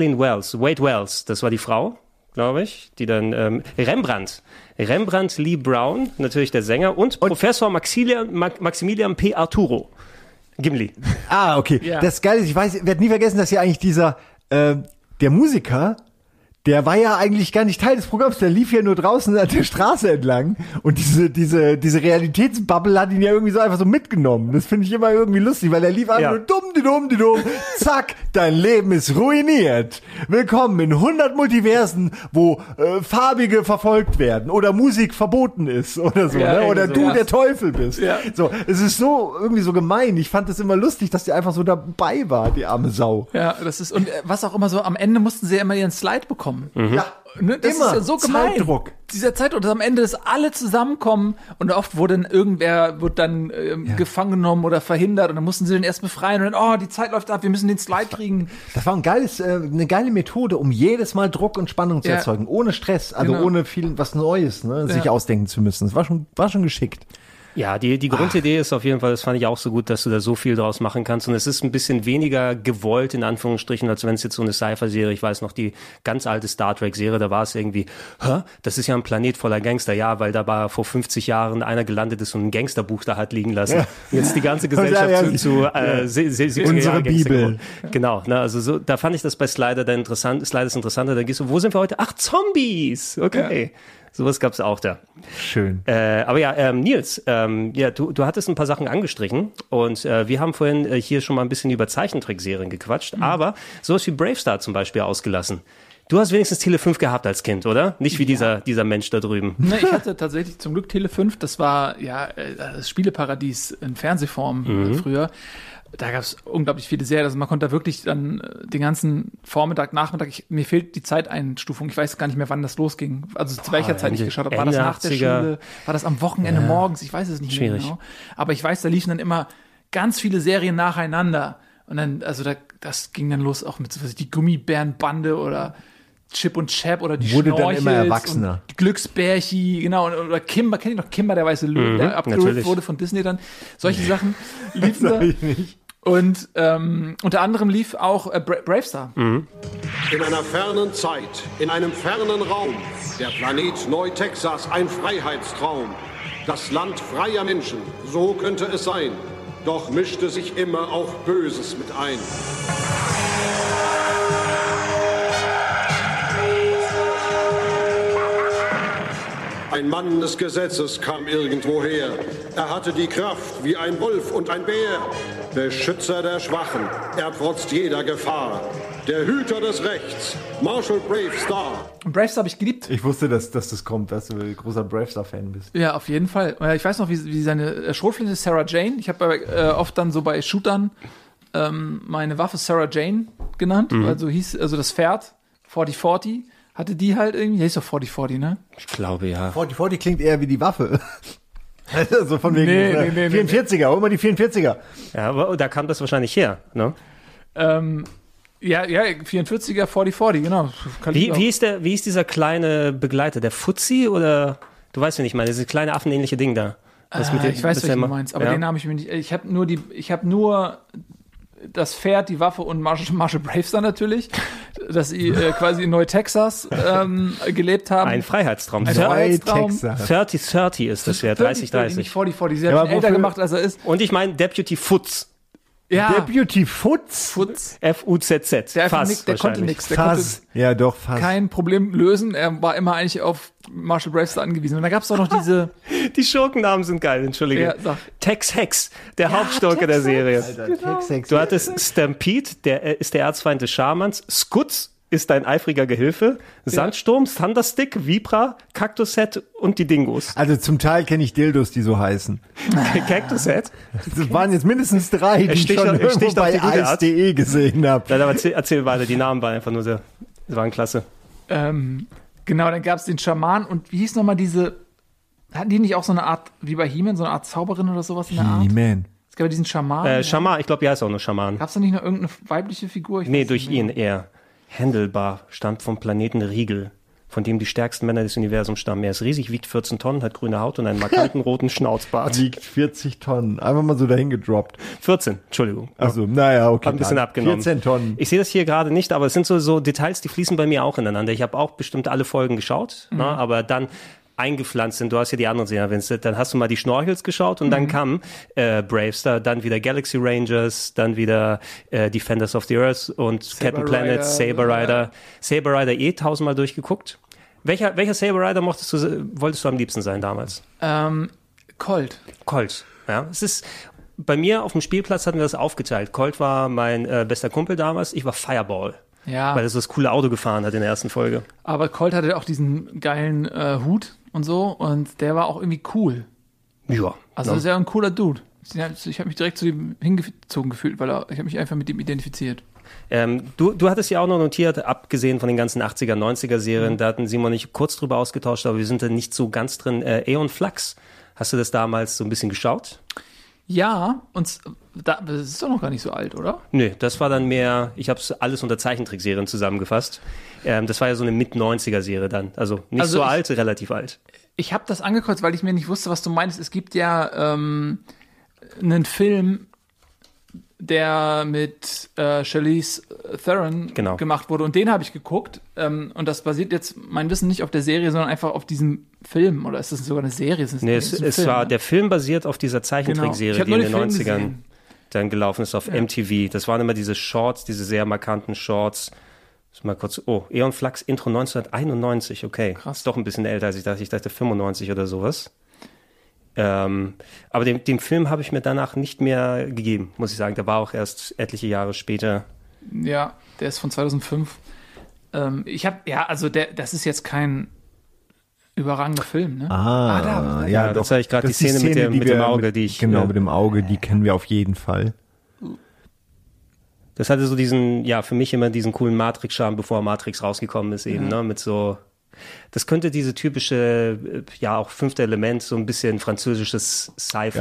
Wells, das war die Frau, glaube ich, die dann Rembrandt Lee Brown, natürlich der Sänger, und Professor Maximilian P. Arturo Gimli. Ah, okay. Ja. Das Geile ist, ich werde nie vergessen, dass ja eigentlich dieser der Musiker, der war ja eigentlich gar nicht Teil des Programms, der lief ja nur draußen an der Straße entlang und diese Realitätsbubble hat ihn ja irgendwie so einfach so mitgenommen. Das finde ich immer irgendwie lustig, weil er lief einfach nur dumm, zack, dein Leben ist ruiniert. Willkommen in 100 Multiversen, wo Farbige verfolgt werden oder Musik verboten ist oder so, ne? Oder so, du der Teufel bist. Ja. So, es ist so irgendwie so gemein. Ich fand es immer lustig, dass der einfach so dabei war, die arme Sau. Ja, das ist, und was auch immer so, am Ende mussten sie ja immer ihren Slide bekommen. Mhm. Ja, das immer. Ist ja so gemein. Zeitdruck. Dieser Zeitdruck, dass am Ende das alle zusammenkommen und oft wird dann gefangen genommen oder verhindert und dann mussten sie den erst befreien und dann, die Zeit läuft ab, wir müssen den Slide kriegen. Das war eine geile Methode, um jedes Mal Druck und Spannung zu erzeugen, ohne Stress, also ohne viel was Neues, sich ausdenken zu müssen. Das war schon geschickt. Ja, die Grundidee ist auf jeden Fall, das fand ich auch so gut, dass du da so viel draus machen kannst. Und es ist ein bisschen weniger gewollt, in Anführungsstrichen, als wenn es jetzt so eine Sci-Fi-Serie, ich weiß noch, die ganz alte Star Trek-Serie, da war es irgendwie, das ist ja ein Planet voller Gangster. Ja, weil da war vor 50 Jahren einer gelandet ist und ein Gangsterbuch da hat liegen lassen. Ja. Und jetzt die ganze Gesellschaft zu unsere Bibel. Genau, ne, also so, da fand ich das bei Slider dann interessant. Slider ist interessanter, da gehst du, wo sind wir heute? Ach, Zombies! Okay. Ja. Sowas gab's auch da. Schön. Aber ja, Nils, du hattest ein paar Sachen angestrichen und wir haben vorhin hier schon mal ein bisschen über Zeichentrickserien gequatscht, aber sowas wie Bravestar zum Beispiel ausgelassen. Du hast wenigstens Tele 5 gehabt als Kind, oder? Nicht wie dieser Mensch da drüben. Ne, ich hatte tatsächlich zum Glück Tele 5, das war das Spieleparadies in Fernsehform früher. Da gab es unglaublich viele Serien. Also man konnte da wirklich dann den ganzen Vormittag, Nachmittag, mir fehlt die Zeiteinstufung. Ich weiß gar nicht mehr, wann das losging. Also zu welcher Zeit ich geschaut habe. War das nach der Schule? War das am Wochenende morgens? Ich weiß es nicht mehr genau. Aber ich weiß, da liefen dann immer ganz viele Serien nacheinander. Und dann, also das ging dann los auch mit so was, die Gummibärenbande oder Chip und Chap oder die Wurde Schnorchels dann immer erwachsener. Und Glücksbärchi, genau, oder Kimber, kenn ich noch Kimber, der weiße Löwe, der abgerückt wurde von Disney dann. Solche Sachen liefen da. Und unter anderem lief auch Bravestar. In einer fernen Zeit, in einem fernen Raum, der Planet Neu-Texas, ein Freiheitstraum. Das Land freier Menschen, so könnte es sein. Doch mischte sich immer auch Böses mit ein. Ein Mann des Gesetzes kam irgendwoher. Er hatte die Kraft wie ein Wolf und ein Bär. Beschützer der Schwachen, er trotzt jeder Gefahr. Der Hüter des Rechts, Marshal Bravestar. Und Bravestar habe ich geliebt. Ich wusste, dass das kommt, dass du ein großer Bravestar-Fan bist. Ja, auf jeden Fall. Ich weiß noch, wie seine Schrotflinte ist Sarah Jane. Ich habe oft dann so bei Shootern meine Waffe Sarah Jane genannt. Also das Pferd 4040. Hatte die halt irgendwie, hieß doch 4040, ne? Ich glaube, ja. 4040 klingt eher wie die Waffe. Also von wegen 44er, hol mal die 44er. Ja, aber da kam das wahrscheinlich her, ne? Ja, 44er, 4040, genau. Wie ist dieser kleine Begleiter, der Fuzzi oder, du weißt ja nicht, dieses kleine affenähnliche Ding da. Ich weiß, was du meinst, aber den habe ich mir nicht, ich habe nur das Pferd, die Waffe und Marshall Bravestar natürlich, dass sie quasi in Neu-Texas gelebt haben. Ein Freiheitstraum. 30-30 ist das ja, 30-30. Nicht 40-40, sie hat älter gemacht, als er ist. Und ich meine Deputy Futz. Ja. Deputy Futz? F-U-Z-Z. Der konnte nichts. Fuzz. Ja, doch, fast. Kein Problem lösen. Er war immer eigentlich auf Marshall Bravestar angewiesen. Und da gab es auch noch diese... Die Schurkennamen sind geil, entschuldige. Ja, Tex Hex, der Hauptschurke der Serie. Alter, genau. Tex Hex. Du hattest Stampede, der ist der Erzfeind des Schamans. Skutz ist dein eifriger Gehilfe. Sandsturm, Thunderstick, Vibra, Cactus-Head und die Dingos. Also zum Teil kenne ich Dildos, die so heißen. Cactus-Head? Das waren jetzt mindestens 3, die ich schon irgendwo bei Ice.de gesehen habe. Ja, aber erzähl weiter, die Namen waren einfach nur sehr, waren klasse. Genau, dann gab es den Schaman und wie hieß nochmal diese, hatten die nicht auch so eine Art, wie bei He-Man, so eine Art Zauberin oder sowas in der Art? He-Man. Es gab ja diesen Schaman. Schaman, ich glaube, die heißt auch nur Schaman. Gab es da nicht noch irgendeine weibliche Figur? Nee, durch ihn eher. Handelbar stammt vom Planeten Riegel, von dem die stärksten Männer des Universums stammen. Er ist riesig, wiegt 14 Tonnen, hat grüne Haut und einen markanten roten Schnauzbart. Wiegt 40 Tonnen. Einfach mal so dahin gedroppt. 14, Entschuldigung. Also, naja, okay. Hab ein bisschen abgenommen. 14 Tonnen. Ich sehe das hier gerade nicht, aber es sind so Details, die fließen bei mir auch ineinander. Ich habe auch bestimmt alle Folgen geschaut, aber dann eingepflanzt sind. Du hast ja die anderen Serien erwähnt. Dann hast du mal die Schnorchels geschaut und dann kam Bravestar, dann wieder Galaxy Rangers, dann wieder Defenders of the Earth und Captain Planet, Saber Rider. Saber Rider 1000-mal durchgeguckt. Welcher Saber Rider wolltest du am liebsten sein damals? Colt. Colt, ja. Es ist, bei mir auf dem Spielplatz hatten wir das aufgeteilt. Colt war mein bester Kumpel damals, ich war Fireball. Ja. Weil er so das coole Auto gefahren hat in der ersten Folge. Aber Colt hatte auch diesen geilen Hut und so und der war auch irgendwie cool. Ja. Also das ist ja ein cooler Dude. Ich habe mich direkt zu ihm hingezogen gefühlt, weil ich habe mich einfach mit ihm identifiziert. Du hattest ja auch noch notiert, abgesehen von den ganzen 80er, 90er Serien, da hatten Simon und ich kurz drüber ausgetauscht, aber wir sind da nicht so ganz drin. Aeon Flux, hast du das damals so ein bisschen geschaut? Ja, das ist doch noch gar nicht so alt, oder? Nee, das war dann mehr, ich habe es alles unter Zeichentrickserien zusammengefasst. Das war ja so eine Mit-90er-Serie dann. Also nicht so alt, relativ alt. Ich habe das angekreuzt, weil ich mir nicht wusste, was du meinst. Es gibt ja einen Film, der mit Charlize Theron gemacht wurde. Und den habe ich geguckt. Und das basiert jetzt, mein Wissen, nicht auf der Serie, sondern einfach auf diesem Film. Oder ist das sogar eine Serie? Der Film basiert auf dieser Zeichentrickserie, die in den 90ern dann gelaufen ist auf MTV. Das waren immer diese Shorts, diese sehr markanten Shorts. Mal kurz, Aeon Flux Intro 1991, okay. Krass. Ist doch ein bisschen älter als ich dachte. Ich dachte 95 oder sowas. Aber den Film habe ich mir danach nicht mehr gegeben, muss ich sagen. Der war auch erst etliche Jahre später. Ja, der ist von 2005. Das ist jetzt kein überragender Film, ne? Ja, das habe ich gerade die Szene mit dem Auge, die ich... Genau, mit dem Auge, die kennen wir auf jeden Fall. Das hatte so für mich immer diesen coolen Matrix-Charme, bevor Matrix rausgekommen ist eben, ne? Mit so... Das könnte diese typische, auch 5. Element, so ein bisschen französisches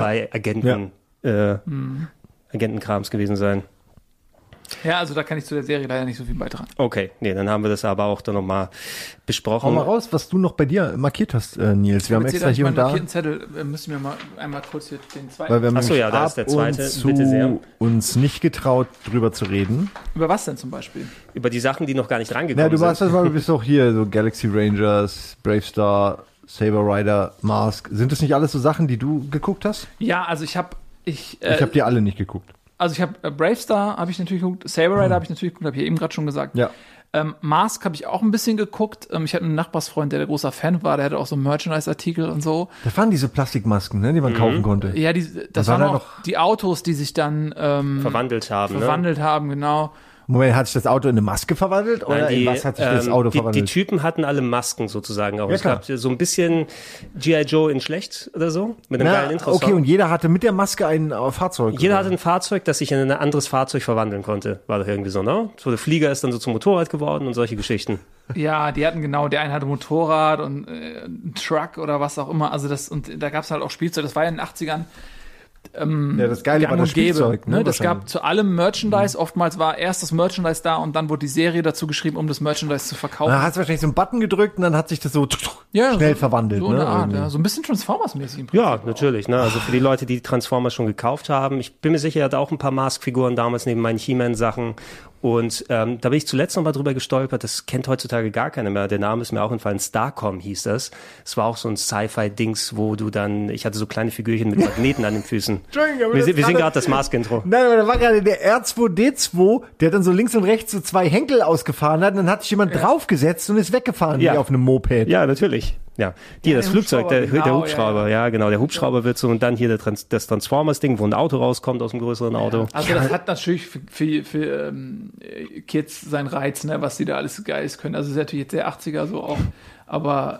Sci-Fi-Agentenkrams gewesen sein. Ja, also da kann ich zu der Serie leider nicht so viel beitragen. Okay, dann haben wir das aber auch dann nochmal besprochen. Hau mal raus, was du noch bei dir markiert hast, Nils. Wir haben extra hier und da... markierten Zettel, müssen wir mal einmal kurz hier den zweiten... Weil wir haben da ist der zweite, bitte sehr. Uns nicht getraut, drüber zu reden. Über was denn zum Beispiel? Über die Sachen, die noch gar nicht rangekommen sind. Du bist auch hier, so Galaxy Rangers, Bravestar, Saber Rider, Mask. Sind das nicht alles so Sachen, die du geguckt hast? Ja, also ich habe die alle nicht geguckt. Also ich habe Bravestar habe ich natürlich geguckt, Saber Rider habe ich natürlich geguckt, habe ich ja eben gerade schon gesagt. Ja. Mask habe ich auch ein bisschen geguckt. Ich hatte einen Nachbarsfreund, der großer Fan war, der hatte auch so Merchandise-Artikel und so. Das waren diese Plastikmasken, ne, die man kaufen konnte. Ja, das waren auch die Autos, die sich dann verwandelt haben, genau. Moment, hat sich das Auto in eine Maske verwandelt? Oder in was hat sich das Auto verwandelt? Die Typen hatten alle Masken sozusagen auch. Ja, es gab so ein bisschen G.I. Joe in schlecht oder so, mit einem geilen Intro-Song. Okay, und jeder hatte mit der Maske ein Fahrzeug? Jeder hatte ein Fahrzeug, das sich in ein anderes Fahrzeug verwandeln konnte. War doch irgendwie so, ne? So der Flieger ist dann so zum Motorrad geworden und solche Geschichten. Ja, die hatten der eine hatte Motorrad und einen Truck oder was auch immer. Also und da gab es halt auch Spielzeug. Das war ja in den 80ern. Das Geile war das Spielzeug. Ne? Das gab zu allem Merchandise. Oftmals war erst das Merchandise da und dann wurde die Serie dazu geschrieben, um das Merchandise zu verkaufen. Da hast du wahrscheinlich so einen Button gedrückt und dann hat sich das so schnell verwandelt. So eine Art, ja. So ein bisschen Transformers-mäßig im Prinzip. Ja, natürlich. Ne? Also für die Leute, die Transformers schon gekauft haben. Ich bin mir sicher, er hatte auch ein paar Mask-Figuren damals neben meinen He-Man-Sachen. Und da bin ich zuletzt noch mal drüber gestolpert, das kennt heutzutage gar keiner mehr. Der Name ist mir auch entfallen, Starcom hieß das. Es war auch so ein Sci-Fi-Dings, wo ich hatte so kleine Figürchen mit Magneten an den Füßen. Wir sehen gerade das Mask-Intro. Nein, aber da war gerade der R2-D2, der dann so links und rechts so 2 Henkel ausgefahren hat und dann hat sich jemand draufgesetzt und ist weggefahren, wie auf einem Moped. Ja, natürlich. Ja, das Flugzeug, der Hubschrauber, ja genau, der Hubschrauber wird so und dann hier das Transformers-Ding, wo ein Auto rauskommt aus einem größeren Auto. Also das hat natürlich für Kids seinen Reiz, ne, was die da alles Geiles können. Also das ist natürlich jetzt sehr 80er so auch, aber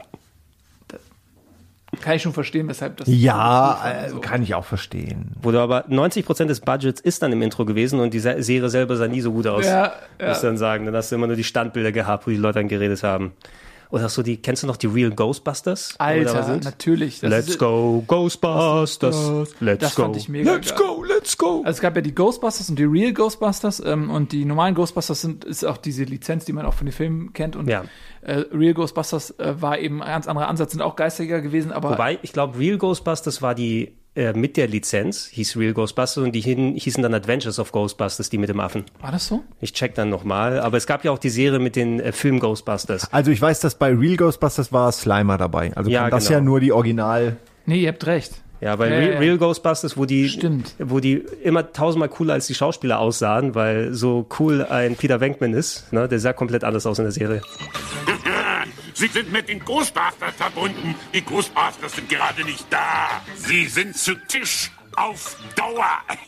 kann ich schon verstehen, weshalb das... Ja, kann ich auch verstehen. Wurde aber 90% des Budgets ist dann im Intro gewesen und die Serie selber sah nie so gut aus. Ja. Muss ich dann sagen. Dann hast du immer nur die Standbilder gehabt, wo die Leute dann geredet haben. Oder so kennst du noch die Real Ghostbusters? Alter, natürlich. Let's go, Ghostbusters. Das fand ich mega geil. Let's go. Also es gab ja die Ghostbusters und die Real Ghostbusters und die normalen Ghostbusters ist auch diese Lizenz, die man auch von den Filmen kennt und Real Ghostbusters war eben ein ganz anderer Ansatz, sind auch geistiger gewesen, aber... Wobei, ich glaube, Real Ghostbusters war die mit der Lizenz, hieß Real Ghostbusters und die hießen dann Adventures of Ghostbusters, die mit dem Affen. War das so? Ich check dann nochmal, aber es gab ja auch die Serie mit den Film Ghostbusters. Also ich weiß, dass bei Real Ghostbusters war Slimer dabei, also das ja nur die Original... Nee, ihr habt recht. Ja, bei Real Ghostbusters, wo die immer 1000-mal cooler als die Schauspieler aussahen, weil so cool ein Peter Venkman ist, ne, der sah komplett anders aus in der Serie. Sie sind mit den Ghostbusters verbunden. Die Ghostbusters sind gerade nicht da. Sie sind zu Tisch auf Dauer.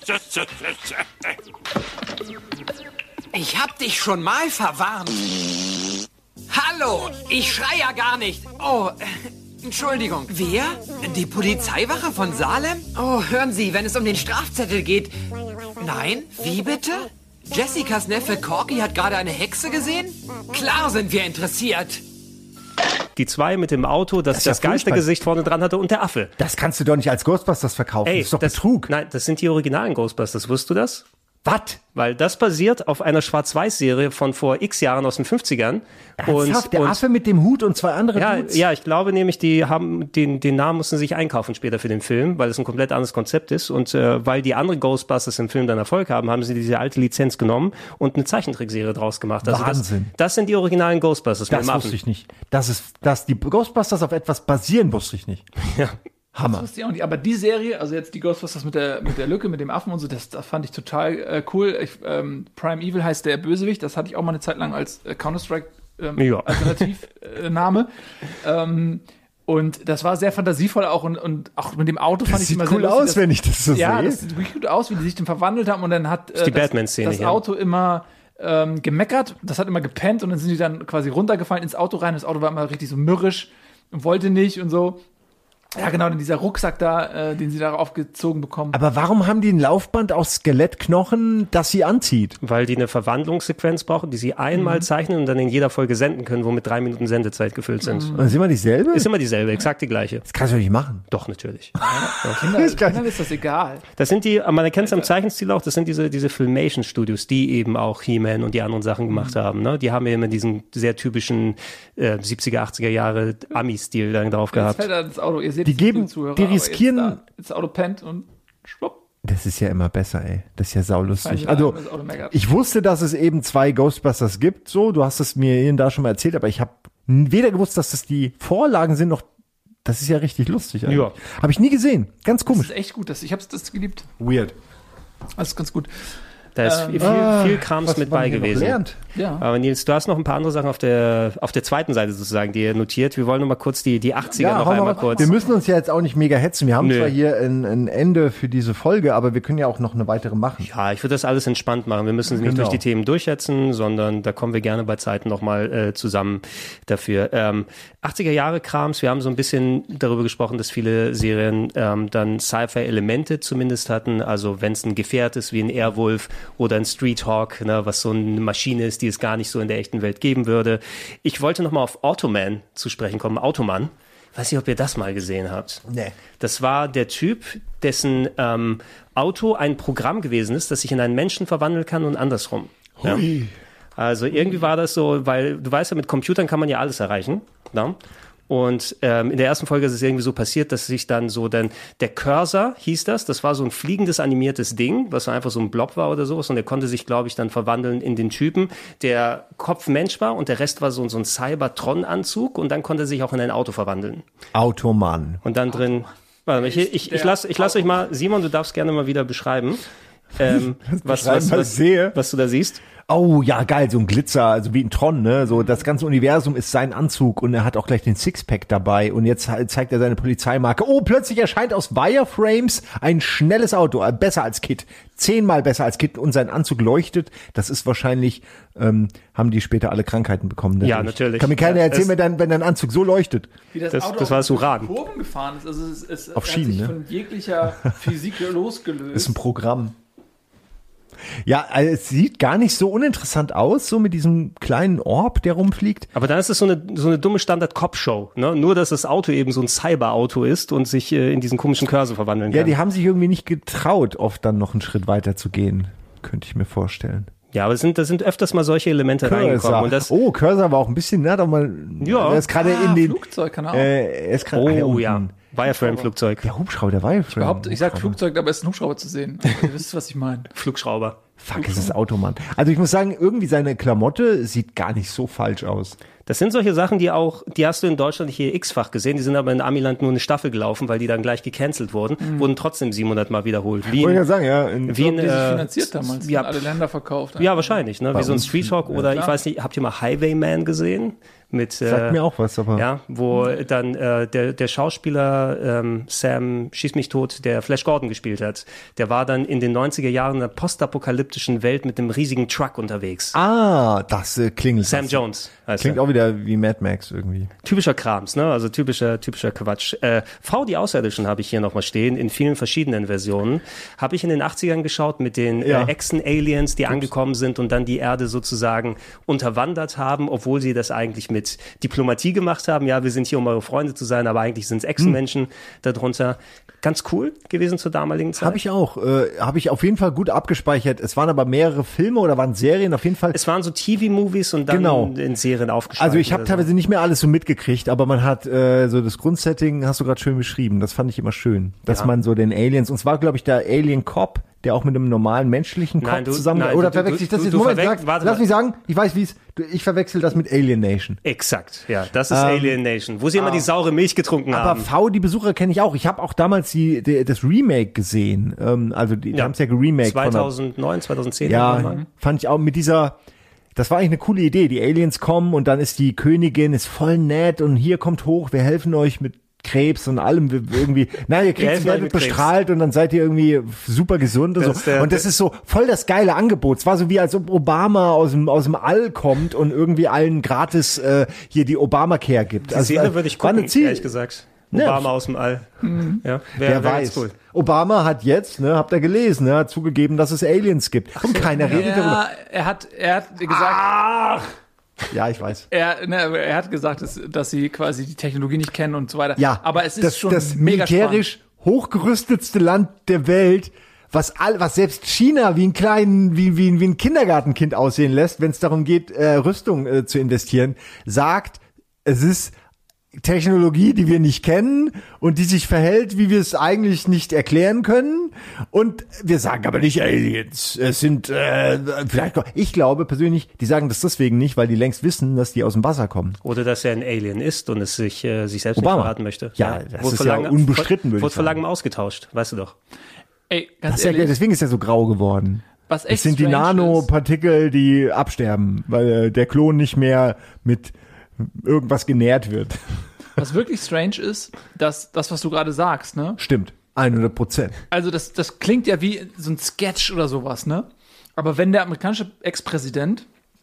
Ich hab dich schon mal verwarnt. Hallo, ich schrei ja gar nicht. Oh, Entschuldigung. Wer? Die Polizeiwache von Salem? Oh, hören Sie, wenn es um den Strafzettel geht. Nein, wie bitte? Jessicas Neffe Corky hat gerade eine Hexe gesehen? Klar sind wir interessiert. Die 2 mit dem Auto, das ja Geistergesicht vorne dran hatte und der Affe. Das kannst du doch nicht als Ghostbusters verkaufen. Das ist doch Betrug. Nein, das sind die originalen Ghostbusters. Wusstest du das? Was? Weil das basiert auf einer Schwarz-Weiß-Serie von vor x Jahren aus den 50ern. Ernsthaft? Der Affe mit dem Hut und 2 andere Dudes? Ja, ich glaube nämlich, die haben den Namen mussten sie sich einkaufen später für den Film, weil es ein komplett anderes Konzept ist. Und weil die anderen Ghostbusters im Film dann Erfolg haben sie diese alte Lizenz genommen und eine Zeichentrickserie draus gemacht. Also Wahnsinn. Das sind die originalen Ghostbusters. Das wusste ich nicht. Dass die Ghostbusters auf etwas basieren, wusste ich nicht. Ja. Hammer. Das wusste ich auch nicht. Aber die Serie, also jetzt die Ghostbusters mit der Lücke, mit dem Affen und so, das fand ich total cool. Prime Evil heißt der Bösewicht. Das hatte ich auch mal eine Zeit lang als Counter-Strike Alternativname. Und das war sehr fantasievoll auch und auch mit dem Auto fand ich immer sehr lustig. Das sieht cool aus, wenn ich das so sehe. Ja, das sieht wirklich gut aus, wie die sich dann verwandelt haben und dann hat die Batman-Szene, das Auto immer gemeckert, das hat immer gepennt und dann sind die dann quasi runtergefallen ins Auto rein. Das Auto war immer richtig so mürrisch und wollte nicht und so. Ja, genau, denn dieser Rucksack da, den sie da aufgezogen bekommen. Aber warum haben die ein Laufband aus Skelettknochen, das sie anzieht? Weil die eine Verwandlungssequenz brauchen, die sie einmal zeichnen und dann in jeder Folge senden können, womit 3 Minuten Sendezeit gefüllt sind. Und ist immer dieselbe? Ist immer dieselbe, exakt die gleiche. Das kannst du nicht machen. Doch, natürlich. Kindern ist das egal. Das sind die, man erkennt es am Zeichenstil auch, das sind diese Filmation-Studios, die eben auch He-Man und die anderen Sachen gemacht haben. Ne? Die haben ja immer diesen sehr typischen 70er, 80er Jahre Ami-Stil dann drauf gehabt. Jetzt fällt da das Auto, ihr seht die geben, Zuhörer, die riskieren. Das Auto pennt und schwupp. Das ist ja immer besser, ey. Das ist ja saulustig. Also, ich wusste, dass es eben 2 Ghostbusters gibt, so. Du hast es mir hier und da schon mal erzählt, aber ich habe weder gewusst, dass das die Vorlagen sind, noch, das ist ja richtig lustig eigentlich. Ja. Habe ich nie gesehen. Ganz komisch. Das ist echt gut. Ich habe das geliebt. Weird. Das ist ganz gut. Da ist viel Krams mit bei gewesen. Ja. Aber Nils, du hast noch ein paar andere Sachen auf der zweiten Seite sozusagen, die ihr notiert. Wir wollen noch mal kurz die 80er noch einmal kurz. Wir müssen uns ja jetzt auch nicht mega hetzen. Wir haben zwar hier ein Ende für diese Folge, aber wir können ja auch noch eine weitere machen. Ja, ich würde das alles entspannt machen. Wir müssen nicht durch die Themen durchhetzen, sondern da kommen wir gerne bei Zeiten noch mal zusammen dafür. 80er Jahre Krams, wir haben so ein bisschen darüber gesprochen, dass viele Serien dann Sci-Fi-Elemente zumindest hatten. Also wenn es ein Gefährt ist wie ein Airwolf oder ein Street Hawk, ne, was so eine Maschine ist, die es gar nicht so in der echten Welt geben würde. Ich wollte noch mal auf Automan zu sprechen kommen. Automan. Weiß nicht, ob ihr das mal gesehen habt. Nee. Das war der Typ, dessen Auto ein Programm gewesen ist, das sich in einen Menschen verwandeln kann und andersrum. Ja? Also irgendwie war das so, weil du weißt ja, mit Computern kann man ja alles erreichen. Ne? Und in der ersten Folge ist es irgendwie so passiert, dass sich dann so der Cursor hieß das war so ein fliegendes animiertes Ding, was so einfach so ein Blob war oder sowas und der konnte sich, glaube ich, dann verwandeln in den Typen, der Kopf Mensch war und der Rest war so ein Cybertron-Anzug und dann konnte er sich auch in ein Auto verwandeln. Automann. Und dann drin, warte mal, ich lass euch mal, Simon, du darfst gerne mal wieder beschreiben, was du da siehst. Oh, ja, geil, so ein Glitzer, also wie ein Tron, ne, so das ganze Universum ist sein Anzug und er hat auch gleich den Sixpack dabei und jetzt zeigt er seine Polizeimarke. Oh, plötzlich erscheint aus Wireframes ein schnelles Auto, besser als Kit, 10-mal besser als Kit und sein Anzug leuchtet. Das ist wahrscheinlich, haben die später alle Krankheiten bekommen. Natürlich. Ja, natürlich. Kann mir keiner erzählen, wenn dein Anzug so leuchtet. Wie das Auto das war das Uran. Kurven gefahren ist, also es auf Schienen, hat sich ne? von jeglicher Physik losgelöst. Ist ein Programm. Ja, also es sieht gar nicht so uninteressant aus, so mit diesem kleinen Orb, der rumfliegt. Aber dann ist es so eine dumme Standard-Cop-Show, ne? Nur, dass das Auto eben so ein Cyber-Auto ist und sich in diesen komischen Cursor verwandeln kann. Ja, die haben sich irgendwie nicht getraut, oft dann noch einen Schritt weiter zu gehen, könnte ich mir vorstellen. Ja, aber da sind öfters mal solche Elemente reingekommen. Und Cursor war auch ein bisschen, ne, doch mal, ja. Er ist gerade in den Flugzeug, kann er auch. Er ist gerade, ja. Wireframe-Flugzeug. Der Hubschrauber, der Wireframe. Ich sag Flugzeug, dabei ist ein Hubschrauber zu sehen. Ihr wisst, was ich meine. Flugschrauber. Fuck, es ist Automann. Also ich muss sagen, irgendwie seine Klamotte sieht gar nicht so falsch aus. Das sind solche Sachen, die hast du in Deutschland hier x-fach gesehen, die sind aber in Amiland nur eine Staffel gelaufen, weil die dann gleich gecancelt wurden, wurden trotzdem 700 Mal wiederholt. Wollte ich ja sagen, ja. Die sich finanziert damals, ja, alle Länder verkauft. Ja, wahrscheinlich, ne? Wie so ein Street Talk oder ich weiß nicht, habt ihr mal Highwayman gesehen? Sagt mir auch was, aber. Ja, wo dann der Schauspieler Sam Schieß mich tot, der Flash Gordon gespielt hat, der war dann in den 90er Jahren in einer postapokalyptischen Welt mit einem riesigen Truck unterwegs. Ah, das klingelt. Sam Jones heißt Klingt auch wieder wieder wie Mad Max irgendwie. Typischer Krams, ne? Also typischer Quatsch. V, die Außerirdischen habe ich hier nochmal stehen, in vielen verschiedenen Versionen. Habe ich in den 80ern geschaut mit den Echsen-Aliens, die angekommen sind und dann die Erde sozusagen unterwandert haben, obwohl sie das eigentlich mit Diplomatie gemacht haben. Ja, wir sind hier, um eure Freunde zu sein, aber eigentlich sind es Echsenmenschen darunter. Ganz cool gewesen zur damaligen Zeit. Habe ich auch. Habe ich auf jeden Fall gut abgespeichert. Es waren aber mehrere Filme oder waren Serien auf jeden Fall. Es waren so TV-Movies und dann in Serien aufgespalten. Also ich habe teilweise nicht mehr alles so mitgekriegt, aber man hat so das Grundsetting, hast du gerade schön beschrieben. Das fand ich immer schön, dass man so den Aliens, und zwar glaube ich der Alien Cop, der auch mit einem normalen menschlichen Cop zusammen, oder verwechsel ich das jetzt? Moment, lass mich sagen, ich weiß wie es, ich verwechsel das mit Alien Nation. Exakt, ja, das ist Alien Nation, wo sie immer die saure Milch getrunken haben. Aber V, die Besucher kenne ich auch. Ich habe auch damals das Remake gesehen, also die haben es ja geremaked. 2009, 2010. Ja, fand ich auch mit dieser, das war eigentlich eine coole Idee. Die Aliens kommen und dann ist die Königin, ist voll nett und hier kommt hoch, wir helfen euch mit Krebs und allem irgendwie, ihr werdet bestrahlt und dann seid ihr irgendwie super gesund und so. Und das ist so voll das geile Angebot. Es war so wie als ob Obama aus dem All kommt und irgendwie allen gratis hier die Obamacare gibt. Die Szene würde ich gucken, ehrlich gesagt. Obama aus dem All. Ja, wer weiß. Cool. Obama hat jetzt, habt ihr gelesen, hat zugegeben, dass es Aliens gibt. Und keiner redet darüber. Er hat gesagt, ja, ich weiß. Er hat gesagt, dass sie quasi die Technologie nicht kennen und so weiter. Ja, aber es ist schon das mega militärisch hochgerüstetste Land der Welt, was selbst China wie ein Kindergartenkind aussehen lässt, wenn es darum geht, Rüstung zu investieren, sagt, es ist Technologie, die wir nicht kennen und die sich verhält, wie wir es eigentlich nicht erklären können. Und wir sagen aber nicht Aliens. Es sind ich glaube persönlich, die sagen das deswegen nicht, weil die längst wissen, dass die aus dem Wasser kommen. Oder dass er ein Alien ist und es sich selbst Obama nicht verraten möchte. Ja, das ist ja unbestritten, würde ich sagen. Wurde vor langem ausgetauscht, weißt du doch. Ey, ganz ehrlich. Deswegen ist er so grau geworden. Was echt es sind die Nanopartikel, die absterben, weil der Klon nicht mehr mit irgendwas genährt wird. Was wirklich strange ist, dass das, was du gerade sagst, ne? Stimmt, 100%. Also das klingt ja wie so ein Sketch oder sowas, ne? Aber wenn der amerikanische Ex-Präsident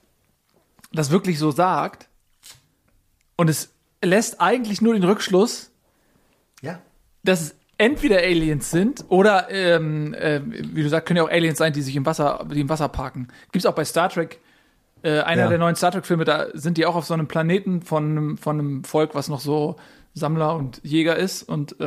das wirklich so sagt und es lässt eigentlich nur den Rückschluss, dass es entweder Aliens sind oder, wie du sagst, können ja auch Aliens sein, die im Wasser parken. Gibt's auch bei Star Trek. Einer der neuen Star Trek-Filme, da sind die auch auf so einem Planeten von einem Volk, was noch so Sammler und Jäger ist und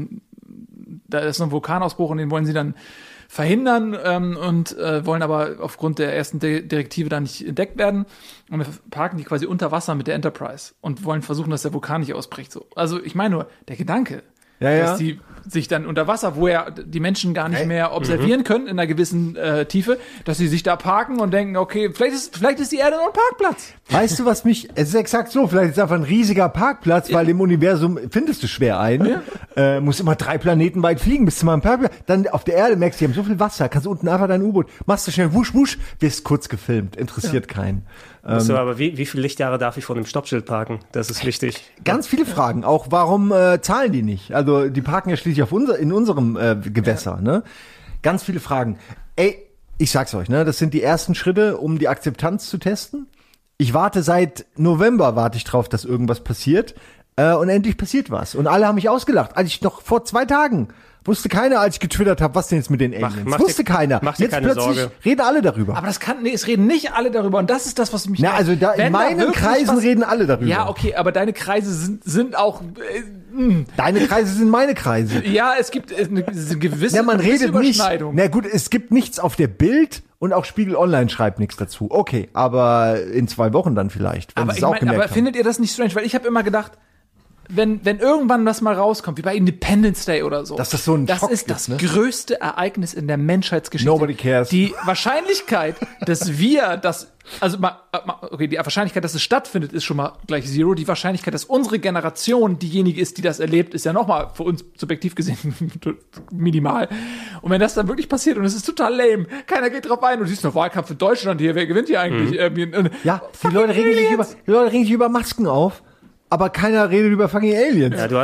da ist ein Vulkanausbruch und den wollen sie dann verhindern und wollen aber aufgrund der ersten Direktive da nicht entdeckt werden. Und wir parken die quasi unter Wasser mit der Enterprise und wollen versuchen, dass der Vulkan nicht ausbricht. So. Also ich meine nur, der Gedanke, dass die sich dann unter Wasser, wo ja die Menschen gar nicht mehr observieren können in einer gewissen Tiefe, dass sie sich da parken und denken, okay, vielleicht ist die Erde noch ein Parkplatz. Weißt du, es ist exakt so, vielleicht ist es einfach ein riesiger Parkplatz, weil im Universum findest du schwer einen, musst immer 3 Planeten weit fliegen, bis zu meinem Parkplatz, dann auf der Erde merkst du, die haben so viel Wasser, kannst du unten einfach dein U-Boot, machst du schnell wusch, wusch, wirst kurz gefilmt, interessiert keinen. So, aber wie viele Lichtjahre darf ich vor dem Stoppschild parken? Das ist wichtig. Ganz viele Fragen. Auch warum zahlen die nicht? Also die parken ja schließlich in unserem Gewässer. Ne? Ganz viele Fragen. Ey, ich sag's euch, ne, das sind die ersten Schritte, um die Akzeptanz zu testen. Ich warte seit November drauf, dass irgendwas passiert. Und endlich passiert was. Und alle haben mich ausgelacht. Als ich noch vor 2 Tagen wusste keiner, als ich getwittert habe, was denn jetzt mit den Aliens? Wusste keiner. Mach dir jetzt keine plötzlich Sorge. Reden alle darüber. Aber es reden nicht alle darüber. Und das ist das, was mich... Also in meinen Kreisen reden alle darüber. Ja, okay, aber deine Kreise sind auch... Deine Kreise sind meine Kreise. Ja, es gibt eine gewisse man redet Überschneidung. Nicht. Na gut, es gibt nichts auf der Bild und auch Spiegel Online schreibt nichts dazu. Okay, aber in 2 Wochen dann vielleicht. Wenn Aber findet ihr das nicht strange? Weil ich habe immer gedacht, wenn irgendwann das mal rauskommt, wie bei Independence Day oder so. Dass das so ein Schock ist das größte Ereignis in der Menschheitsgeschichte. Nobody cares. Die Wahrscheinlichkeit, dass wir das, die Wahrscheinlichkeit, dass es stattfindet, ist schon mal gleich 0. Die Wahrscheinlichkeit, dass unsere Generation diejenige ist, die das erlebt, ist ja nochmal für uns subjektiv gesehen minimal. Und wenn das dann wirklich passiert und es ist total lame, keiner geht drauf ein und du siehst noch Wahlkampf in Deutschland hier, wer gewinnt hier eigentlich? Ja, die Leute regen sich über Masken auf. Aber keiner redet über fucking Aliens. Ja, du hast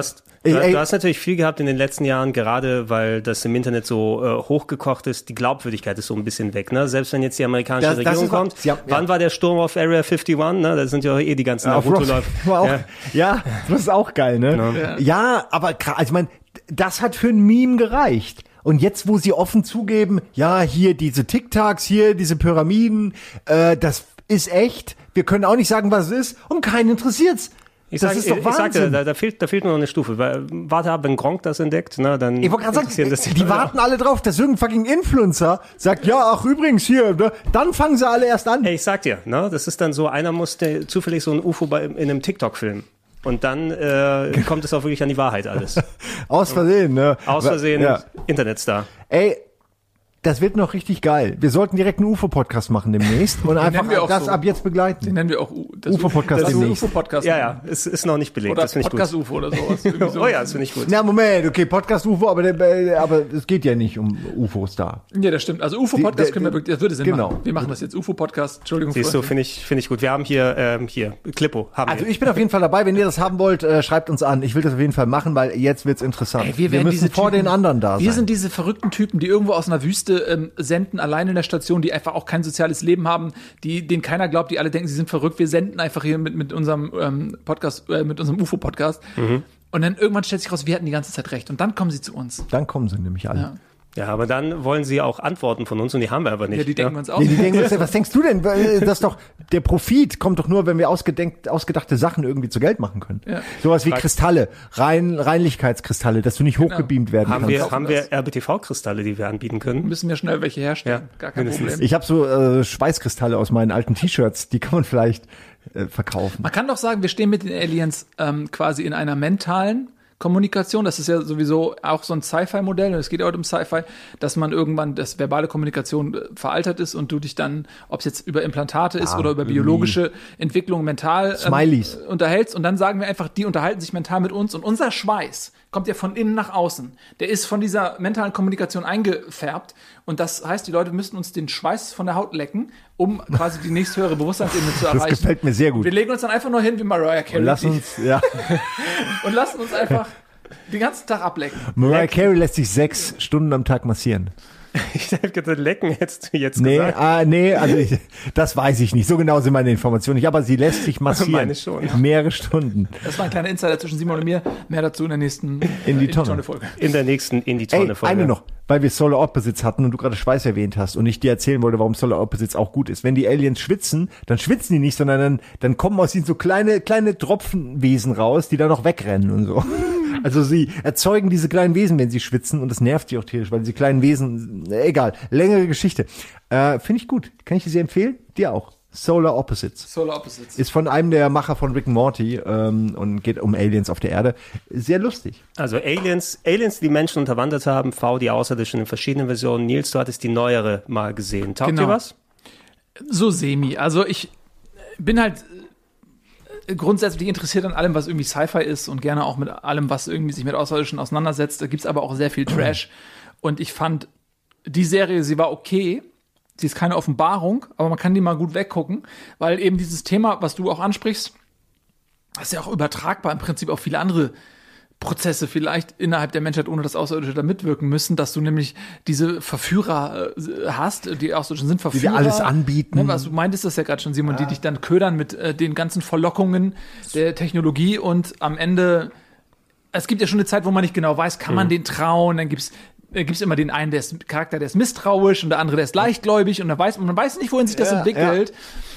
Du hast natürlich viel gehabt in den letzten Jahren, gerade weil das im Internet so hochgekocht ist. Die Glaubwürdigkeit ist so ein bisschen weg. Ne? Selbst wenn jetzt die amerikanische Regierung kommt. Wann war der Sturm auf Area 51? Ne? Da sind ja die ganzen Naruto-Läufer. Ja, das ist auch geil, ne? Ja, aber also ich meine, das hat für ein Meme gereicht. Und jetzt, wo sie offen zugeben, ja, hier diese TikToks, hier diese Pyramiden, das ist echt. Wir können auch nicht sagen, was es ist. Und keinen interessiert's. Ich sagte, da fehlt nur noch eine Stufe. Warte ab, wenn Gronkh das entdeckt, ne, dann ich wollte gerade sagen, die warten alle drauf, dass irgendein fucking Influencer sagt, ja, ach übrigens hier, ne, dann fangen sie alle erst an. Hey, ich sag dir, ne, das ist dann so, einer musste zufällig so ein UFO in einem TikTok-Film. Und dann kommt es auch wirklich an die Wahrheit alles. Aus Versehen, ne? Aus Versehen, Internetstar. Ey, das wird noch richtig geil. Wir sollten direkt einen UFO-Podcast machen demnächst und einfach das so ab jetzt begleiten. Den nennen wir auch UFO-Podcast demnächst. UFO-Podcast. Ja, es ist noch nicht belegt. Oder das finde ich gut. Podcast-UFO oder sowas. Oh ja, das finde ich gut. Na, Moment, okay, Podcast-UFO, aber es geht ja nicht um UFOs da. Ja, das stimmt. Also UFO-Podcast können wir wirklich, das würde Sinn machen. Wir machen das jetzt, UFO-Podcast. Entschuldigung. Siehst du, finde ich gut. Wir haben hier Klippo. Ich bin auf jeden Fall dabei. Wenn ihr das haben wollt, schreibt uns an. Ich will das auf jeden Fall machen, weil jetzt wird's interessant. Ey, wir müssen vor den anderen da sein. Wir sind diese verrückten Typen, die irgendwo aus einer Wüste senden, allein in der Station, die einfach auch kein soziales Leben haben, denen keiner glaubt, die alle denken, sie sind verrückt. Wir senden einfach hier mit unserem Podcast, mit unserem UFO-Podcast. Und dann irgendwann stellt sich raus, wir hatten die ganze Zeit recht. Und dann kommen sie zu uns. Dann kommen sie nämlich alle. Ja, aber dann wollen sie auch Antworten von uns und die haben wir aber nicht. Ja, die denken uns auch. Nee, die denken uns, was denkst du denn? Das doch, der Profit kommt doch nur, wenn wir ausgedachte Sachen irgendwie zu Geld machen können. Ja. Sowas wie Kristalle, Reinlichkeitskristalle, dass du nicht hochgebeamt werden kannst. Haben wir RBTV-Kristalle, die wir anbieten können? Müssen wir schnell welche herstellen. Ja, gar kein Problem. Ich habe so Schweißkristalle aus meinen alten T-Shirts, die kann man vielleicht verkaufen. Man kann doch sagen, wir stehen mit den Aliens quasi in einer mentalen Kommunikation, das ist ja sowieso auch so ein Sci-Fi-Modell, und es geht ja heute um Sci-Fi, dass man irgendwann, dass verbale Kommunikation veraltert ist und du dich dann, ob es jetzt über Implantate ist oder über biologische Entwicklung mental unterhältst, und dann sagen wir einfach, die unterhalten sich mental mit uns, und unser Schweiß kommt ja von innen nach außen. Der ist von dieser mentalen Kommunikation eingefärbt, und das heißt, die Leute müssen uns den Schweiß von der Haut lecken, um quasi die nächsthöhere Bewusstseinsebene zu erreichen. Das gefällt mir sehr gut. Wir legen uns dann einfach nur hin wie Mariah Carey. Und lassen uns einfach den ganzen Tag ablecken. Mariah Carey lässt sich 6 Stunden am Tag massieren. Ich habe gedacht, lecken hättest du jetzt gesagt. Also das weiß ich nicht. So genau sind meine Informationen nicht. Aber sie lässt sich massieren. Meine schon. Mehrere Stunden. Das war ein kleiner Insider zwischen Simon und mir. Mehr dazu in der nächsten In die Tonne-Folge. In der nächsten In die Tonne-Folge. Eine noch, weil wir Solar Opposites hatten und du gerade Schweiß erwähnt hast und ich dir erzählen wollte, warum Solar Opposites auch gut ist. Wenn die Aliens schwitzen, dann schwitzen die nicht, sondern dann kommen aus ihnen so kleine Tropfenwesen raus, die dann noch wegrennen und so. Also sie erzeugen diese kleinen Wesen, wenn sie schwitzen, und das nervt sie auch tierisch, weil diese kleinen Wesen, egal, längere Geschichte. Finde ich gut. Kann ich dir sehr empfehlen? Dir auch. Solar Opposites. Solar Opposites. Ist von einem der Macher von Rick and Morty und geht um Aliens auf der Erde. Sehr lustig. Also Aliens, die Menschen unterwandert haben, die Außerirdischen in verschiedenen Versionen. Nils, du hattest die neuere mal gesehen. Taugt dir was? So semi. Also ich bin halt grundsätzlich interessiert an allem, was irgendwie Sci-Fi ist, und gerne auch mit allem, was irgendwie sich mit Außerirdischen auseinandersetzt. Da gibt's aber auch sehr viel Trash. Und ich fand, die Serie, sie war okay. Sie ist keine Offenbarung, aber man kann die mal gut weggucken, weil eben dieses Thema, was du auch ansprichst, ist ja auch übertragbar im Prinzip auf viele andere Prozesse vielleicht innerhalb der Menschheit, ohne dass Außerirdische da mitwirken müssen, dass du nämlich diese Verführer hast, die Außerirdischen sind Verführer. Die dir alles anbieten. Ne, was du meintest das ja gerade schon, Simon, die dich dann ködern mit den ganzen Verlockungen der Technologie, und am Ende, es gibt ja schon eine Zeit, wo man nicht genau weiß, kann man den trauen, dann gibt's immer den einen, Charakter, der ist misstrauisch, und der andere, der ist leichtgläubig, und man weiß nicht, wohin sich das entwickelt.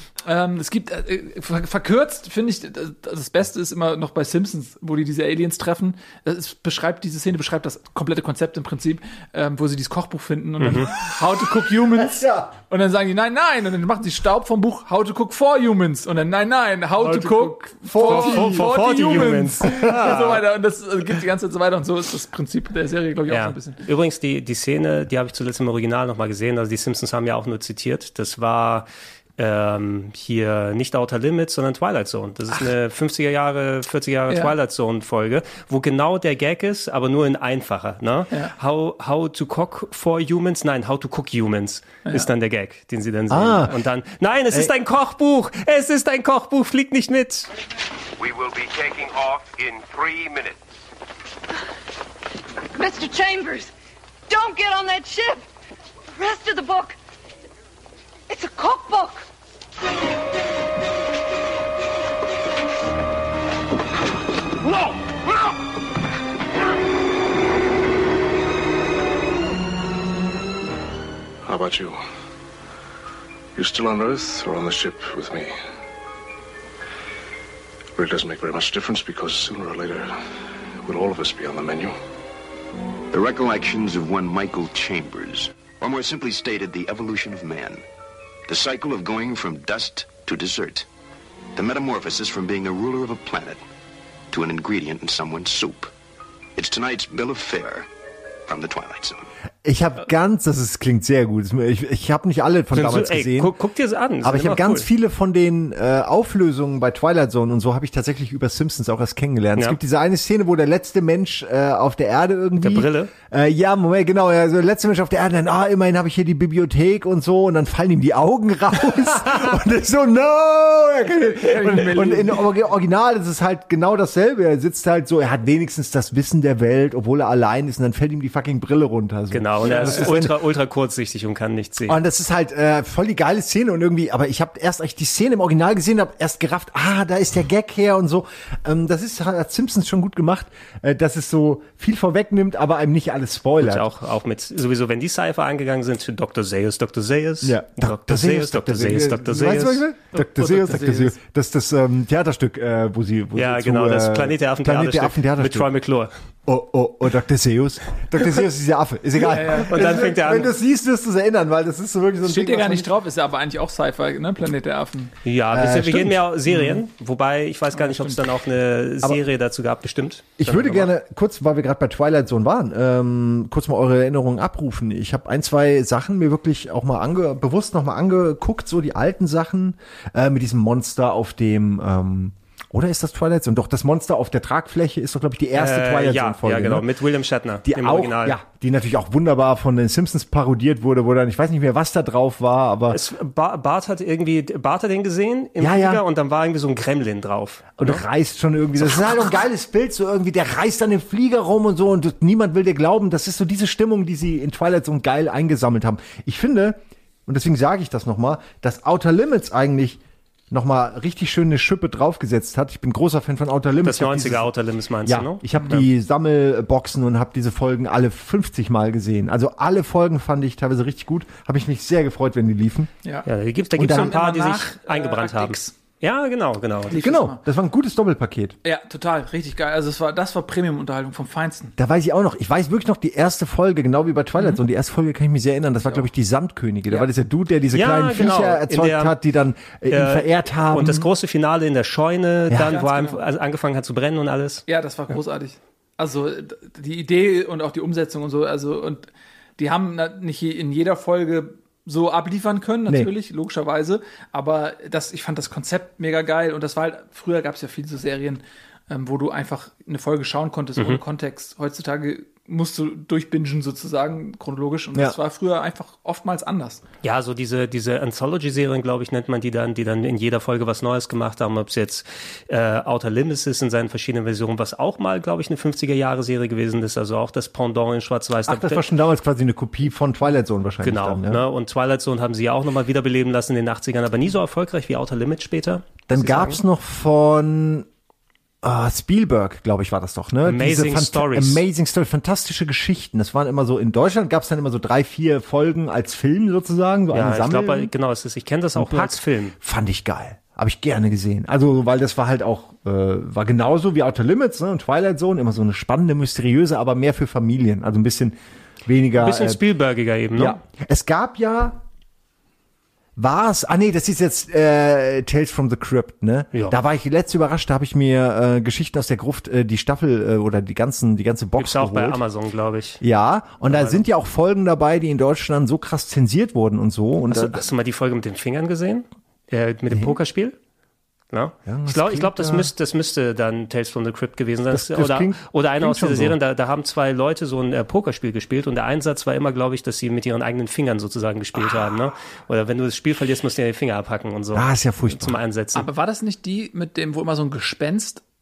Es gibt, verkürzt, finde ich, das Beste ist immer noch bei Simpsons, wo die diese Aliens treffen. Diese Szene beschreibt das komplette Konzept im Prinzip, wo sie dieses Kochbuch finden und dann How to Cook Humans. Und dann sagen die, nein. Und dann machen sie Staub vom Buch How to Cook for Humans. Und dann, nein, How to Cook for Humans. Und so weiter. Und das geht die ganze Zeit so weiter. Und so ist das Prinzip der Serie, glaube ich, auch so ein bisschen. Übrigens, die Szene, die habe ich zuletzt im Original nochmal gesehen. Also die Simpsons haben ja auch nur zitiert. Das war hier nicht Outer Limits, sondern Twilight Zone. Das ist eine 50er Jahre, 40er Jahre Twilight Zone Folge, wo genau der Gag ist, aber nur in einfacher. Ne? Ja. How to cook for humans? Nein, How to cook humans ist dann der Gag, den sie dann sehen. Und dann, nein, es ist ein Kochbuch! Es ist ein Kochbuch, flieg nicht mit! We will be taking off in 3 minutes. Mr. Chambers, don't get on that ship. The rest of the book, it's a cookbook. No! No! How about you? You still on Earth or on the ship with me? It really doesn't make very much difference because sooner or later, will all of us be on the menu? The recollections of one Michael Chambers, or more simply stated, the evolution of man. The cycle of going from dust to dessert. The metamorphosis from being a ruler of a planet to an ingredient in someone's soup. It's tonight's bill of fare from the Twilight Zone. Ich habe klingt sehr gut. Ich habe nicht alle von damals gesehen. Guck dir das an. Aber ich habe ganz viele von den Auflösungen bei Twilight Zone und so habe ich tatsächlich über Simpsons auch erst kennengelernt. Ja. Es gibt diese eine Szene, wo der letzte Mensch auf der Erde irgendwie... Der Brille? Ja, Moment, genau. Also der letzte Mensch auf der Erde, dann, immerhin habe ich hier die Bibliothek und so und dann fallen ihm die Augen raus und ist so, no! Und in Original ist es halt genau dasselbe. Er sitzt halt so, er hat wenigstens das Wissen der Welt, obwohl er allein ist und dann fällt ihm die fucking Brille runter. So. Genau, und er ist ultra kurzsichtig und kann nichts sehen. Und das ist halt voll die geile Szene und irgendwie, aber ich habe erst, als ich die Szene im Original gesehen habe, erst gerafft, da ist der Gag her und so. Das hat Simpsons schon gut gemacht, dass es so viel vorwegnimmt, aber einem nicht alles spoilert. Und auch mit, sowieso, wenn die Cypher angegangen sind, für Dr. Seuss. Ja. Dr. Seuss. Weißt du, was ich will? Dr. Seuss. Das ist das Theaterstück, wo sie ja, genau, das Planet der Affen Theaterstück mit Troy McClure. Oh, Dr. Seuss. Dr. Seuss ist der Affe. Ist egal. Ja. Und dann fängt er an. Wenn du es siehst, wirst du es erinnern, weil das ist so wirklich so ein Steht ja gar nicht drauf, ist ja aber eigentlich auch Sci-Fi, ne? Planet der Affen. Ja, wir gehen mehr Serien, wobei ich weiß gar nicht, ob es dann auch eine Serie dazu gab, bestimmt. Ich würde gerne kurz, weil wir gerade bei Twilight Zone waren, kurz mal eure Erinnerungen abrufen. Ich habe 1, 2 Sachen mir wirklich auch mal bewusst noch mal angeguckt, so die alten Sachen mit diesem Monster auf dem oder ist das Twilight Zone? Doch, das Monster auf der Tragfläche ist doch, glaube ich, die erste Twilight Zone-Folge. Ja, genau, ne? mit William Shatner, die im auch, Original. Ja, die natürlich auch wunderbar von den Simpsons parodiert wurde, wo dann, ich weiß nicht mehr, was da drauf war, aber... Bart hat den gesehen im Flieger und dann war irgendwie so ein Gremlin drauf. Und reißt schon irgendwie, das ist halt ein geiles Bild, so irgendwie, der reißt dann den Flieger rum und so und niemand will dir glauben, das ist so diese Stimmung, die sie in Twilight Zone geil eingesammelt haben. Ich finde, und deswegen sage ich das nochmal, dass Outer Limits eigentlich nochmal richtig schön eine Schippe draufgesetzt hat. Ich bin großer Fan von Outer Limits. Das 90er Outer Limits meinst du, ne? Ich habe die Sammelboxen und habe diese Folgen alle 50 Mal gesehen. Also alle Folgen fand ich teilweise richtig gut. Habe ich mich sehr gefreut, wenn die liefen. Ja, da gibt's so ein paar, die sich eingebrannt haben. Ja, genau. Das war ein gutes Doppelpaket. Ja, total, richtig geil. Also das war Premium-Unterhaltung vom Feinsten. Da weiß ich auch noch, ich weiß wirklich noch die erste Folge, genau wie bei Twilight Zone. Die erste Folge kann ich mich sehr erinnern, das war, glaube ich, die Sandkönige. Da war das der Dude, der diese kleinen Viecher erzeugt hat, die dann ihn verehrt haben. Und das große Finale in der Scheune, wo er angefangen hat zu brennen und alles. Ja, das war großartig. Also die Idee und auch die Umsetzung und so, und die haben nicht in jeder Folge so abliefern können, natürlich, logischerweise. Aber ich fand das Konzept mega geil. Und das war halt, früher gab es ja viele so Serien, wo du einfach eine Folge schauen konntest ohne Kontext. Heutzutage musst du durchbingen sozusagen, chronologisch. Und das war früher einfach oftmals anders. Ja, so diese Anthology-Serien, glaube ich, nennt man die dann in jeder Folge was Neues gemacht haben. Ob es jetzt Outer Limits ist in seinen verschiedenen Versionen, was auch mal, glaube ich, eine 50er-Jahre-Serie gewesen ist. Also auch das Pendant in Schwarz-Weiß. Ach, das war schon damals quasi eine Kopie von Twilight Zone wahrscheinlich. Genau, dann, ja. Ne? Und Twilight Zone haben sie ja auch nochmal wiederbeleben lassen in den 80ern, aber nie so erfolgreich wie Outer Limits später. Dann gab's noch von Spielberg, glaube ich, war das doch, ne? Amazing Stories. Amazing Stories, fantastische Geschichten. Das waren immer so, in Deutschland gab's dann immer so 3, 4 Folgen als Film sozusagen, so eine Sammlung. Ich glaube, genau, ich kenne das auch nur als Film. Fand ich geil. Habe ich gerne gesehen. Also, weil das war halt auch, war genauso wie Outer Limits, ne? Und Twilight Zone, immer so eine spannende, mysteriöse, aber mehr für Familien. Also ein bisschen weniger. Ein bisschen Spielbergiger eben, ne? Ja. Es gab ja, das ist jetzt Tales from the Crypt, ne? Ja. Da war ich letzt überrascht, da habe ich mir Geschichten aus der Gruft, die Staffel oder die ganze Box Gibt's auch geholt. Bei Amazon, glaube ich. Ja, und da sind ja auch Folgen dabei, die in Deutschland so krass zensiert wurden und so. Und hast du mal die Folge mit den Fingern gesehen? Mit dem Pokerspiel? Ja. Ich glaube, das müsste dann Tales from the Crypt gewesen sein. Oder einer aus dieser Serie, da haben 2 Leute so ein Pokerspiel gespielt und der Einsatz war immer, glaube ich, dass sie mit ihren eigenen Fingern sozusagen gespielt haben. Ne? Oder wenn du das Spiel verlierst, musst du dir die Finger abhacken und so. Ah, ist ja furchtbar. Zum Einsetzen. Aber war das nicht die mit dem, wo immer so ein Gespenst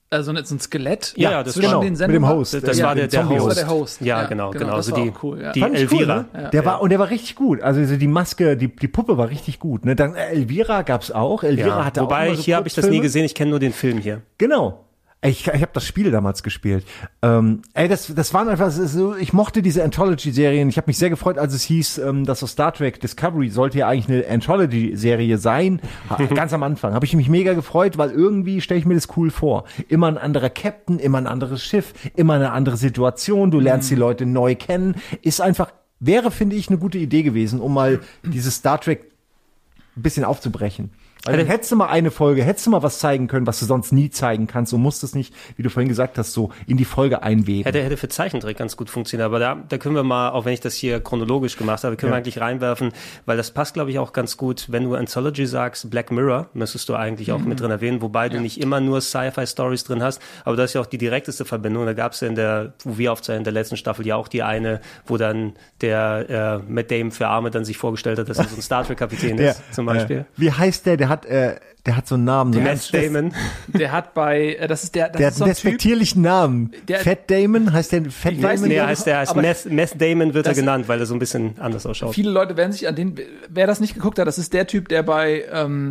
so ein Skelett das zwischen genau, den mit Sendungen. dem Host. Das war der Zombie-Host. Host. Das war der Host. Ja, genau. Das Also war die, auch cool, ja. die Fand ich Elvira. Cool, ne? Der war richtig gut. Also die Maske, die Puppe war richtig gut. Ne? Dann Elvira gab's auch. Elvira hatte auch Wobei, immer so hier habe ich das nie Kurzfilme. gesehen. Ich kenne nur den Film hier. Genau. Ich habe das Spiel damals gespielt. Das waren einfach so, ich mochte diese Anthology-Serien. Ich habe mich sehr gefreut, als es hieß, dass so Star Trek Discovery sollte ja eigentlich eine Anthology-Serie sein. Ganz am Anfang habe ich mich mega gefreut, weil irgendwie stelle ich mir das cool vor. Immer ein anderer Captain, immer ein anderes Schiff, immer eine andere Situation. Du lernst die Leute neu kennen. Wäre, finde ich, eine gute Idee gewesen, um mal dieses Star Trek ein bisschen aufzubrechen. Also hättest du mal eine Folge, hättest du mal was zeigen können, was du sonst nie zeigen kannst und musstest nicht, wie du vorhin gesagt hast, so in die Folge einweben. Hätte für Zeichentrick ganz gut funktioniert, aber da können wir mal, auch wenn ich das hier chronologisch gemacht habe, können wir eigentlich reinwerfen, weil das passt, glaube ich, auch ganz gut, wenn du Anthology sagst, Black Mirror, müsstest du eigentlich auch mit drin erwähnen, wobei du nicht immer nur Sci-Fi-Stories drin hast, aber das ist ja auch die direkteste Verbindung, da gab es ja wo wir aufzeichnen, in der letzten Staffel ja auch die eine, wo dann der Matt Damon für Arme dann sich vorgestellt hat, dass er so ein Star Trek-Kapitän ist, zum Beispiel. Wie heißt der? Der hat so einen Namen. So Matt Damon. Der hat bei, das ist der hat einen despektierlichen Namen. Fat Damon? Heißt der Fat Damon? Nee, er heißt Meth Damon wird er genannt, weil er so ein bisschen anders ausschaut. Viele Leute werden sich an den, wer das nicht geguckt hat, das ist der Typ, der bei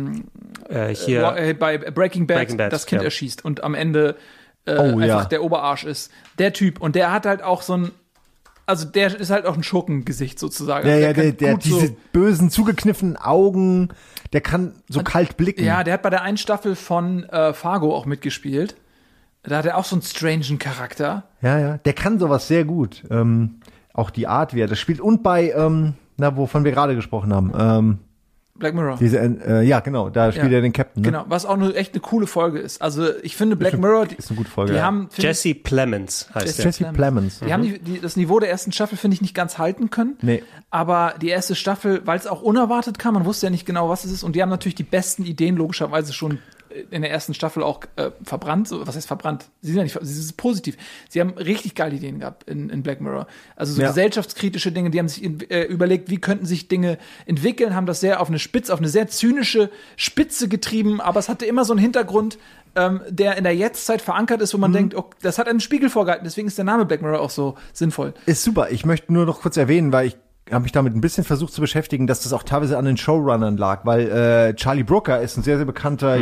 bei Breaking Bad das Kind erschießt und am Ende einfach der Oberarsch ist. Der Typ. Und der hat halt auch so ein, also der ist halt auch ein Schurkengesicht sozusagen. Der diese bösen, zugekniffenen Augen, der kann so kalt blicken. Ja, der hat bei der einen Staffel von Fargo auch mitgespielt. Da hat er auch so einen strangen Charakter. Ja, der kann sowas sehr gut. Auch die Art, wie er das spielt. Und bei, wovon wir gerade gesprochen haben. Black Mirror. Ja, genau, da spielt er den Captain. Ne? Genau, was auch echt eine coole Folge ist. Also ich finde Black Mirror, ist eine gute Folge. Die haben, Jesse Plemons heißt Jesse Plemons. Die haben das Niveau der ersten Staffel, finde ich, nicht ganz halten können. Nee. Aber die erste Staffel, weil es auch unerwartet kam, man wusste ja nicht genau, was es ist. Und die haben natürlich die besten Ideen logischerweise schon in der ersten Staffel auch verbrannt. So, was heißt verbrannt? Sie sind ja nicht, sie ist positiv. Sie haben richtig geile Ideen gehabt in Black Mirror. Also so gesellschaftskritische Dinge, die haben sich überlegt, wie könnten sich Dinge entwickeln, haben das sehr auf eine sehr zynische Spitze getrieben, aber es hatte immer so einen Hintergrund, der in der Jetztzeit verankert ist, wo man denkt, oh, das hat einen Spiegel vorgehalten, deswegen ist der Name Black Mirror auch so sinnvoll. Ist super. Ich möchte nur noch kurz erwähnen, weil ich habe mich damit ein bisschen versucht zu beschäftigen, dass das auch teilweise an den Showrunnern lag, weil Charlie Brooker ist ein sehr, sehr bekannter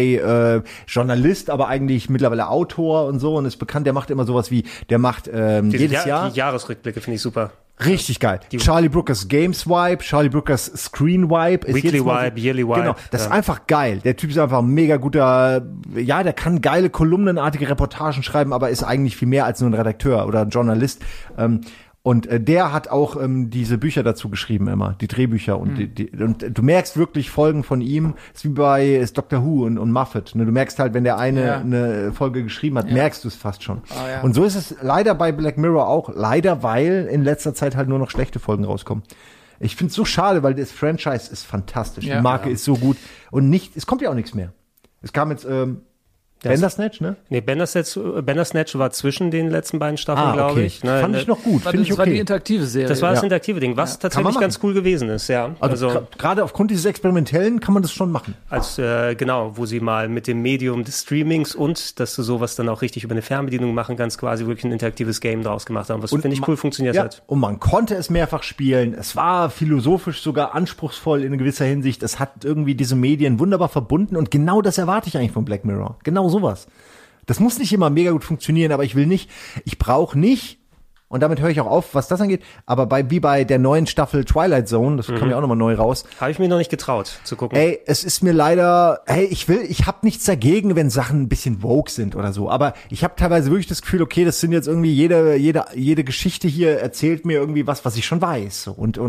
UK Journalist, aber eigentlich mittlerweile Autor und so und ist bekannt, der macht immer sowas wie, der macht jedes Jahr. Die Jahresrückblicke finde ich super. Richtig geil. Charlie Brookers Games Wipe, Charlie Brookers Screen Wipe. Weekly Wipe, Yearly Wipe. Genau, das ist einfach geil. Der Typ ist einfach ein mega guter, der kann geile kolumnenartige Reportagen schreiben, aber ist eigentlich viel mehr als nur ein Redakteur oder ein Journalist. Und der hat auch diese Bücher dazu geschrieben immer, die Drehbücher. Und, und du merkst wirklich Folgen von ihm, ist wie bei Doctor Who und Moffat. Ne? Du merkst halt, wenn der eine Folge geschrieben hat, merkst du es fast schon. Und so ist es leider bei Black Mirror auch. Leider, weil in letzter Zeit halt nur noch schlechte Folgen rauskommen. Ich finde es so schade, weil das Franchise ist fantastisch. Die Marke ist so gut. Und es kommt ja auch nichts mehr. Es kam jetzt Bandersnatch, ne? Nee, Bandersnatch war zwischen den letzten beiden Staffeln, glaube ich. Ne, fand ich noch gut. Das war die interaktive Serie. Das war das interaktive Ding, was tatsächlich ganz cool gewesen ist, ja. Also gerade aufgrund dieses Experimentellen kann man das schon machen. Genau, wo sie mal mit dem Medium des Streamings und dass du sowas dann auch richtig über eine Fernbedienung machen kannst, quasi wirklich ein interaktives Game draus gemacht haben, was finde ich cool funktioniert hat. Und man konnte es mehrfach spielen. Es war philosophisch sogar anspruchsprovoll in gewisser Hinsicht. Es hat irgendwie diese Medien wunderbar verbunden und genau das erwarte ich eigentlich von Black Mirror. Genau sowas. Das muss nicht immer mega gut funktionieren, aber ich brauche nicht, und damit höre ich auch auf, was das angeht, aber wie bei der neuen Staffel Twilight Zone, das kam ja auch nochmal neu raus. Habe ich mir noch nicht getraut zu gucken. Ey, es ist mir leider, ich habe nichts dagegen, wenn Sachen ein bisschen woke sind oder so, aber ich habe teilweise wirklich das Gefühl, okay, das sind jetzt irgendwie jede Geschichte hier erzählt mir irgendwie was ich schon weiß und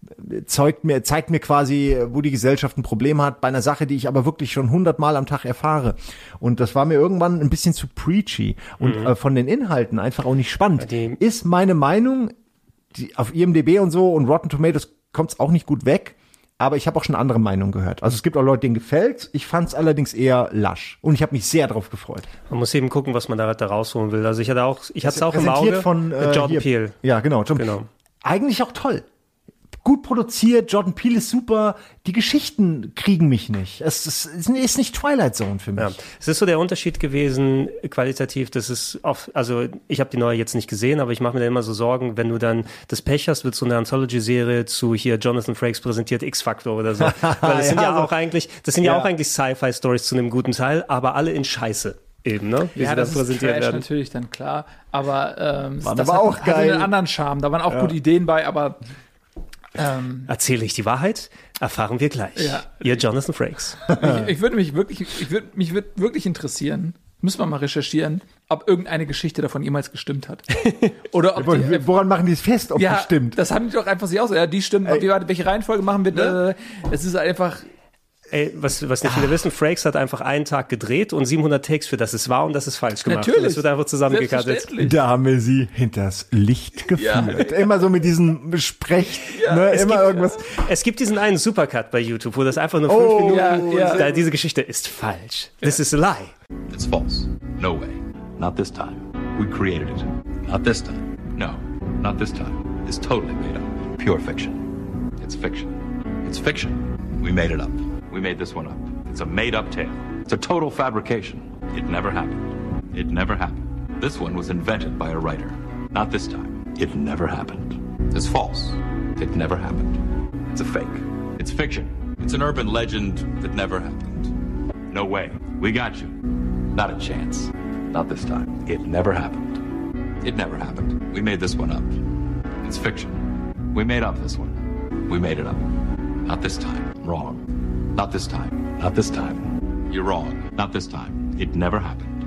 zeigt mir quasi, wo die Gesellschaft ein Problem hat, bei einer Sache, die ich aber wirklich schon 100-mal am Tag erfahre. Und das war mir irgendwann ein bisschen zu preachy und von den Inhalten einfach auch nicht spannend. Ist meine Meinung, auf IMDb und so und Rotten Tomatoes kommt es auch nicht gut weg, aber ich habe auch schon andere Meinungen gehört. Also es gibt auch Leute, denen gefällt. Ich fand es allerdings eher lasch und ich habe mich sehr darauf gefreut. Man muss eben gucken, was man da rausholen will. Also ich hatte es auch im Auge von Jordan Peele. Ja, genau. Eigentlich auch toll. gut produziert, Jordan Peele ist super, die Geschichten kriegen mich nicht. Es ist nicht Twilight Zone für mich. Ja. Es ist so der Unterschied gewesen, qualitativ, das ist oft, also ich habe die neue jetzt nicht gesehen, aber ich mache mir da immer so Sorgen, wenn du dann das Pech hast, wird so eine Anthology-Serie zu hier Jonathan Frakes präsentiert X-Factor oder so. Weil das sind auch eigentlich Sci-Fi-Stories zu einem guten Teil, aber alle in Scheiße. Eben, ne? Wie ja, sie das dann präsentiert Trash werden. Natürlich dann klar, aber war das aber auch geil. hatte einen anderen Charme. Da waren auch gute Ideen bei, aber erzähle ich die Wahrheit? Erfahren wir gleich. Ja. Ihr Jonathan Frakes. Ich würde mich wirklich interessieren, müssen wir mal recherchieren, ob irgendeine Geschichte davon jemals gestimmt hat. Oder ob woran machen die es fest, ob ja, die stimmt? Das haben die doch einfach sich aus. Ja, die stimmt. Welche Reihenfolge machen wir? Ne? Es ist einfach. Ey, was nicht viele wissen, Frakes hat einfach einen Tag gedreht und 700 Takes für das ist wahr und das ist falsch gemacht. Natürlich. Und das wird einfach zusammengekattet. Da haben wir sie hinters Licht geführt. Immer so mit diesem Sprech, irgendwas. Es gibt diesen einen Supercut bei YouTube, wo das einfach nur 5 Minuten, diese Geschichte ist falsch. This is a lie. It's false. No way. Not this time. We created it. Not this time. No, not this time. It's totally made up. Pure fiction. It's fiction. It's fiction. We made it up. We made this one up. It's a made-up tale. It's a total fabrication. It never happened. It never happened. This one was invented by a writer. Not this time. It never happened. It's false. It never happened. It's a fake. It's fiction. It's an urban legend that never happened. No way. We got you. Not a chance. Not this time. It never happened. It never happened. We made this one up. It's fiction. We made up this one. We made it up. Not this time. Wrong. Not this time. Not this time. You're wrong. Not this time. It never happened.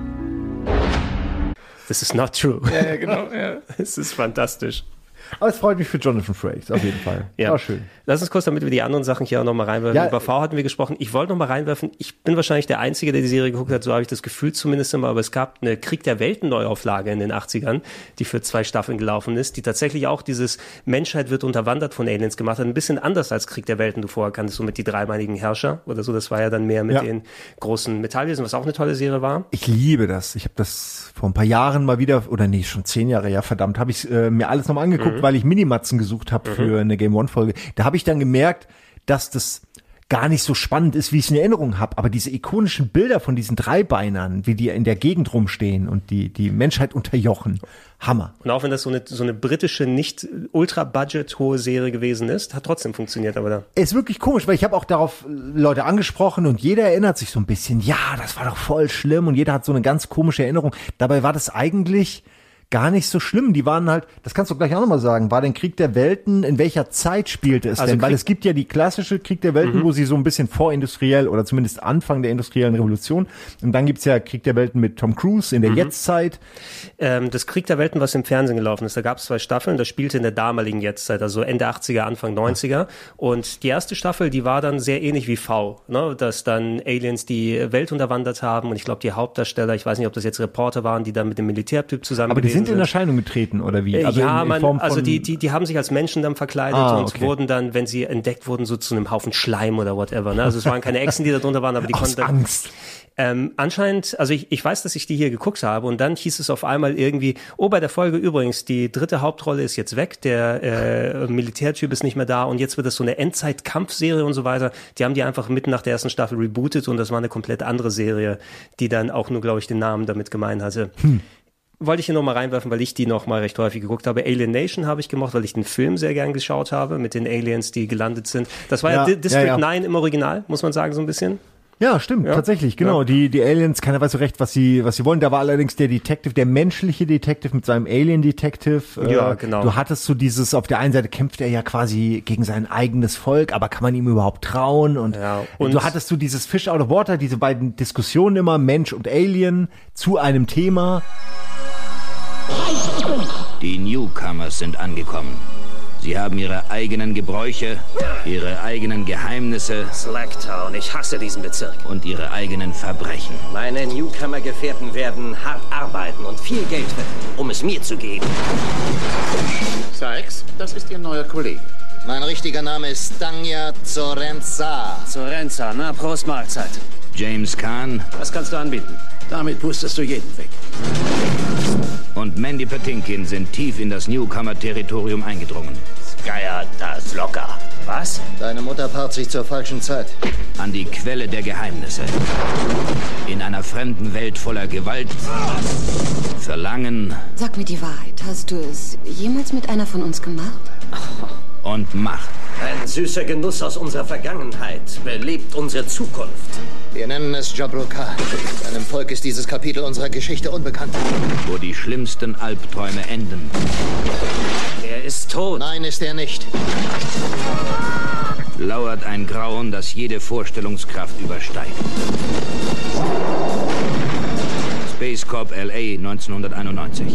This is not true. Ja, genau. Ja. Es ist fantastisch. Aber es freut mich für Jonathan Frakes, auf jeden Fall. Ja. War schön. Lass uns kurz, damit wir die anderen Sachen hier auch nochmal reinwerfen. Ja, Über V hatten wir gesprochen. Ich wollte nochmal reinwerfen, ich bin wahrscheinlich der Einzige, der die Serie geguckt hat, so habe ich das Gefühl zumindest immer, aber es gab eine Krieg der Welten Neuauflage in den 80ern, die für 2 Staffeln gelaufen ist, die tatsächlich auch dieses Menschheit wird unterwandert von Aliens gemacht hat. Ein bisschen anders als Krieg der Welten, du vorher kanntest, so mit die dreibeinigen Herrscher oder so. Das war ja dann mehr mit den großen Metallwesen, was auch eine tolle Serie war. Ich liebe das. Ich habe das vor ein paar Jahren mal wieder, oder nee, schon 10 Jahre, ja verdammt, habe ich mir alles nochmal angeguckt, weil ich Minimatzen gesucht habe für eine Game One Folge. Da habe ich dann gemerkt, dass das gar nicht so spannend ist, wie ich es in Erinnerung habe. Aber diese ikonischen Bilder von diesen Dreibeinern, wie die in der Gegend rumstehen und die Menschheit unterjochen, Hammer. Und auch wenn das so eine britische, nicht ultra-budget hohe Serie gewesen ist, hat trotzdem funktioniert, aber da. Ist wirklich komisch, weil ich habe auch darauf Leute angesprochen und jeder erinnert sich so ein bisschen, ja, das war doch voll schlimm und jeder hat so eine ganz komische Erinnerung. Dabei war das eigentlich gar nicht so schlimm. Die waren halt, das kannst du gleich auch nochmal sagen, war denn Krieg der Welten, in welcher Zeit spielte es denn? Weil es gibt ja die klassische Krieg der Welten, wo sie so ein bisschen vorindustriell oder zumindest Anfang der industriellen Revolution. Und dann gibt's ja Krieg der Welten mit Tom Cruise in der Jetztzeit. Das Krieg der Welten, was im Fernsehen gelaufen ist, da gab es 2 Staffeln, das spielte in der damaligen Jetztzeit, also Ende 80er, Anfang 90er. Und die erste Staffel, die war dann sehr ähnlich wie V, ne? Dass dann Aliens die Welt unterwandert haben und ich glaube, die Hauptdarsteller, ich weiß nicht, ob das jetzt Reporter waren, die dann mit dem Militärtyp zusammen aber die sind in Erscheinung getreten, oder wie? Also ja, die haben sich als Menschen dann verkleidet und wurden dann, wenn sie entdeckt wurden, so zu einem Haufen Schleim oder whatever. Ne? Also es waren keine Echsen, die da drunter waren, aber die konnten dann... Angst. Anscheinend, also ich weiß, dass ich die hier geguckt habe und dann hieß es auf einmal irgendwie, bei der Folge übrigens, die 3. Hauptrolle ist jetzt weg, der Militärtyp ist nicht mehr da und jetzt wird das so eine Endzeit-Kampfserie und so weiter. Die haben die einfach mitten nach der ersten Staffel rebootet und das war eine komplett andere Serie, die dann auch nur, glaube ich, den Namen damit gemeint hatte. Wollte ich hier noch mal reinwerfen, weil ich die noch mal recht häufig geguckt habe. Alien Nation habe ich gemacht, weil ich den Film sehr gern geschaut habe mit den Aliens, die gelandet sind. Das war ja District 9 im Original, muss man sagen, so ein bisschen. Ja, stimmt, tatsächlich, genau. Ja. Die Aliens, keiner weiß so recht, was sie wollen. Da war allerdings der Detective, der menschliche Detective mit seinem Alien-Detective. Ja, genau. Du hattest so dieses, auf der einen Seite kämpft er ja quasi gegen sein eigenes Volk, aber kann man ihm überhaupt trauen? Und du hattest so dieses Fish out of water, diese beiden Diskussionen immer, Mensch und Alien, zu einem Thema. Die Newcomers sind angekommen. Sie haben ihre eigenen Gebräuche, ihre eigenen Geheimnisse. Slacktown, ich hasse diesen Bezirk. Und ihre eigenen Verbrechen. Meine Newcomer-Gefährten werden hart arbeiten und viel Geld verdienen, um es mir zu geben. Sykes, das ist Ihr neuer Kollege. Mein richtiger Name ist Stanja Zorenza. Zorenza, na, Prost Mahlzeit. James Kahn. Was kannst du anbieten? Damit pustest du jeden weg. Und Mandy Patinkin sind tief in das Newcomer-Territorium eingedrungen. Skyer das locker. Was? Deine Mutter paart sich zur falschen Zeit. An die Quelle der Geheimnisse. In einer fremden Welt voller Gewalt, Verlangen Sag mir die Wahrheit. Hast du es jemals mit einer von uns gemacht? und Macht. Ein süßer Genuss aus unserer Vergangenheit belebt unsere Zukunft. Wir nennen es Jabroka. Deinem Volk ist dieses Kapitel unserer Geschichte unbekannt. Wo die schlimmsten Albträume enden. Er ist tot. Nein, ist er nicht. Lauert ein Grauen, das jede Vorstellungskraft übersteigt. Space Corp LA 1991.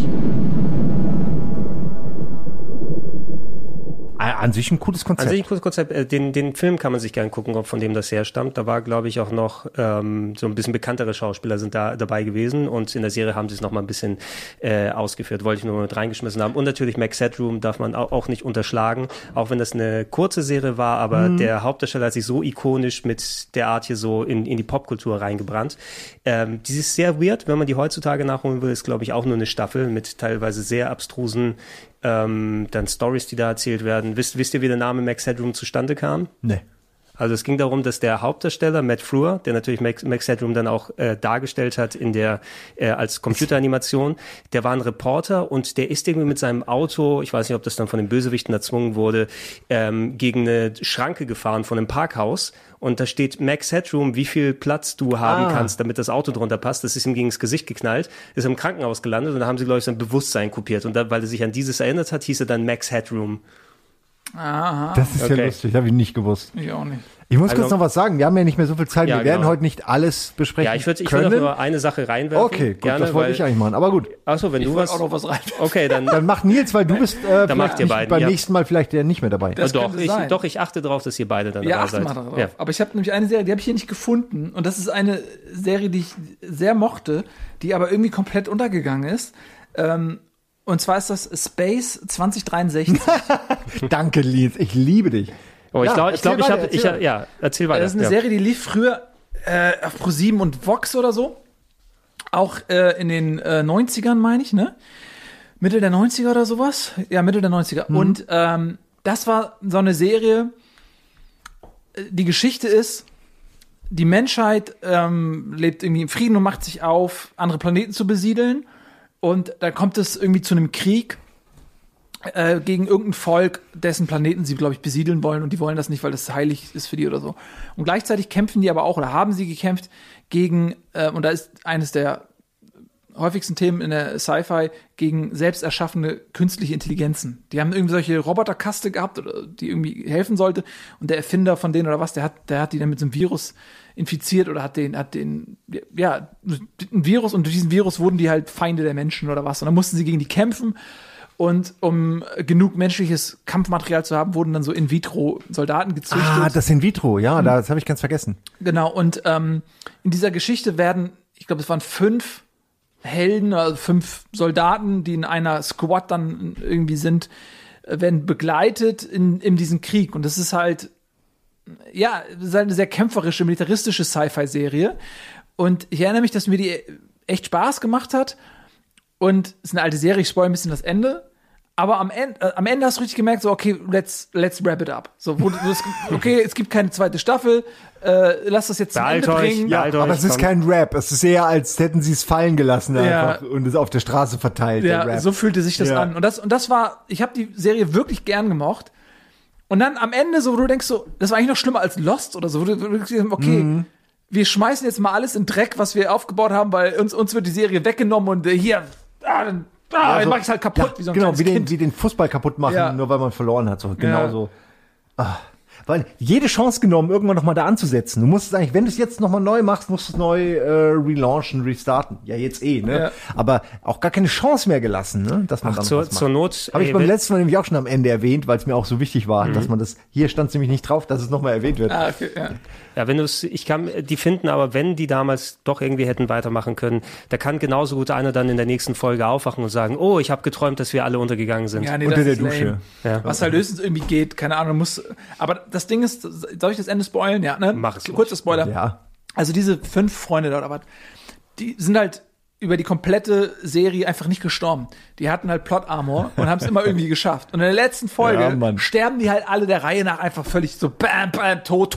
An sich ein cooles Konzept. An sich ein cooles Konzept. Den Film kann man sich gerne gucken, von dem das herstammt. Da war, glaube ich, auch noch so ein bisschen bekanntere Schauspieler sind da dabei gewesen. Und in der Serie haben sie es noch mal ein bisschen ausgeführt. Wollte ich nur mal mit reingeschmissen haben. Und natürlich Max Headroom darf man auch nicht unterschlagen. Auch wenn das eine kurze Serie war, aber der Hauptdarsteller hat sich so ikonisch mit der Art hier so in die Popkultur reingebrannt. Die ist sehr weird, wenn man die heutzutage nachholen will, ist, glaube ich, auch nur eine Staffel mit teilweise sehr abstrusen dann Stories, die da erzählt werden. Wisst ihr, wie der Name Max Headroom zustande kam? Nee. Also es ging darum, dass der Hauptdarsteller, Matt Frewer, der natürlich Max Headroom dann auch dargestellt hat in der als Computeranimation, der war ein Reporter und der ist irgendwie mit seinem Auto, ich weiß nicht, ob das dann von den Bösewichten erzwungen wurde, gegen eine Schranke gefahren von einem Parkhaus. Und da steht Max Headroom, wie viel Platz du haben kannst, damit das Auto drunter passt. Das ist ihm gegen das Gesicht geknallt, ist im Krankenhaus gelandet und da haben sie, glaube ich, sein Bewusstsein kopiert. Und da, weil er sich an dieses erinnert hat, hieß er dann Max Headroom. Aha. Das ist ja lustig, habe ich nicht gewusst. Ich auch nicht. Ich muss kurz noch was sagen, wir haben ja nicht mehr so viel Zeit, wir werden heute nicht alles besprechen. Ja, ich würde nur eine Sache reinwerfen. Okay, gut, gerne, das wollte ich eigentlich machen, aber gut. Achso, wenn du was... auch noch was reinwerfen. Okay, dann mach Nils, weil du bist dann macht ihr beiden, beim nächsten Mal vielleicht nicht mehr dabei. Doch, ich achte darauf, dass ihr beide dann dabei seid. Mal darauf. Ja. Aber ich habe nämlich eine Serie, die habe ich hier nicht gefunden und das ist eine Serie, die ich sehr mochte, die aber irgendwie komplett untergegangen ist. Und zwar ist das Space 2063. Danke, Nils, ich liebe dich. Oh, ich glaube, erzähl weiter. Das ist eine Serie, die lief früher auf Pro7 und Vox oder so. Auch in den 90ern, meine ich, ne? Mitte der 90er oder sowas? Ja, Mitte der 90er. Und das war so eine Serie, die Geschichte ist, die Menschheit lebt irgendwie im Frieden und macht sich auf, andere Planeten zu besiedeln. Und dann kommt es irgendwie zu einem Krieg gegen irgendein Volk, dessen Planeten sie, glaube ich, besiedeln wollen und die wollen das nicht, weil das heilig ist für die oder so. Und gleichzeitig kämpfen die aber auch, oder haben sie gekämpft gegen, und da ist eines der häufigsten Themen in der Sci-Fi, gegen selbst erschaffene künstliche Intelligenzen. Die haben irgendwie solche Roboterkaste gehabt, die irgendwie helfen sollte und der Erfinder von denen oder was, der hat die dann mit so einem Virus infiziert oder hat ein Virus und durch diesen Virus wurden die halt Feinde der Menschen oder was. Und dann mussten sie gegen die kämpfen. Und um genug menschliches Kampfmaterial zu haben, wurden dann so In-vitro-Soldaten gezüchtet. Das In-vitro, ja, das habe ich ganz vergessen. Genau, und in dieser Geschichte werden, ich glaube, es waren 5 Helden, also 5 Soldaten, die in einer Squad dann irgendwie sind, werden begleitet in diesem Krieg. Und das ist halt, ja, das ist halt eine sehr kämpferische, militaristische Sci-Fi-Serie. Und ich erinnere mich, dass mir die echt Spaß gemacht hat. Und es ist eine alte Serie, ich spoil ein bisschen das Ende. Aber am Ende hast du richtig gemerkt, so, okay, let's wrap it up. So, okay, es gibt keine zweite Staffel, lass das jetzt zum Ende bringen. Ja, aber es ist kein Rap, es ist eher, als hätten sie es fallen gelassen einfach und es auf der Straße verteilt. Ja, so fühlte sich das an. Und das war, ich habe die Serie wirklich gern gemocht. Und dann am Ende so, wo du denkst so, das war eigentlich noch schlimmer als Lost oder so, wo du denkst, okay, wir schmeißen jetzt mal alles in Dreck, was wir aufgebaut haben, weil uns wird die Serie weggenommen und hier, dann mach ich's halt kaputt, wie so ein kleines Kind. Wie den Fußball kaputt machen, nur weil man verloren hat. So, genau so. Weil jede Chance genommen, irgendwann noch mal da anzusetzen. Du musst es eigentlich, wenn du es jetzt noch mal neu machst, musst du es neu relaunchen, restarten. Ja, jetzt ne? Ja. Aber auch gar keine Chance mehr gelassen, ne? Dass man dann was macht. Zur Not. Habe ich beim letzten Mal nämlich auch schon am Ende erwähnt, weil es mir auch so wichtig war, dass man das, hier stand es nämlich nicht drauf, dass es noch mal erwähnt wird. Okay, ja. Ja, ich kann die finden, aber wenn die damals doch irgendwie hätten weitermachen können, da kann genauso gut einer dann in der nächsten Folge aufwachen und sagen, oh, ich habe geträumt, dass wir alle untergegangen sind. Ja, nee, unter der Dusche. Ja. Was halt höchstens irgendwie geht, keine Ahnung, aber das Ding ist, soll ich das Ende spoilen? Ja, ne? Mach es. Kurzer Spoiler. Ja. Also diese 5 Freunde da oder was, die sind halt über die komplette Serie einfach nicht gestorben. Die hatten halt Plot-Armor und haben es immer irgendwie geschafft. Und in der letzten Folge sterben die halt alle der Reihe nach einfach völlig so bam, bam, tot.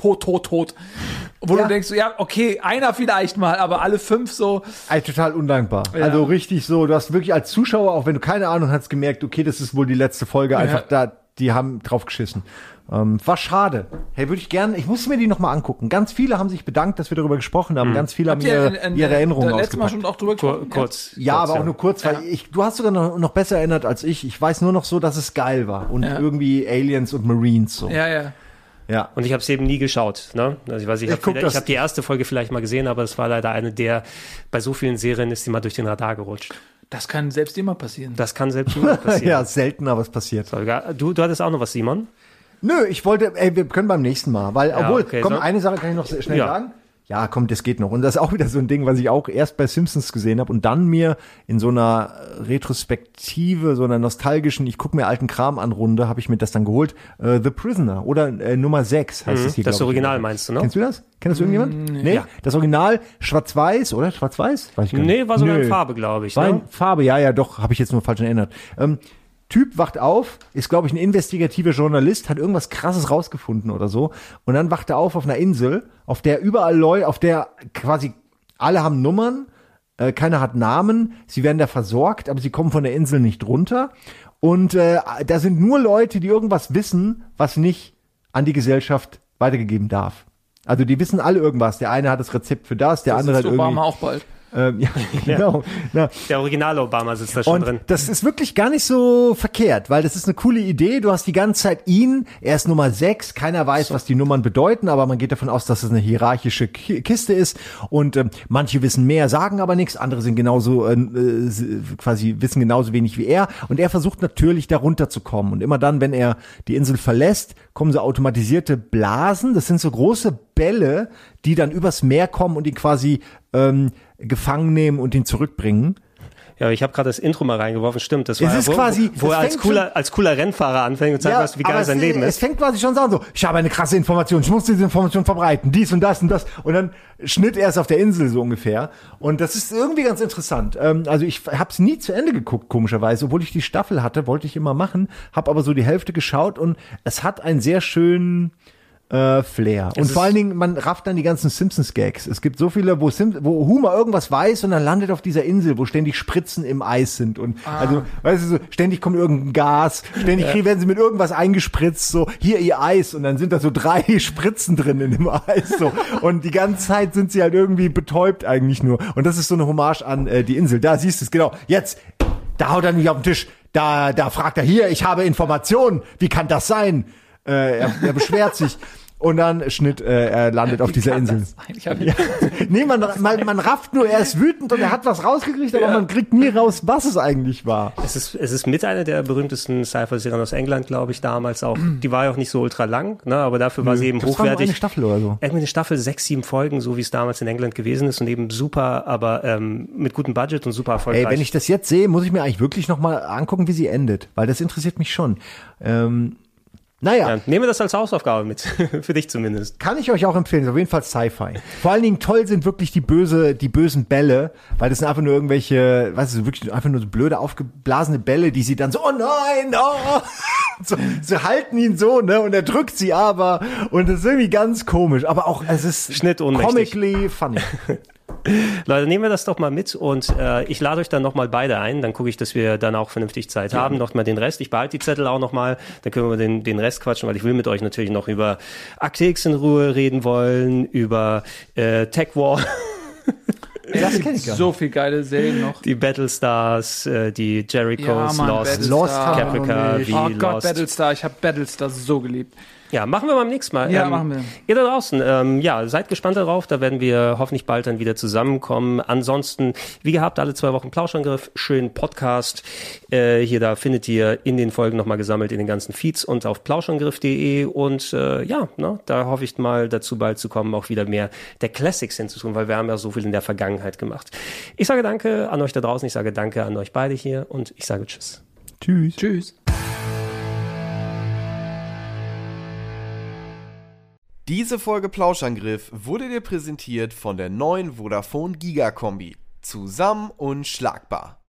Wo du denkst, so, ja, okay, einer vielleicht mal, aber alle 5 so. Total undankbar. Ja. Also richtig so, du hast wirklich als Zuschauer, auch wenn du keine Ahnung hast, gemerkt, okay, das ist wohl die letzte Folge, einfach da, die haben drauf geschissen. War schade. Hey, würde ich gerne, ich muss mir die nochmal angucken. Ganz viele haben sich bedankt, dass wir darüber gesprochen haben. Ganz viele haben ihre Erinnerungen letztes Mal schon auch drüber gesprochen. Kurz. Ja, aber auch nur kurz, weil du hast sogar noch besser erinnert als ich. Ich weiß nur noch so, dass es geil war. Und irgendwie Aliens und Marines so. Ja. Und ich habe es eben nie geschaut. Ne? Also ich habe die erste Folge vielleicht mal gesehen, aber es war leider eine der, bei so vielen Serien ist die mal durch den Radar gerutscht. Das kann selbst immer passieren. Ja, selten, aber es passiert. So, du hattest auch noch was, Simon? Nö, wir können beim nächsten Mal, weil, eine Sache kann ich noch schnell sagen. Ja, komm, das geht noch. Und das ist auch wieder so ein Ding, was ich auch erst bei Simpsons gesehen habe und dann mir in so einer Retrospektive, so einer nostalgischen, ich gucke mir alten Kram an Runde, habe ich mir das dann geholt. The Prisoner oder Nummer 6 heißt es hier. Das Original meinst du, ne? Kennst du das? Kennt das irgendjemand? Nee. Ja. Das Original schwarz-weiß, oder? Schwarz-weiß? Weiß ich gar nicht. Nee, war sogar in Farbe, glaube ich. War in Farbe, ja, doch, habe ich jetzt nur falsch erinnert. Typ wacht auf, ist, glaube ich, ein investigativer Journalist, hat irgendwas Krasses rausgefunden oder so. Und dann wacht er auf einer Insel, auf der überall Leute, auf der quasi alle haben Nummern, keiner hat Namen, sie werden da versorgt, aber sie kommen von der Insel nicht runter. Und da sind nur Leute, die irgendwas wissen, was nicht an die Gesellschaft weitergegeben darf. Also die wissen alle irgendwas. Der eine hat das Rezept für das, der andere hat irgendwie... Obama auch bald. Ja, genau. Ja. Der originale Obama sitzt da schon drin. Das ist wirklich gar nicht so verkehrt, weil das ist eine coole Idee. Du hast die ganze Zeit er ist Nummer 6, keiner weiß, was die Nummern bedeuten, aber man geht davon aus, dass es eine hierarchische Kiste ist und manche wissen mehr, sagen aber nichts, andere sind genauso, quasi wissen genauso wenig wie er und er versucht natürlich da runterzukommen und immer dann, wenn er die Insel verlässt, kommen so automatisierte Blasen, das sind so große Bälle, die dann übers Meer kommen und ihn quasi gefangen nehmen und ihn zurückbringen. Ja, ich habe gerade das Intro mal reingeworfen, stimmt. Das war wo er als cooler Rennfahrer anfängt und zeigt, wie geil sein Leben ist. Es fängt quasi schon so an, so, ich habe eine krasse Information, ich muss diese Information verbreiten, dies und das und das. Und dann schnitt er es auf der Insel so ungefähr. Und das ist irgendwie ganz interessant. Also ich habe es nie zu Ende geguckt, komischerweise. Obwohl ich die Staffel hatte, wollte ich immer machen, habe aber so die Hälfte geschaut und es hat einen sehr schönen Flair. Und vor allen Dingen, man rafft dann die ganzen Simpsons-Gags. Es gibt so viele, wo Homer irgendwas weiß und dann landet auf dieser Insel, wo ständig Spritzen im Eis sind. Und also, weißt du, so, ständig kommt irgendein Gas, ständig werden sie mit irgendwas eingespritzt, so, hier ihr Eis. Und dann sind da so 3 Spritzen drin in dem Eis. So. Und die ganze Zeit sind sie halt irgendwie betäubt eigentlich nur. Und das ist so eine Hommage an die Insel. Da siehst du es, genau. Jetzt, da haut er nicht auf den Tisch. Da fragt er, hier, ich habe Informationen. Wie kann das sein? Er beschwert sich. Und dann Schnitt, er landet auf dieser Insel. Nee, man rafft nur, er ist wütend und er hat was rausgekriegt, aber man kriegt nie raus, was es eigentlich war. Es ist mit einer der berühmtesten Sci-Fi-Serien aus England, glaube ich, damals auch. Die war ja auch nicht so ultra lang, ne, aber dafür war sie eben hochwertig. Das war eine Staffel oder so. Irgendwie eine Staffel, 6, 7 Folgen, so wie es damals in England gewesen ist und eben super, aber mit gutem Budget und super erfolgreich. Ey, wenn ich das jetzt sehe, muss ich mir eigentlich wirklich nochmal angucken, wie sie endet, weil das interessiert mich schon. Ja, nehmen wir das als Hausaufgabe mit, für dich zumindest. Kann ich euch auch empfehlen, auf jeden Fall Sci-Fi. Vor allen Dingen toll sind wirklich die bösen Bälle, weil das sind einfach nur irgendwelche, weißt du, wirklich einfach nur so blöde aufgeblasene Bälle, die sie dann so, oh nein, oh, so halten ihn so, ne, und er drückt sie aber, und das ist irgendwie ganz komisch, aber auch, es ist comically funny. Leute, nehmen wir das doch mal mit und ich lade euch dann nochmal beide ein, dann gucke ich, dass wir dann auch vernünftig Zeit haben, nochmal den Rest, ich behalte die Zettel auch nochmal, dann können wir den Rest quatschen, weil ich will mit euch natürlich noch über Akte X in Ruhe reden wollen, über Tech War. Das kenn ich gar nicht. So viel geile Serien noch. Die Battlestars, die Jerichos, Lost, Caprica, oh Gott, Battlestar, ich habe Battlestar so geliebt. Ja, machen wir beim nächsten Mal. Ja, machen wir. Ihr da draußen, seid gespannt darauf, da werden wir hoffentlich bald dann wieder zusammenkommen. Ansonsten, wie gehabt, alle 2 Wochen Plauschangriff, schönen Podcast. Hier, da findet ihr in den Folgen nochmal gesammelt in den ganzen Feeds und auf plauschangriff.de und da hoffe ich mal dazu bald zu kommen, auch wieder mehr der Classics hinzutun, weil wir haben ja so viel in der Vergangenheit gemacht. Ich sage danke an euch da draußen, ich sage danke an euch beide hier und ich sage tschüss. Tschüss. Diese Folge Plauschangriff wurde dir präsentiert von der neuen Vodafone Giga-Kombi. Zusammen unschlagbar.